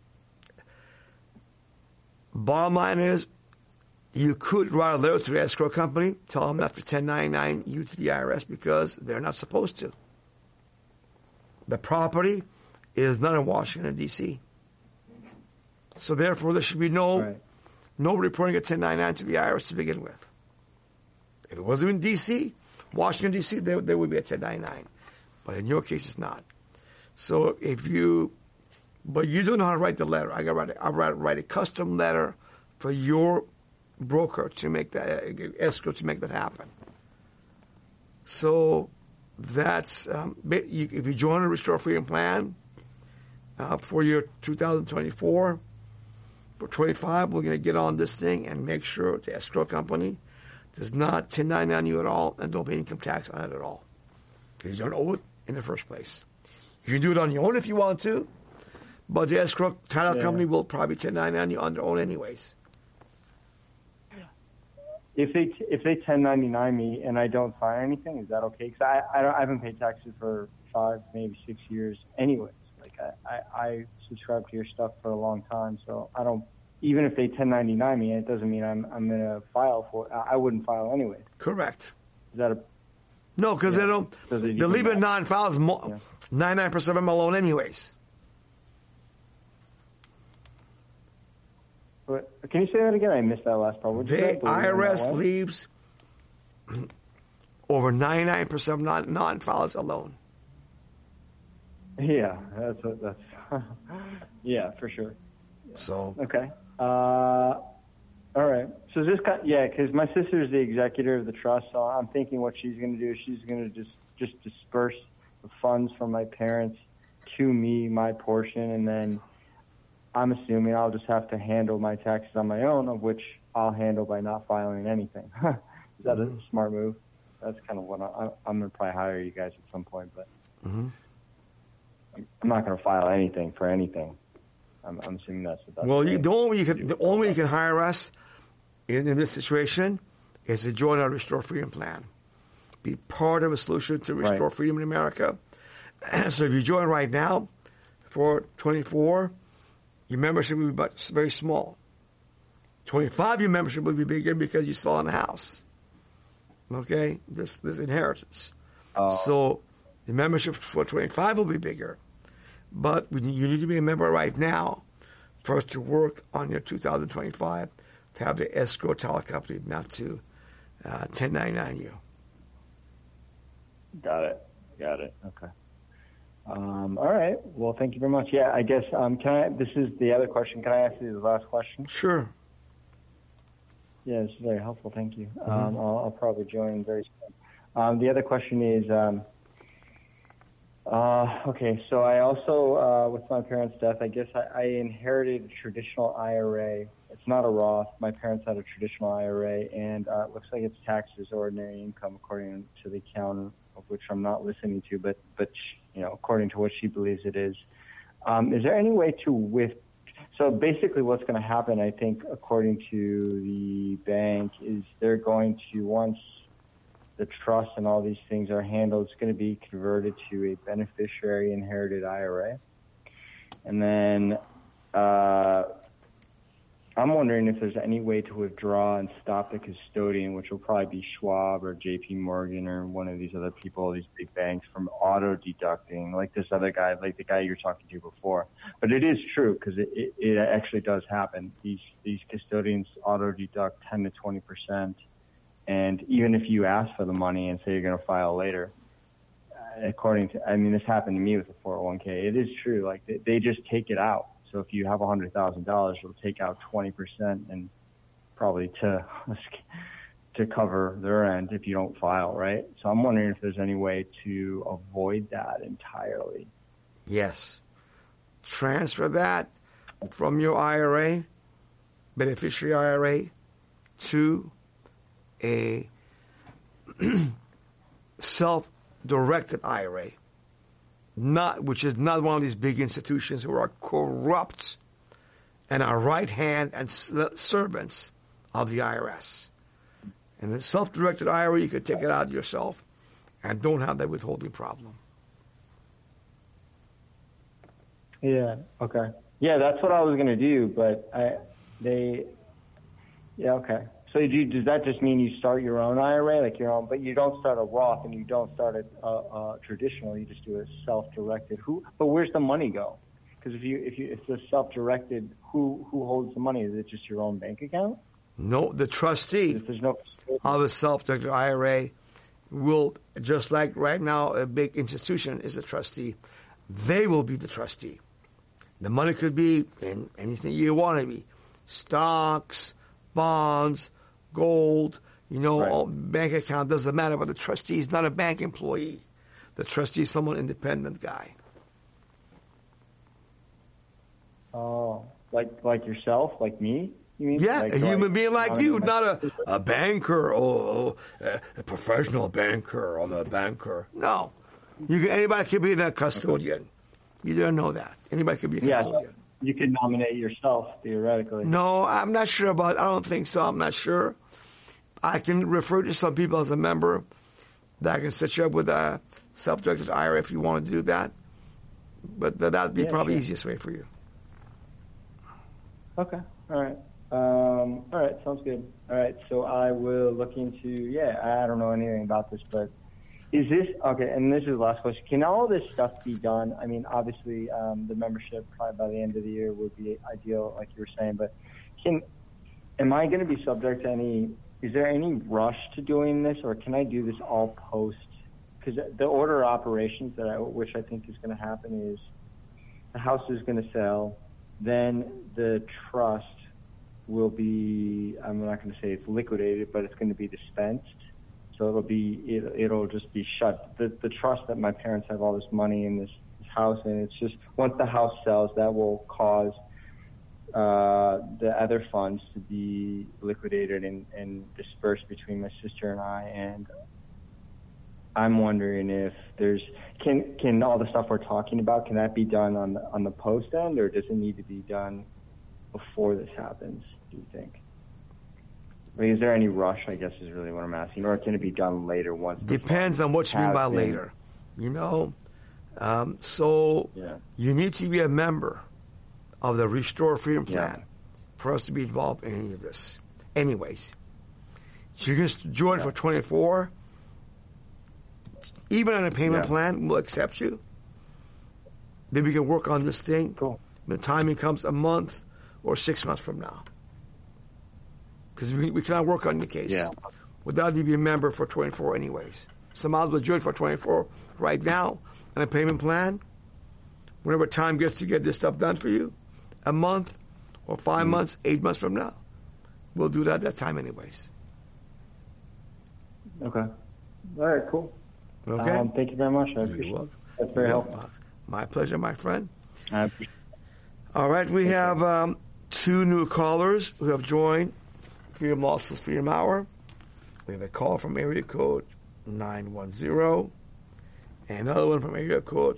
line is, you could write a letter to the escrow company, tell them not to 1099 you to the IRS because they're not supposed to. The property is not in Washington, D.C. So therefore, there should be no reporting a 1099 to the IRS to begin with. If it wasn't in D.C., Washington, D.C., there would be a 1099. But in your case, it's not. So but you don't know how to write the letter. I write a custom letter for your broker to make that escrow to make that happen. So that's if you join a Restore Freedom plan for your 2024, for 25, we're going to get on this thing and make sure the escrow company does not 1099 you at all and don't pay income tax on it at all because you don't owe it in the first place. You can do it on your own if you want to, but the escrow title company will probably 1099 you on their own anyways. If they 1099 me and I don't file anything, is that okay? Because I haven't paid taxes for 5, maybe 6 years anyways. Like I subscribe to your stuff for a long time, so I don't. Even if they 1099 me, it doesn't mean I'm going to file for. I wouldn't file anyway. Correct. Is that a? No, because they don't. They leave it non-filed. 99% of them alone anyways. Can you say that again? I missed that last part. The IRS leaves over 99% of non-filers alone. Yeah, that's yeah, for sure. So okay, all right. So this because my sister is the executor of the trust, so I'm thinking what she's going to do is she's going to just disperse the funds from my parents to me, my portion, and then I'm assuming I'll just have to handle my taxes on my own, of which I'll handle by not filing anything. Is that a smart move? That's kind of what I'm going to probably hire you guys at some point, but I'm not going to file anything for anything. I'm assuming that's what that's. Well, the only way you can hire us in this situation is to join our Restore Freedom plan. Be part of a solution to restore freedom in America. So if you join right now for 24, your membership will be very small. 25, your membership will be bigger because you still own a house. Okay? This inheritance. So the membership for 25 will be bigger. But you need to be a member right now for us to work on your 2025 to have the escrow title company not to 1099 you. Got it. Okay. All right. Well, thank you very much. Yeah, I guess, this is the other question. Can I ask you the last question? Sure. Yeah, it's very helpful. Thank you. I'll probably join very soon. The other question is, okay, so I also, with my parents' death, I guess I inherited a traditional IRA. It's not a Roth. My parents had a traditional IRA, and it looks like it's taxed as ordinary income according to the accountant, of which I'm not listening to, but according to what she believes it is. Is there any way to So basically what's going to happen, I think, according to the bank, is they're going to, once the trust and all these things are handled, it's going to be converted to a beneficiary inherited IRA. And then I'm wondering if there's any way to withdraw and stop the custodian, which will probably be Schwab or JP Morgan or one of these other people, these big banks, from auto-deducting, like this other guy, like the guy you were talking to before. But it is true, because it actually does happen. These custodians auto-deduct 10 to 20%. And even if you ask for the money and say you're going to file later, this happened to me with the 401k. It is true. Like they just take it out. So if you have $100,000, you'll take out 20% and probably to cover their end if you don't file, right? So I'm wondering if there's any way to avoid that entirely. Yes. Transfer that from your IRA, beneficiary IRA, to a self-directed IRA, which is not one of these big institutions who are corrupt and are right hand and servants of the IRS. And the self-directed IRA, you could take it out yourself and don't have that withholding problem. Yeah. Okay. Yeah, that's what I was going to do, but okay. So does that just mean you start your own IRA, like your own, but you don't start a Roth and you don't start a traditional, you just do a self-directed. But where's the money go? Because if it's self-directed, who holds the money? Is it just your own bank account? No, the trustee of a self-directed IRA will, just like right now a big institution is a trustee, they will be the trustee. The money could be in anything you want to be. Stocks, bonds, gold, right. Bank account, doesn't matter, but the trustee is not a bank employee. The trustee is someone independent guy. Oh, like yourself, like me? You mean? Yeah, a human being like you, not a banker or a professional banker or a banker. No. Anybody could be a custodian. You don't know that. Anybody could be a custodian. You could nominate yourself, theoretically. No, I'm not sure about it. I don't think so. I'm not sure. I can refer to some people as a member that can set you up with a self-directed IRA if you want to do that. But that would be probably the easiest way for you. Okay. All right. All right. Sounds good. All right. So I will look into, I don't know anything about this, but is this, okay, and this is the last question. Can all this stuff be done? I mean, obviously, the membership probably by the end of the year would be ideal, like you were saying, but am I going to be subject to is there any rush to doing this, or can I do this all post? Because the order of operations which I think is going to happen is the house is going to sell, then the trust will be, I'm not going to say it's liquidated, but it's going to be dispensed. So it'll just be shut. The trust that my parents have all this money in this house, and it's just once the house sells, that will cause the other funds to be liquidated and dispersed between my sister and I. And I'm wondering if can all the stuff we're talking about, can that be done on the post end, or does it need to be done before this happens, do you think? I mean, is there any rush, I guess, is really what I'm asking, or can it be done later once? Depends on what you mean by later. So you need to be a member of the Restore Freedom Plan for us to be involved in any of this. Anyways, so you can join for 24. Even on a payment plan, we'll accept you. Then we can work on this thing. Cool. When the timing comes, a month or 6 months from now. Because we cannot work on the case without you being a member for 24 anyways. So might as well join for 24 right now on a payment plan. Whenever time gets to get this stuff done for you, a month or 5 months, 8 months from now, we'll do that at that time anyways. Okay. All right, cool. Okay. Thank you very much. I appreciate it. That's very helpful. My pleasure, my friend. I appreciate All right, we have 2 new callers who have joined Freedom Law School's Freedom Hour. We have a call from area code 910 and another one from area code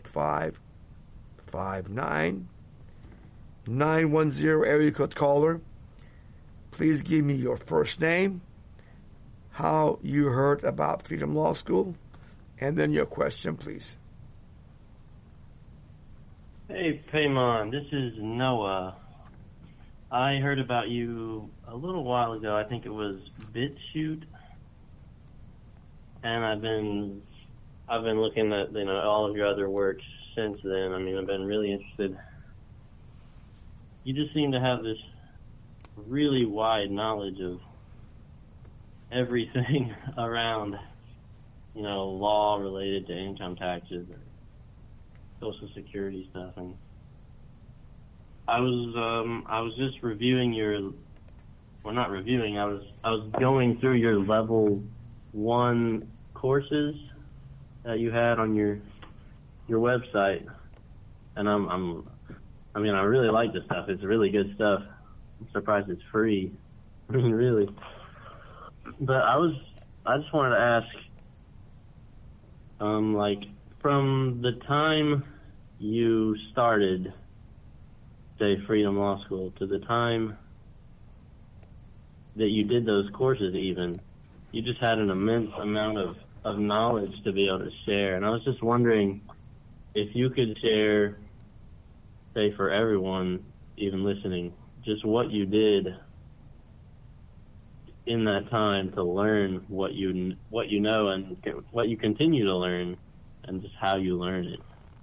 559. 910 area code caller, please give me your first name, how you heard about Freedom Law School, and then your question, please. Hey, Paymon, this is Noah. I heard about you a little while ago. I think it was BitChute, and I've been looking at all of your other works since then. I mean, I've been really interested. You just seem to have this really wide knowledge of everything around, law related to income taxes or Social Security stuff. And I was just reviewing I was going through your level 1 courses that you had on your website, and I really like this stuff. It's really good stuff. I'm surprised it's free. I mean, really. But I just wanted to ask, from the time you started, say, Freedom Law School, to the time that you did those courses even, you just had an immense amount of knowledge to be able to share. And I was just wondering if you could share, say, for everyone even listening, just what you did in that time to learn what you know and what you continue to learn, and just how you learn it.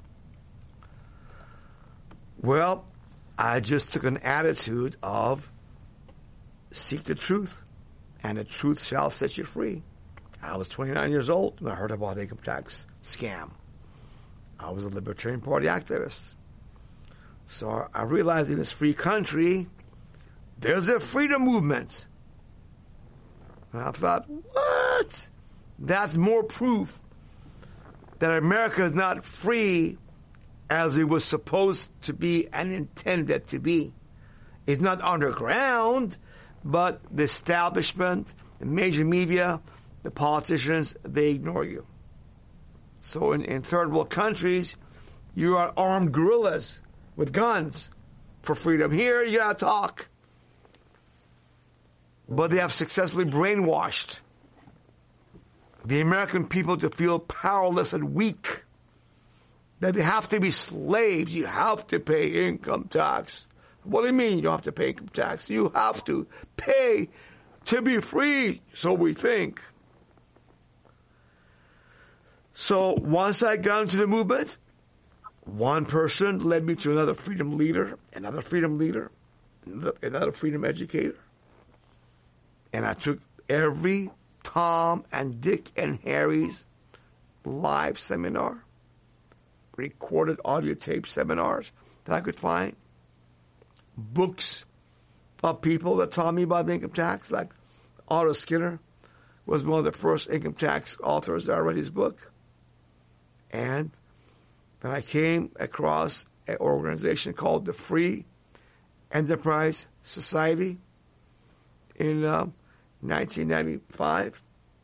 Well, I just took an attitude of seek the truth, and the truth shall set you free. I was 29 years old when I heard about the income tax scam. I was a Libertarian Party activist. So I realized in this free country, there's a freedom movement. And I thought, what? That's more proof that America is not free as it was supposed to be and intended to be. It's not underground, but the establishment, the major media, the politicians, they ignore you. So in third world countries, you are armed guerrillas with guns for freedom. Here, you gotta talk. But they have successfully brainwashed the American people to feel powerless and weak. That they have to be slaves. You have to pay income tax. What do you mean you don't have to pay income tax? You have to pay to be free, so we think. So once I got into the movement, one person led me to another freedom leader, another freedom leader, another freedom educator. And I took every Tom and Dick and Harry's live seminar, recorded audio tape seminars that I could find, books of people that taught me about income tax, like Otto Skinner was one of the first income tax authors that I read his book. And then I came across an organization called the Free Enterprise Society in 1995.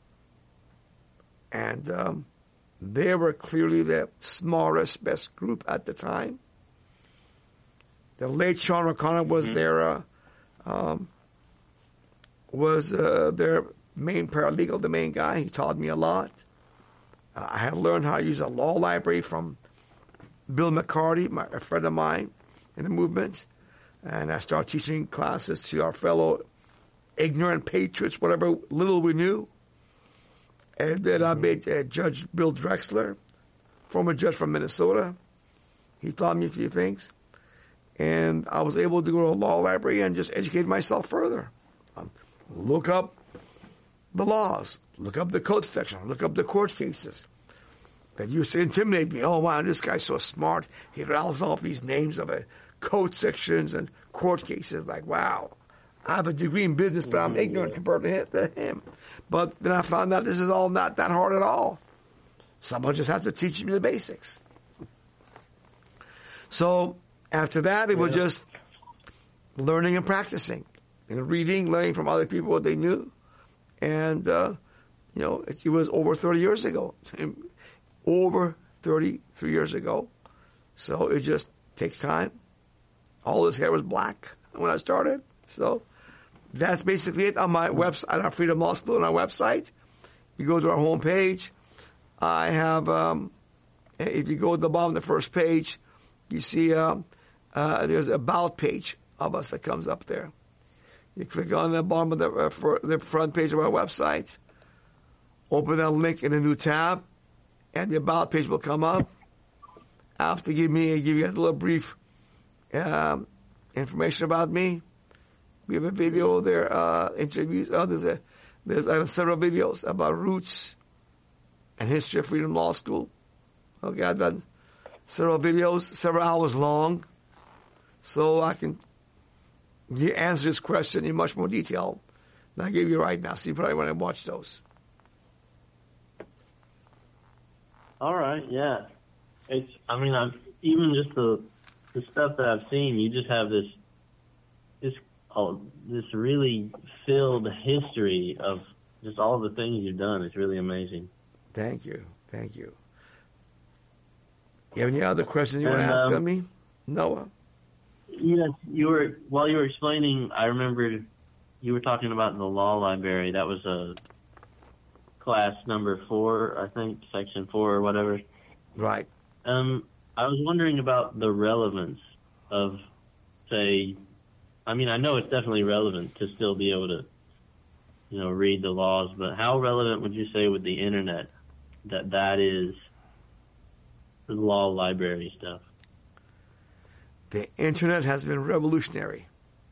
And they were clearly the smartest, best group at the time. The late Sean O'Connor was their main paralegal, the main guy. He taught me a lot. I had learned how to use a law library from Bill McCarty, a friend of mine in the movement. And I started teaching classes to our fellow ignorant patriots, whatever little we knew. And then I met Judge Bill Drexler, former judge from Minnesota. He taught me a few things. And I was able to go to a law library and just educate myself further. Look up the laws. Look up the code section. Look up the court cases that used to intimidate me. Oh, wow, this guy's so smart. He rattles off these names of code sections and court cases. Like, wow, I have a degree in business, but I'm ignorant compared to him. But then I found out this is all not that hard at all. Someone just has to teach me the basics. So after that, it was just learning and practicing, reading, learning from other people what they knew. And, it was over 30 years ago. Over 33 years ago. So it just takes time. All his hair was black when I started. So that's basically it on my website, on our Freedom Law School, on our website. You go to our home page. I have, if you go to the bottom of the first page, you see there's an about page of us that comes up there. You click on the bottom of the front page of our website, open that link in a new tab, and the about page will come up. After give you a little brief information about me. We have a video there, interviews. There's several videos about roots and history of Freedom Law School. Okay, I've done several videos, several hours long, so I can answer this question in much more detail than I gave you right now. So you probably want to watch those. All right, yeah. Even just the stuff that I've seen, you just have this really filled history of just all the things you've done. It's really amazing. Thank you. You have any other questions you want to ask of me, Noah? Yes, while you were explaining, I remembered you were talking about the law library. That was a class number 4, I think, section 4 or whatever. Right. I was wondering about the relevance of, say, I know it's definitely relevant to still be able to, read the laws, but how relevant would you say with the internet that is the law library stuff? The internet has been revolutionary.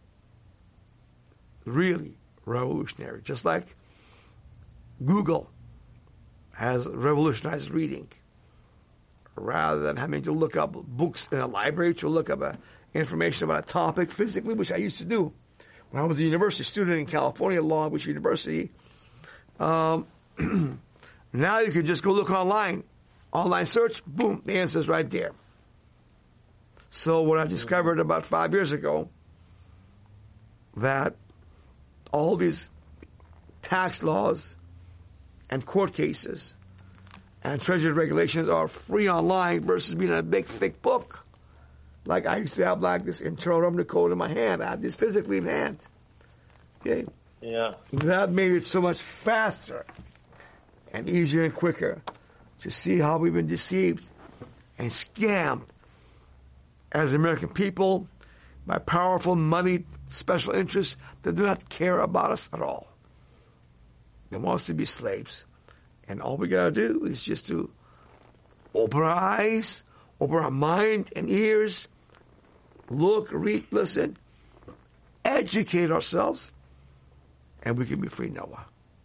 Really revolutionary. Just like Google has revolutionized reading. Rather than having to look up books in a library, to look up information about a topic physically, which I used to do when I was a university student in California, Long Beach University. Now you can just go look online search, boom, the answer's right there. So what I discovered about 5 years ago, that all these tax laws and court cases and Treasury regulations are free online versus being in a big, thick book. Like I used to have like this Internal Revenue Code in my hand. I have this physically in hand. Okay? Yeah. That made it so much faster and easier and quicker to see how we've been deceived and scammed as American people by powerful, moneyed special interests that do not care about us at all. They want us to be slaves. And all we gotta do is just to open our eyes, open our mind and ears, look, read, listen, educate ourselves, and we can be free, Noah.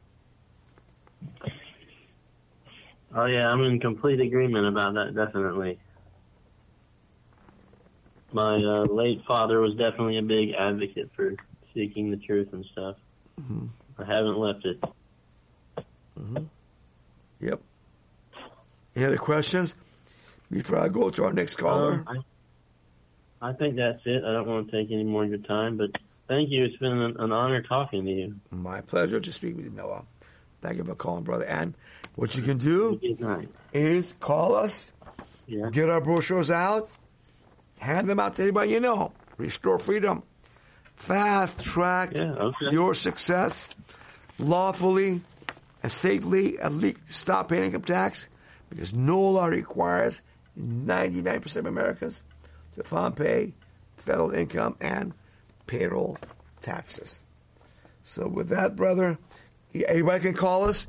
Oh yeah, I'm in complete agreement about that, definitely. My late father was definitely a big advocate for seeking the truth and stuff. Mm-hmm. I haven't left it. Mm-hmm. Yep. Any other questions before I go to our next caller? I think that's it. I don't want to take any more of your time, but thank you. It's been an honor talking to you. My pleasure to speak with you, Noah. Thank you for calling, brother. And what you can do is call us, get our brochures out, hand them out to anybody you know. Restore Freedom. Fast track your success lawfully and safely, at least stop paying income tax, because no law requires 99% of Americans to file and pay federal income and payroll taxes. So with that, brother, everybody can call us,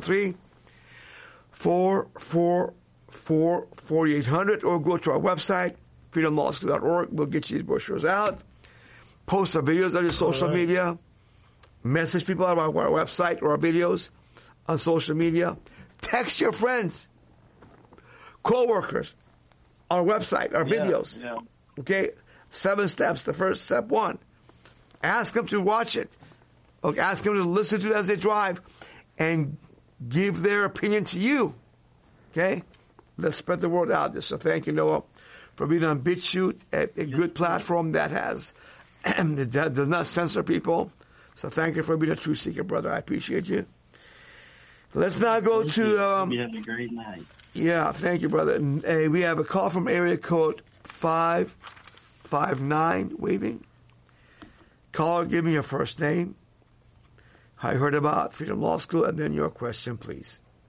813-444-4800, or go to our website, freedomlawschool.org. We'll get you these brochures out. Post our videos on your social media. Message people on our website or our videos on social media. Text your friends, co-workers, our website, our videos. Yeah. Okay? 7 steps. The first step, 1, Ask them to watch it. Okay, ask them to listen to it as they drive and give their opinion to you. Okay? Let's spread the word out there. So thank you, Noah, for being on BitChute, a good platform that that does not censor people. So thank you for being a truth seeker, brother. I appreciate you. Let's now go to... you have a great night. Yeah, thank you, brother. We have a call from area code 559, waving. Caller, give me your first name. I heard about Freedom Law School, and then your question, please.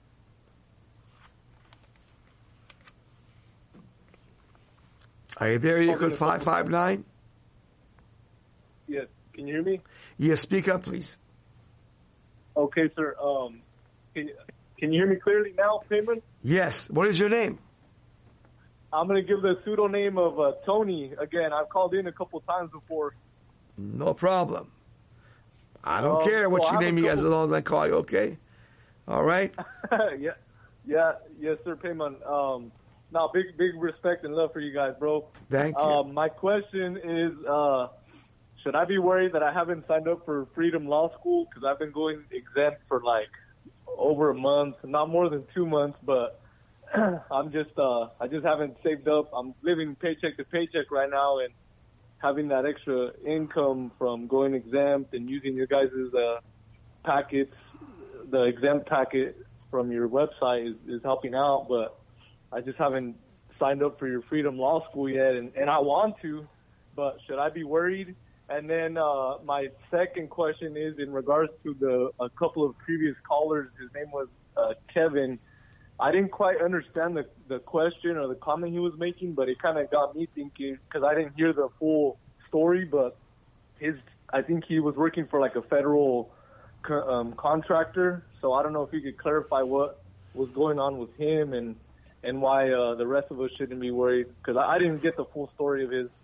Are you there? You code 559? Yes. Can you hear me? Yes, speak up, please. Okay, sir. Can you hear me clearly now, Payman? Yes. What is your name? I'm going to give the pseudonym of Tony. Again, I've called in a couple times before. No problem. I don't care what your name is as long as I call you, okay? All right? Yes, sir, Payman. Now, big respect and love for you guys, bro. Thank you. My question is, should I be worried that I haven't signed up for Freedom Law School? Because I've been going exempt for like over a month, not more than 2 months, but I just haven't saved up. I'm living paycheck to paycheck right now, and having that extra income from going exempt and using your guys' packets, the exempt packet from your website is helping out, but I just haven't signed up for your Freedom Law School yet, and I want to, but should I be worried? And then my second question is in regards to a couple of previous callers. His name was Kevin. I didn't quite understand the question or the comment he was making, but it kind of got me thinking because I didn't hear the full story. But I think he was working for like a federal contractor. So I don't know if you could clarify what was going on with him and why the rest of us shouldn't be worried, because I didn't get the full story of his.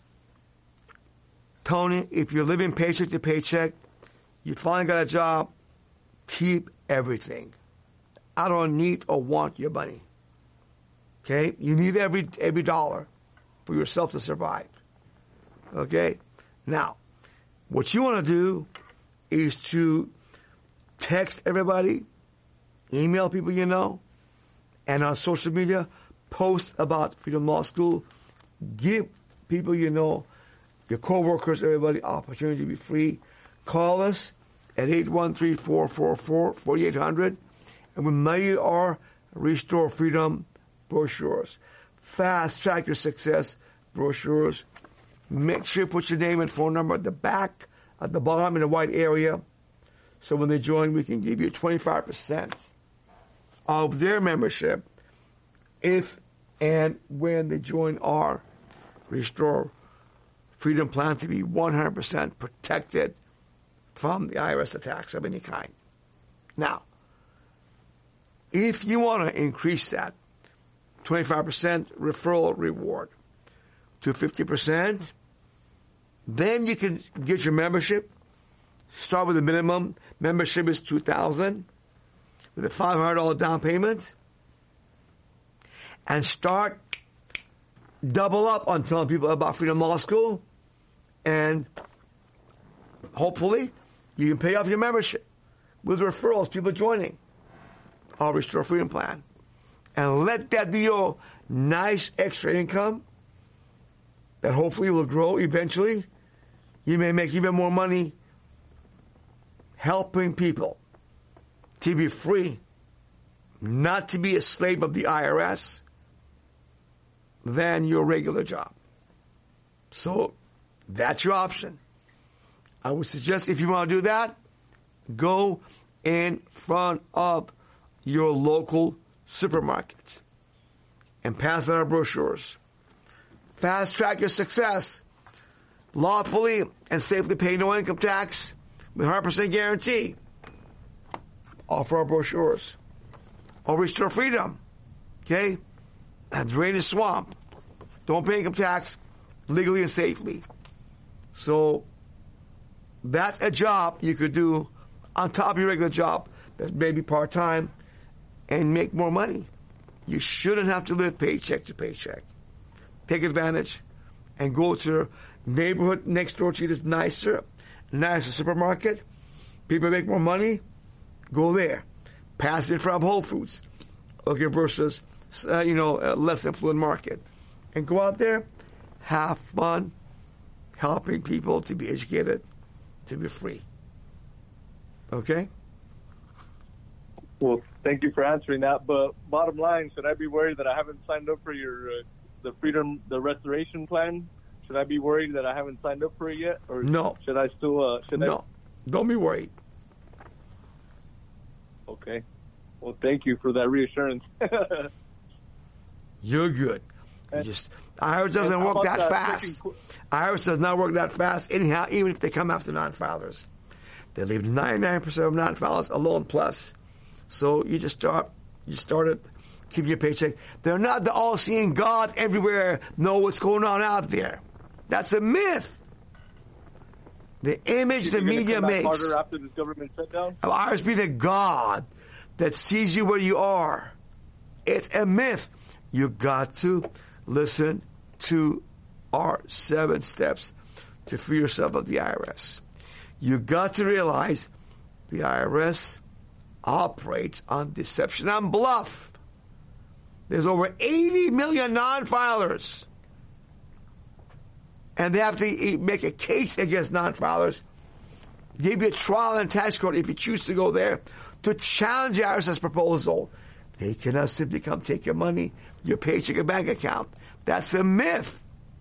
Tony, if you're living paycheck to paycheck, you finally got a job, keep everything. I don't need or want your money. Okay? You need every dollar for yourself to survive. Okay? Now, what you want to do is to text everybody, email people you know, and on social media, post about Freedom Law School. Give people you know, your coworkers, everybody, opportunity to be free. Call us at 813-444-4800, and we mail you our Restore Freedom brochures. Fast Track Your Success brochures. Make sure you put your name and phone number at the back, at the bottom in the white area, so when they join, we can give you 25% of their membership if and when they join our Restore Freedom plan to be 100% protected from the IRS attacks of any kind. Now, if you want to increase that 25% referral reward to 50%, then you can get your membership. Start with the minimum. Membership is $2,000 with a $500 down payment. And start double up on telling people about Freedom Law School. And hopefully you can pay off your membership with referrals, people joining our Restore Freedom plan. And let that be your nice extra income that hopefully will grow eventually. You may make even more money helping people to be free, not to be a slave of the IRS, than your regular job. So that's your option. I would suggest if you want to do that, go in front of your local supermarkets and pass out our brochures. Fast Track Your Success. Lawfully and safely pay no income tax with 100% guarantee. Offer our brochures. Or Restore Freedom. Okay? And drain the swamp. Don't pay income tax legally and safely. So that's a job you could do on top of your regular job that's maybe part-time and make more money. You shouldn't have to live paycheck to paycheck. Take advantage and go to the neighborhood next door to you that's nicer National Supermarket. People make more money. Go there. Pass it in front of Whole Foods. Okay, versus, less affluent market. And go out there, have fun, helping people to be educated, to be free. Okay? Well, thank you for answering that. But bottom line, should I be worried that I haven't signed up for your the restoration plan? Should I be worried that I haven't signed up for it yet? Or no. Should I still? No. Don't be worried. Okay. Well, thank you for that reassurance. You're good. IRS doesn't work that fast. IRS does not work that fast anyhow, even if they come after non-filers. They leave 99% of non-filers alone plus. So you started keeping your paycheck. They're not the all-seeing God everywhere, know what's going on out there. That's a myth. The image the media makes harder after this government shutdown of IRS being a God that sees you where you are. It's a myth. You got to listen to our 7 steps to free yourself of the IRS. You got to realize the IRS operates on deception and bluff. There's over 80 million non-filers. And they have to make a case against non-filers, give you a trial in tax court if you choose to go there, to challenge the IRS's proposal. They cannot simply come take your money, your paycheck, your bank account. That's a myth.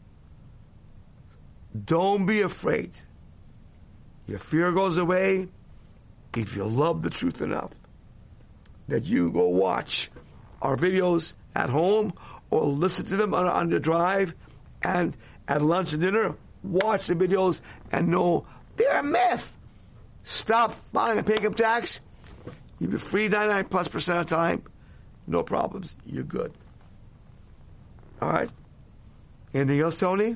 Don't be afraid. Your fear goes away if you love the truth enough that you go watch our videos at home or listen to them on the drive, and at lunch and dinner, watch the videos and know they're a myth. Stop filing a pay income tax. You'll be free 99+% of the time. No problems. You're good. All right. Anything else, Tony?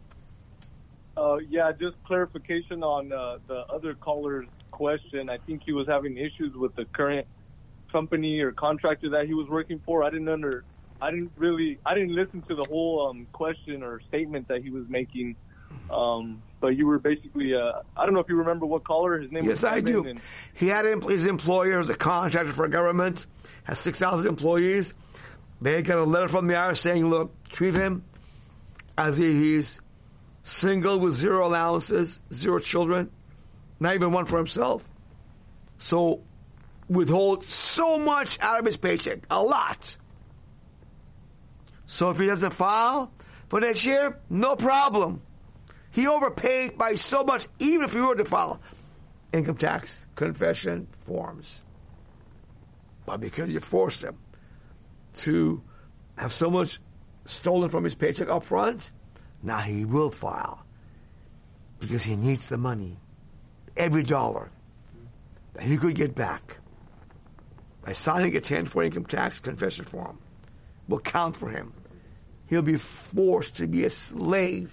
Yeah, just clarification on the other caller's question. I think he was having issues with the current company or contractor that he was working for. I didn't listen to the whole question or statement that he was making. But you were basically, I don't know if you remember what caller. His name was. Yes, I do. He had his employer as a contractor for a government, has 6,000 employees. They got a letter from the IRS saying, look, treat him as if he's single with 0 allowances, 0 children, not even one for himself. So withhold so much out of his paycheck, a lot. So if he doesn't file for next year, no problem. He overpaid by so much, even if he were to file income tax confession forms. But because you forced him to have so much stolen from his paycheck up front, now he will file because he needs the money, every dollar that he could get back by signing a 1040 income tax confession form will count for him. He'll be forced to be a slave.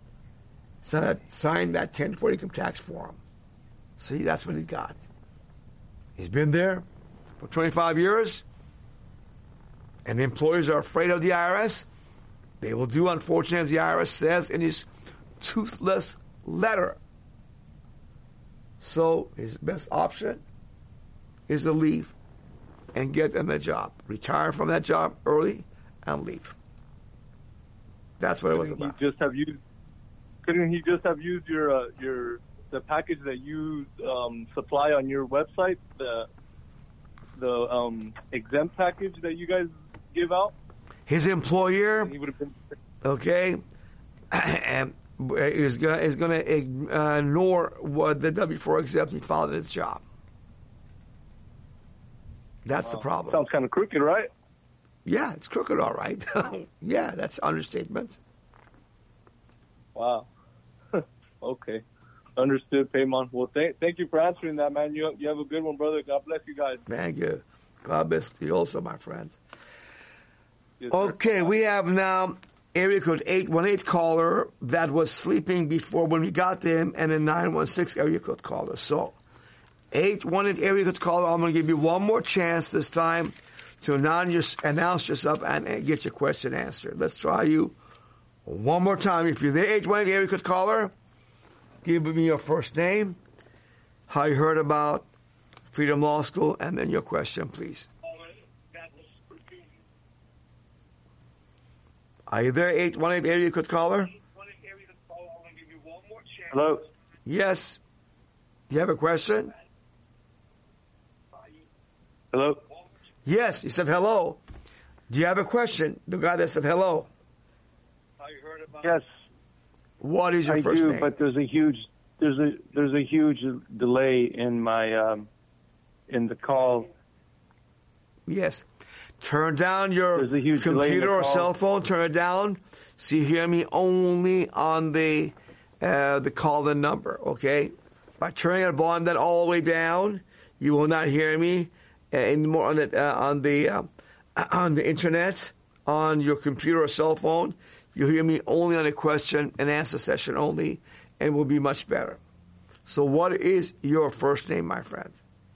So sign that 1040 income tax form. See, that's what he got. He's been there for 25 years, and the employers are afraid of the IRS. They will do, unfortunately, as the IRS says in his toothless letter. So his best option is to leave and get another job. Retire from that job early and leave. That's what it was about. Couldn't he just have used the package that you supply on your website, the exempt package that you guys give out? His employer, okay, and is going to ignore what the W-4 exempt he filed in his job. That's the problem. Sounds kind of crooked, right? Yeah, it's crooked, all right. Yeah, that's understatement. Wow. Okay. Understood, Paymon. Well, thank you for answering that, man. You have a good one, brother. God bless you guys. Thank you. God bless you also, my friend. Yes, okay, we have now area code 818 caller that was sleeping before when we got to him, and a 916 area code caller. So, 818 area code caller, I'm going to give you one more chance this time to announce yourself and get your question answered. Let's try you one more time. If you're the 818 area code caller, give me your first name, how you heard about Freedom Law School, and then your question, please. Are you there, 818 area code caller? Hello? Yes. Do you have a question? Hello? Yes, you said hello. Do you have a question? The guy that said hello. Yes. What is your first name? I do, name? but there's a huge delay in my in the call. Yes. Turn down your There's a huge delay in the computer or call. cell phone. Turn it down. So you hear me only on the call-in number, okay? By turning the volume that all the way down, you will not hear me anymore on the internet, on your computer or cell phone. You'll hear me only on a question and answer session only, and will be much better. So what is your first name, my friend?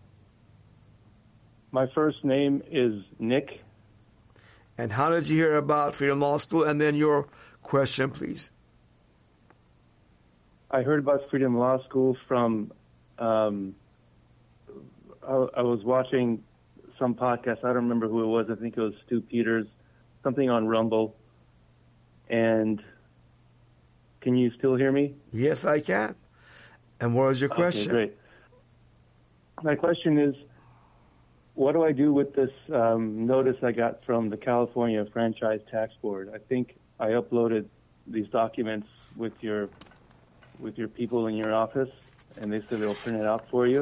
My first name is Nick. And how did you hear about Freedom Law School? And then your question, please. I heard about Freedom Law School from, I was watching some podcast. I don't remember who it was. I think it was Stu Peters, something on Rumble. And can you still hear me? Yes, I can. And what is your question? Okay, great. My question is, what do I do with this notice I got from the California Franchise Tax Board? I think I uploaded these documents with your people in your office, and they said they'll print it out for you.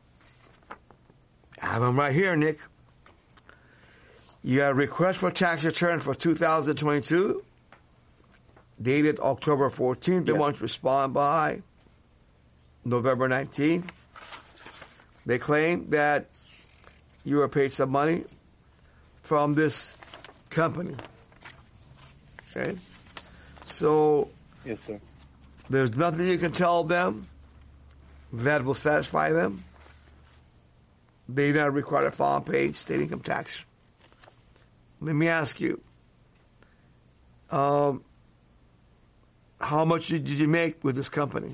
I have them right here, Nick. You got a request for tax return for 2022, dated October 14th. They want you to respond by November 19th. They claim that you were paid some money from this company. Okay? So, yes, sir. There's nothing you can tell them that will satisfy them. They not require a file and pay state income tax. Let me ask you, how much did you make with this company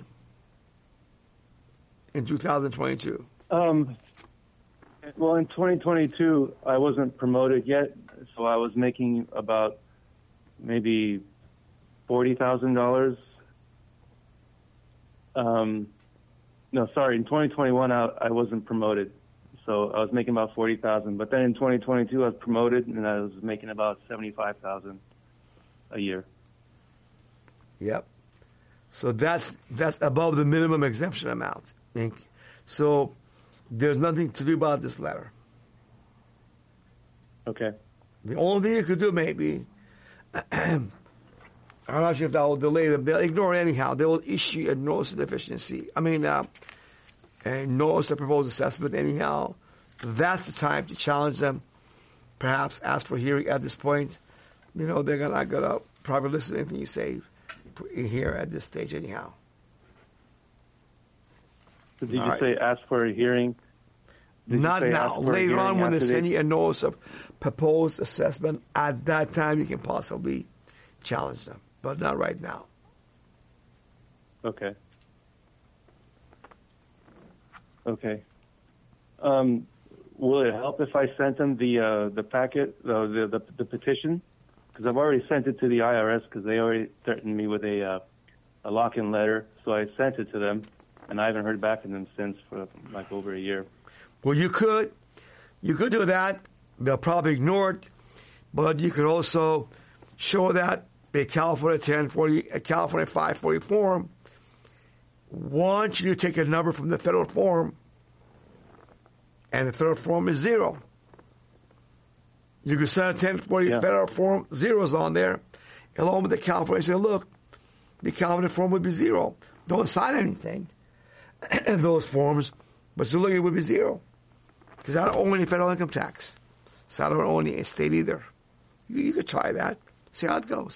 in 2022? Well, in 2022, I wasn't promoted yet, so I was making about maybe $40,000. No, sorry. In 2021, I wasn't promoted, so I was making about $40,000. But then in 2022, I was promoted, and I was making about $75,000 a year. Yep. So that's above the minimum exemption amount. So there's nothing to do about this letter. Okay. The only thing you could do maybe, I'm not sure if that will delay them. They'll ignore it anyhow. They will issue a notice of deficiency. a notice of proposed assessment anyhow. That's the time to challenge them. Perhaps ask for hearing at this point. They're not going to probably listen to anything you say here at this stage anyhow. So did you say ask for a hearing? Not now. Later on when they send you a notice of proposed assessment, at that time you can possibly challenge them. But not right now. Okay. Okay. Will it help if I sent them the packet, the petition? Because I've already sent it to the IRS because they already threatened me with a lock-in letter. So I sent it to them, and I haven't heard back from them since for like over a year. Well, you could do that. They'll probably ignore it, but you could also show that a California 540 form wants you to take a number from the federal form, and the federal form is 0. You can send a 1040 federal form, 0's on there, along with the California. Say, look, the California form would be 0. Don't sign anything in those forms, but still, it would be 0. Because I don't owe any federal income tax. So I don't owe any state either. You could try that. See how it goes.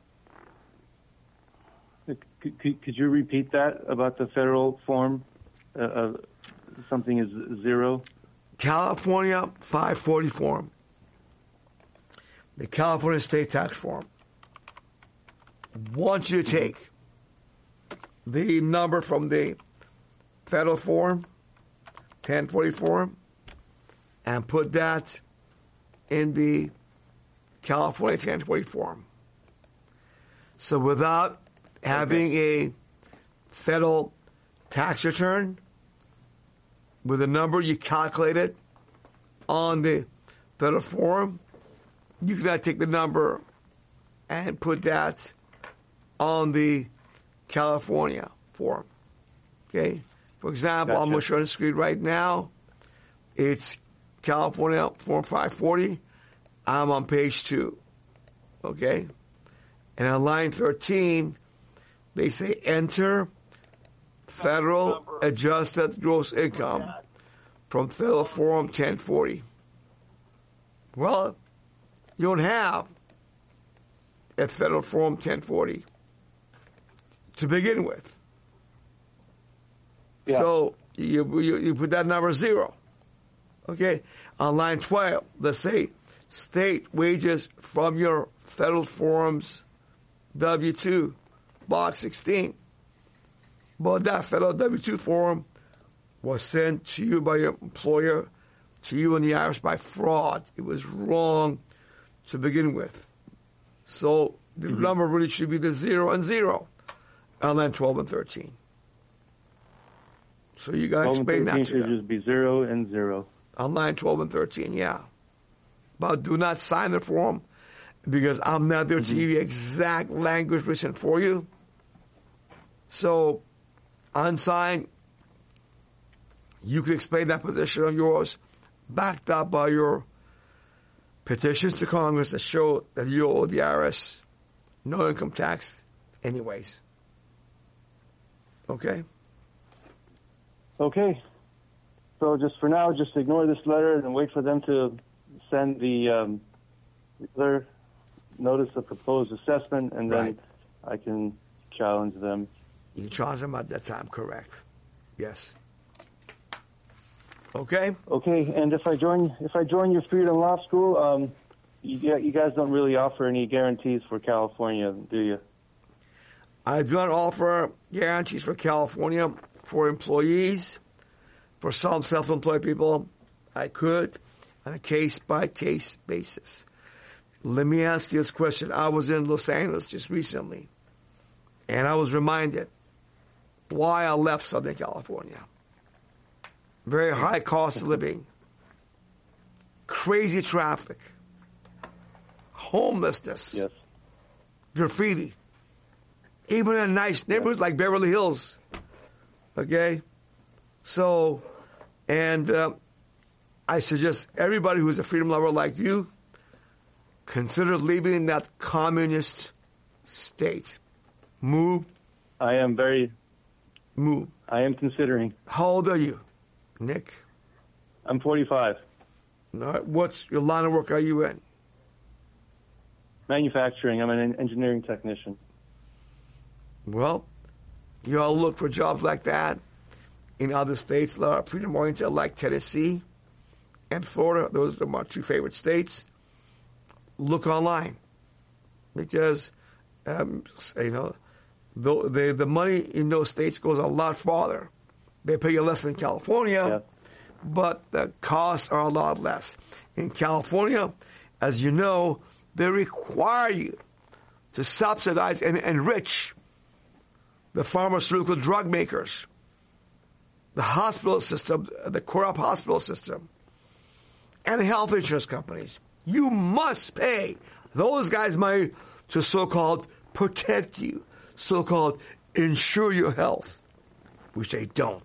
Could you repeat that about the federal form? Something is 0? California 540 form. The California state tax form. Wants you to take the number from the federal form, 1040 form, and put that in the California 1040 form. So without having a federal tax return, with a number you calculated on the federal form, you can now take the number and put that on the California form. Okay? For example, Gotcha. I'm going to show on the screen right now. It's California Form 540. I'm on page 2. Okay? And on line 13, they say enter federal adjusted gross income from federal form 1040. Well, you don't have a federal form 1040 to begin with. Yeah. So you put that number 0. Okay? On line 12, let's say state wages from your federal forms W-2, box 16. But that federal W-2 form was sent to you by your employer, to you and the IRS by fraud. It was wrong to begin with. So the number really should be the 0 and 0 on line 12 and 13. So you got to 12 and explain 13 that to should them. just be 0 and 0. On line 12 and 13, yeah. But do not sign the form because I'm not there to give you exact language written for you. So, unsigned, you can explain that position of yours, backed up by your petitions to Congress that show that you owe the IRS no income tax anyways. Okay? Okay. So just for now, just ignore this letter and wait for them to send the other notice of proposed assessment, and then Right. I can challenge them. You can charge them at that time, correct. Yes. Okay? Okay, and if I join your Freedom Law School, you guys don't really offer any guarantees for California, do you? I do not offer guarantees for California for employees. For some self-employed people, I could on a case-by-case basis. Let me ask you this question. I was in Los Angeles just recently, and I was reminded why I left Southern California. Very high cost of living, crazy traffic, homelessness, Yes. graffiti, even in nice neighborhoods like Beverly Hills. Okay? So, and I suggest everybody who's a freedom lover like you, consider leaving that communist state. Move. Move. I am considering. How old are you, Nick? I'm 45. All right. What's your line of work are you in? Manufacturing. I'm an engineering technician. Well, you all look for jobs like that in other states that are freedom oriented, like Tennessee and Florida. Those are my two favorite states. Look online because the money in those states goes a lot farther. They pay you less than California, but the costs are a lot less. In California, as you know, they require you to subsidize and enrich the pharmaceutical drug makers, the hospital system, the corrupt hospital system, and the health insurance companies. You must pay those guys money to so-called protect you, so-called insure your health, which they don't.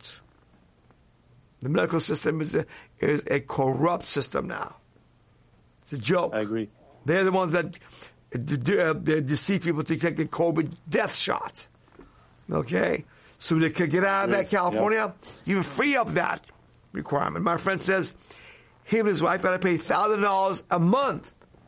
The medical system is a corrupt system now. It's a joke. I agree. They're the ones that deceive people to take the COVID death shot. Okay? So they could get out of that California, you free up that requirement. My friend says he and his wife got to pay $1,000 a month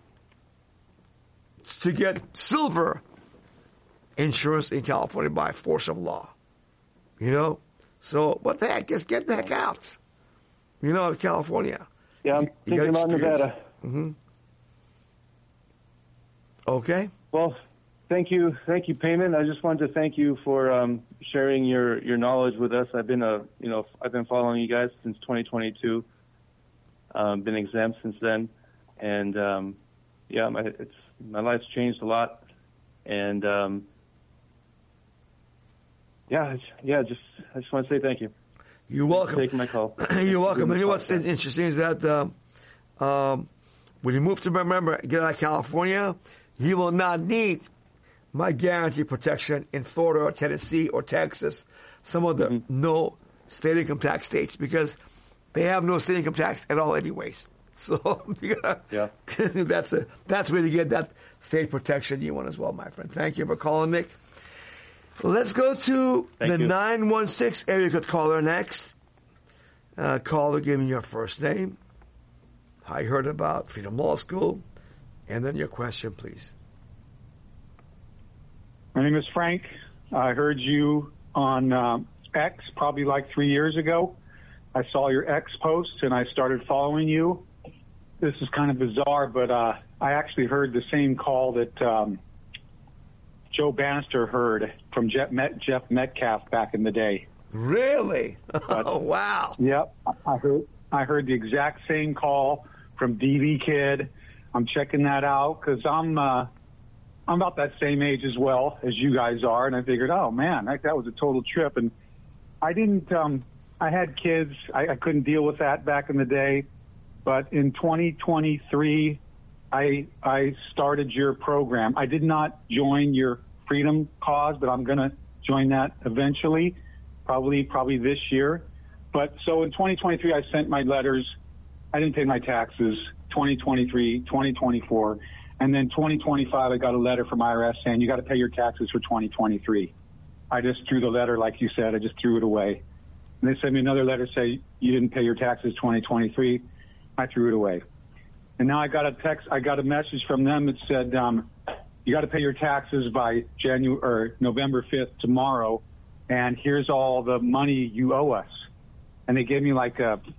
to get silver insurance in California by force of law. You know? So what the heck? Just get the heck out. You know, California. Yeah, I'm thinking about Nevada. Mm-hmm. Okay. Well, Thank you, Payman. I just wanted to thank you for sharing your knowledge with us. I've been following you guys since 2022. Been exempt since then, and my life's changed a lot. And I just want to say thank you. You're welcome. Taking my call. You're welcome. And you know what's interesting is that when you move to get out of California, you will not need my guarantee protection in Florida or Tennessee or Texas, some of the no state income tax states, because they have no state income tax at all anyways. So that's where you get that state protection you want as well, my friend. Thank you for calling, Nick. Let's go to the 916 area code caller next. Caller, give me your first name. I heard about Freedom Law School. And then your question, please. My name is Frank. I heard you on X probably like 3 years ago. I saw your X post and I started following you. This is kind of bizarre, but I actually heard the same call that Joe Bannister heard from Jeff Metcalf back in the day. Really? Oh, wow. Yep. I heard the exact same call from DV Kid. I'm checking that out because I'm about that same age as well as you guys are, and I figured, oh man, that was a total trip. And I didn't. I had kids. I couldn't deal with that back in the day. But in 2023, I started your program. I did not join your Freedom Cause, but I'm going to join that eventually, probably this year. But so in 2023, I sent my letters. I didn't pay my taxes. 2023, 2024, and then 2025, I got a letter from IRS saying you got to pay your taxes for 2023. I just threw the letter, like you said, I just threw it away. And they sent me another letter saying you didn't pay your taxes 2023. I threw it away. And now I got a message from them that said you got to pay your taxes by November 5th, tomorrow, and here's all the money you owe us. And they gave me like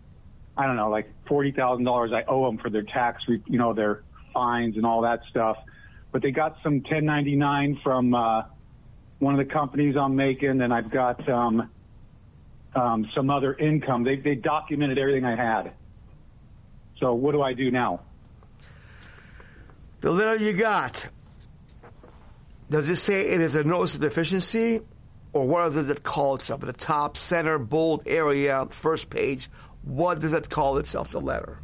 $40,000 I owe them for their tax, their fines and all that stuff. But they got some 1099 from one of the companies I'm making, and I've got some other income. They documented everything I had. So what do I do now? The letter you got, does it say it is a notice of deficiency, or what does it call itself? At the top, center, bold area, first page, what does it call itself, the letter?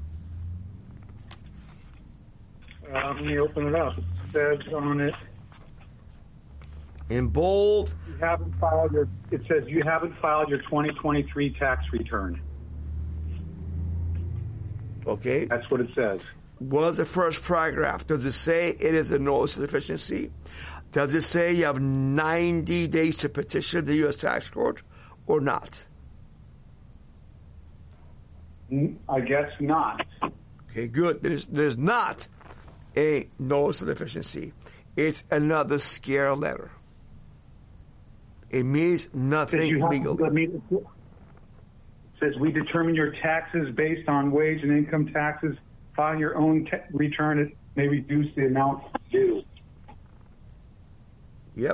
Let me open it up. It says on it, in bold, it says you haven't filed your 2023 tax return. Okay. That's what it says. What is the first paragraph? Does it say it is a notice of deficiency? Does it say you have 90 days to petition the U.S. Tax Court or not? I guess not. Okay, good. There's not a notice of deficiency. It's another scare letter. It means nothing legal. It says we determine your taxes based on wage and income taxes. File your own return. It may reduce the amount due. Yep.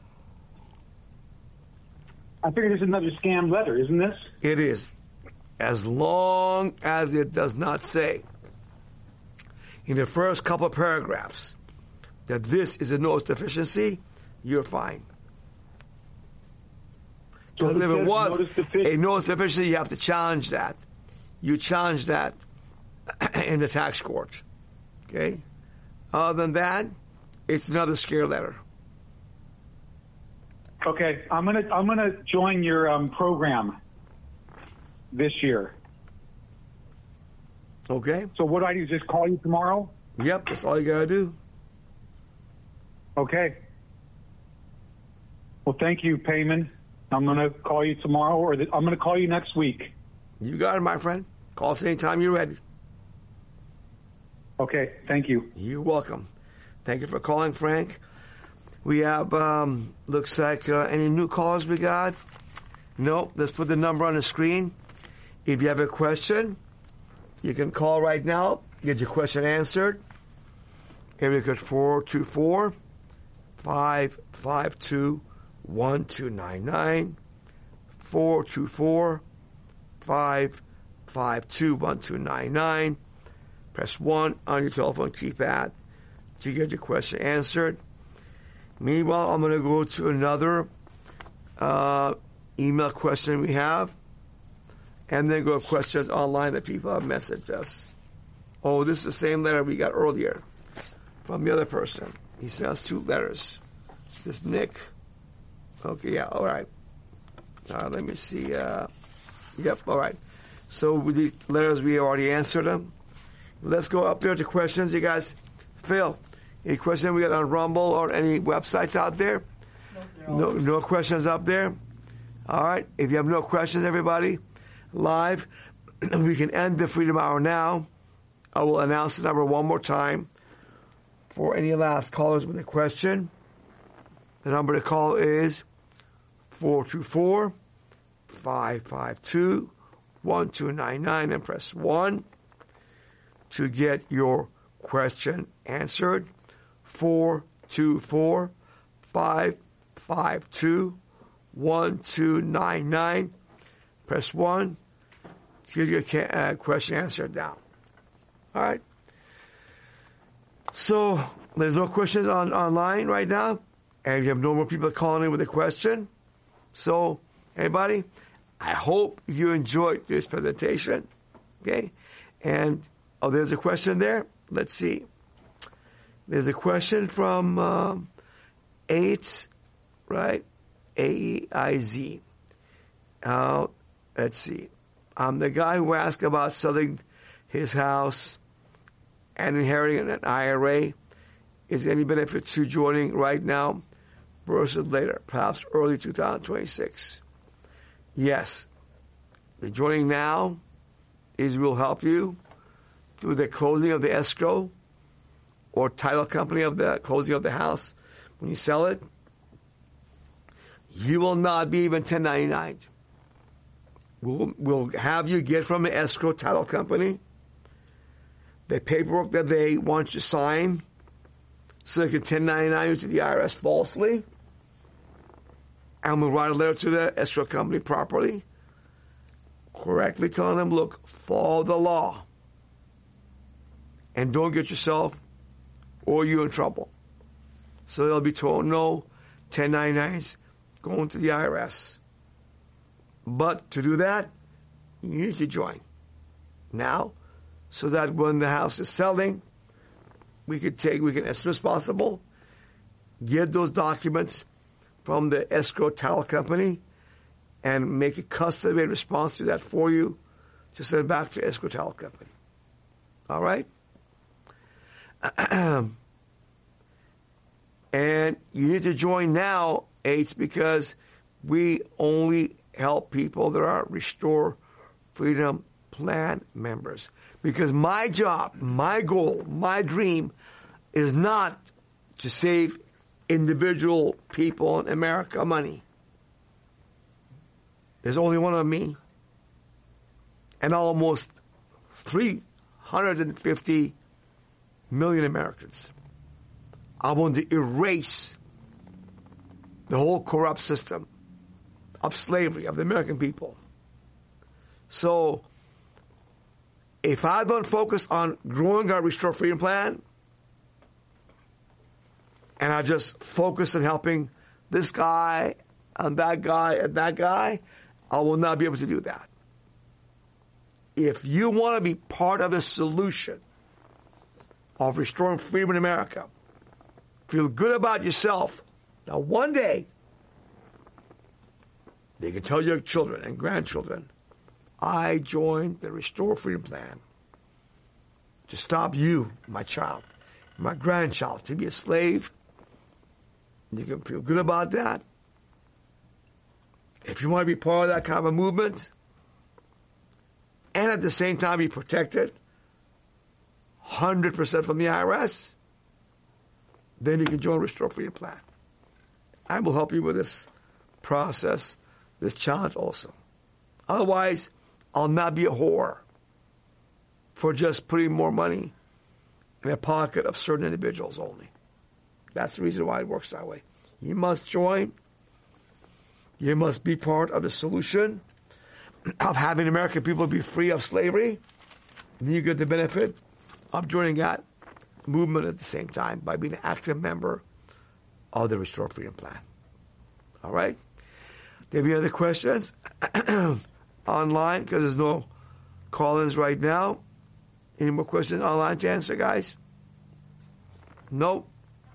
I figure this is another scam letter, isn't this? It is. As long as it does not say in the first couple of paragraphs that this is a notice deficiency, you're fine. So if it was a notice deficiency, you have to challenge that. You challenge that in the tax court. Okay? Other than that, it's another scare letter. Okay, I'm gonna join your program this year. Okay. So what do I do? Just call you tomorrow? Yep, that's all you gotta do. Okay. Well, thank you, Payman. I'm gonna call you tomorrow, or I'm gonna call you next week. You got it, my friend. Call us anytime you're ready. Okay, thank you. You're welcome. Thank you for calling, Frank. We have, looks like, any new callers we got? No, let's put the number on the screen. If you have a question, you can call right now, get your question answered. Area code 552-1299, 424-552-1299. Press 1 on your telephone keypad to get your question answered. Meanwhile, I'm going to go to another email question we have, and then go to questions online that people have messaged us. Oh, this is the same letter we got earlier from the other person. He sent us 2 letters. This is Nick. Okay, yeah, all right. Let me see. Yep, all right. So with the letters, we already answered them. Let's go up there to questions. You guys, Phil, any questions we got on Rumble or any websites out there? No questions up there? All right. If you have no questions, everybody, live, we can end the Freedom Hour now. I will announce the number one more time for any last callers with a question. The number to call is 424-552-1299 and press 1 to get your question answered. 424-552-1299. Press 1 to get your question answered now. All right. So there's no questions online right now, and you have no more people calling in with a question. So, everybody, I hope you enjoyed this presentation. Okay, and there's a question there. Let's see. There's a question from AIDS, right? AEIZ. Let's see. The guy who asked about selling his house and inheriting an IRA. Is there any benefit to joining right now versus later, perhaps early 2026? Yes. The joining now will help you through the closing of the escrow or title company of the closing of the house. When you sell it, you will not be even 1099. We'll have you get from the escrow title company the paperwork that they want you to sign so they can 1099 you to the IRS falsely. And we'll write a letter to the escrow company properly, correctly telling them, look, follow the law and don't get yourself or you in trouble. So they'll be told no 1099s going to the IRS. But to do that, you need to join now, so that when the house is selling, we can, as soon as possible, get those documents from the escrow title company and make a custom-made response to that for you to send back to escrow title company. All right? And you need to join now, H, because we only help people that are Restore Freedom Plan members. Because my job, my goal, my dream is not to save individual people in America money. There's only one of me and almost 350 million Americans. I want to erase the whole corrupt system of slavery of the American people. So, if I don't focus on growing our Restore Freedom Plan, and I just focus on helping this guy and that guy and that guy, I will not be able to do that. If you want to be part of the solution of restoring freedom in America, feel good about yourself, now one day, they can tell your children and grandchildren, I joined the Restore Freedom Plan to stop you, my child, my grandchild, to be a slave. You can feel good about that. If you want to be part of that kind of a movement, and at the same time be protected 100% from the IRS, then you can join Restore Freedom Plan. I will help you with this process, this challenge also. Otherwise, I'll not be a whore for just putting more money in the pocket of certain individuals only. That's the reason why it works that way. You must join. You must be part of the solution of having American people be free of slavery. And you get the benefit of joining that movement at the same time by being an active member of the Restore Freedom Plan. All right? Do you have any other questions? Online, because there's no call-ins right now. Any more questions online to answer, guys? Nope.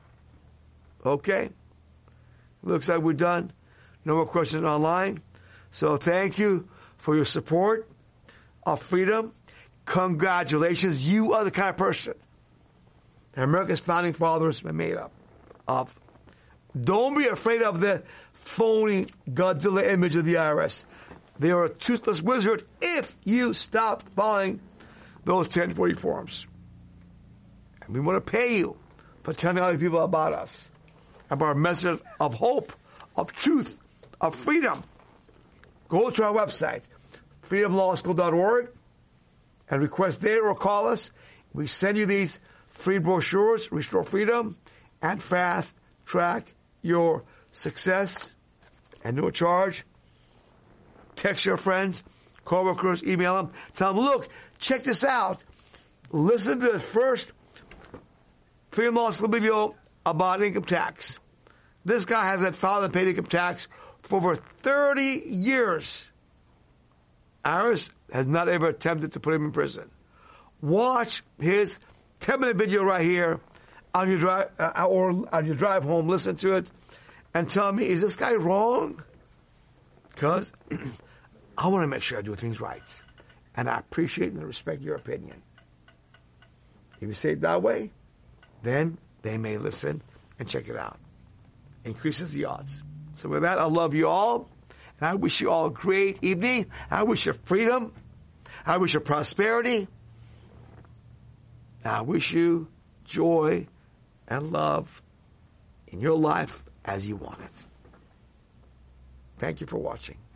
Okay. Looks like we're done. No more questions online. So thank you for your support of freedom. Congratulations. You are the kind of person that America's founding fathers were made up of. Don't be afraid of the phony Godzilla image of the IRS. They are a toothless wizard if you stop following those 1040 forms. And we want to pay you for telling other people about us, about our message of hope, of truth, of freedom. Go to our website, freedomlawschool.org, and request there or call us. We send you these free brochures, Restore Freedom, and Fast Track Your Success, and no charge. Text your friends, coworkers, email them, tell them, look, check this out. Listen to the first Freedom Law School video about income tax. This guy hasn't filed and paid income tax for over 30 years. IRS has not ever attempted to put him in prison. Watch his 10-minute video right here on your drive or on your drive home. Listen to it and tell me, is this guy wrong? Because I want to make sure I do things right, and I appreciate and respect your opinion. If you say it that way, then they may listen and check it out. Increases the odds. So with that, I love you all, and I wish you all a great evening. I wish you freedom. I wish you prosperity. I wish you joy and love in your life as you want it. Thank you for watching.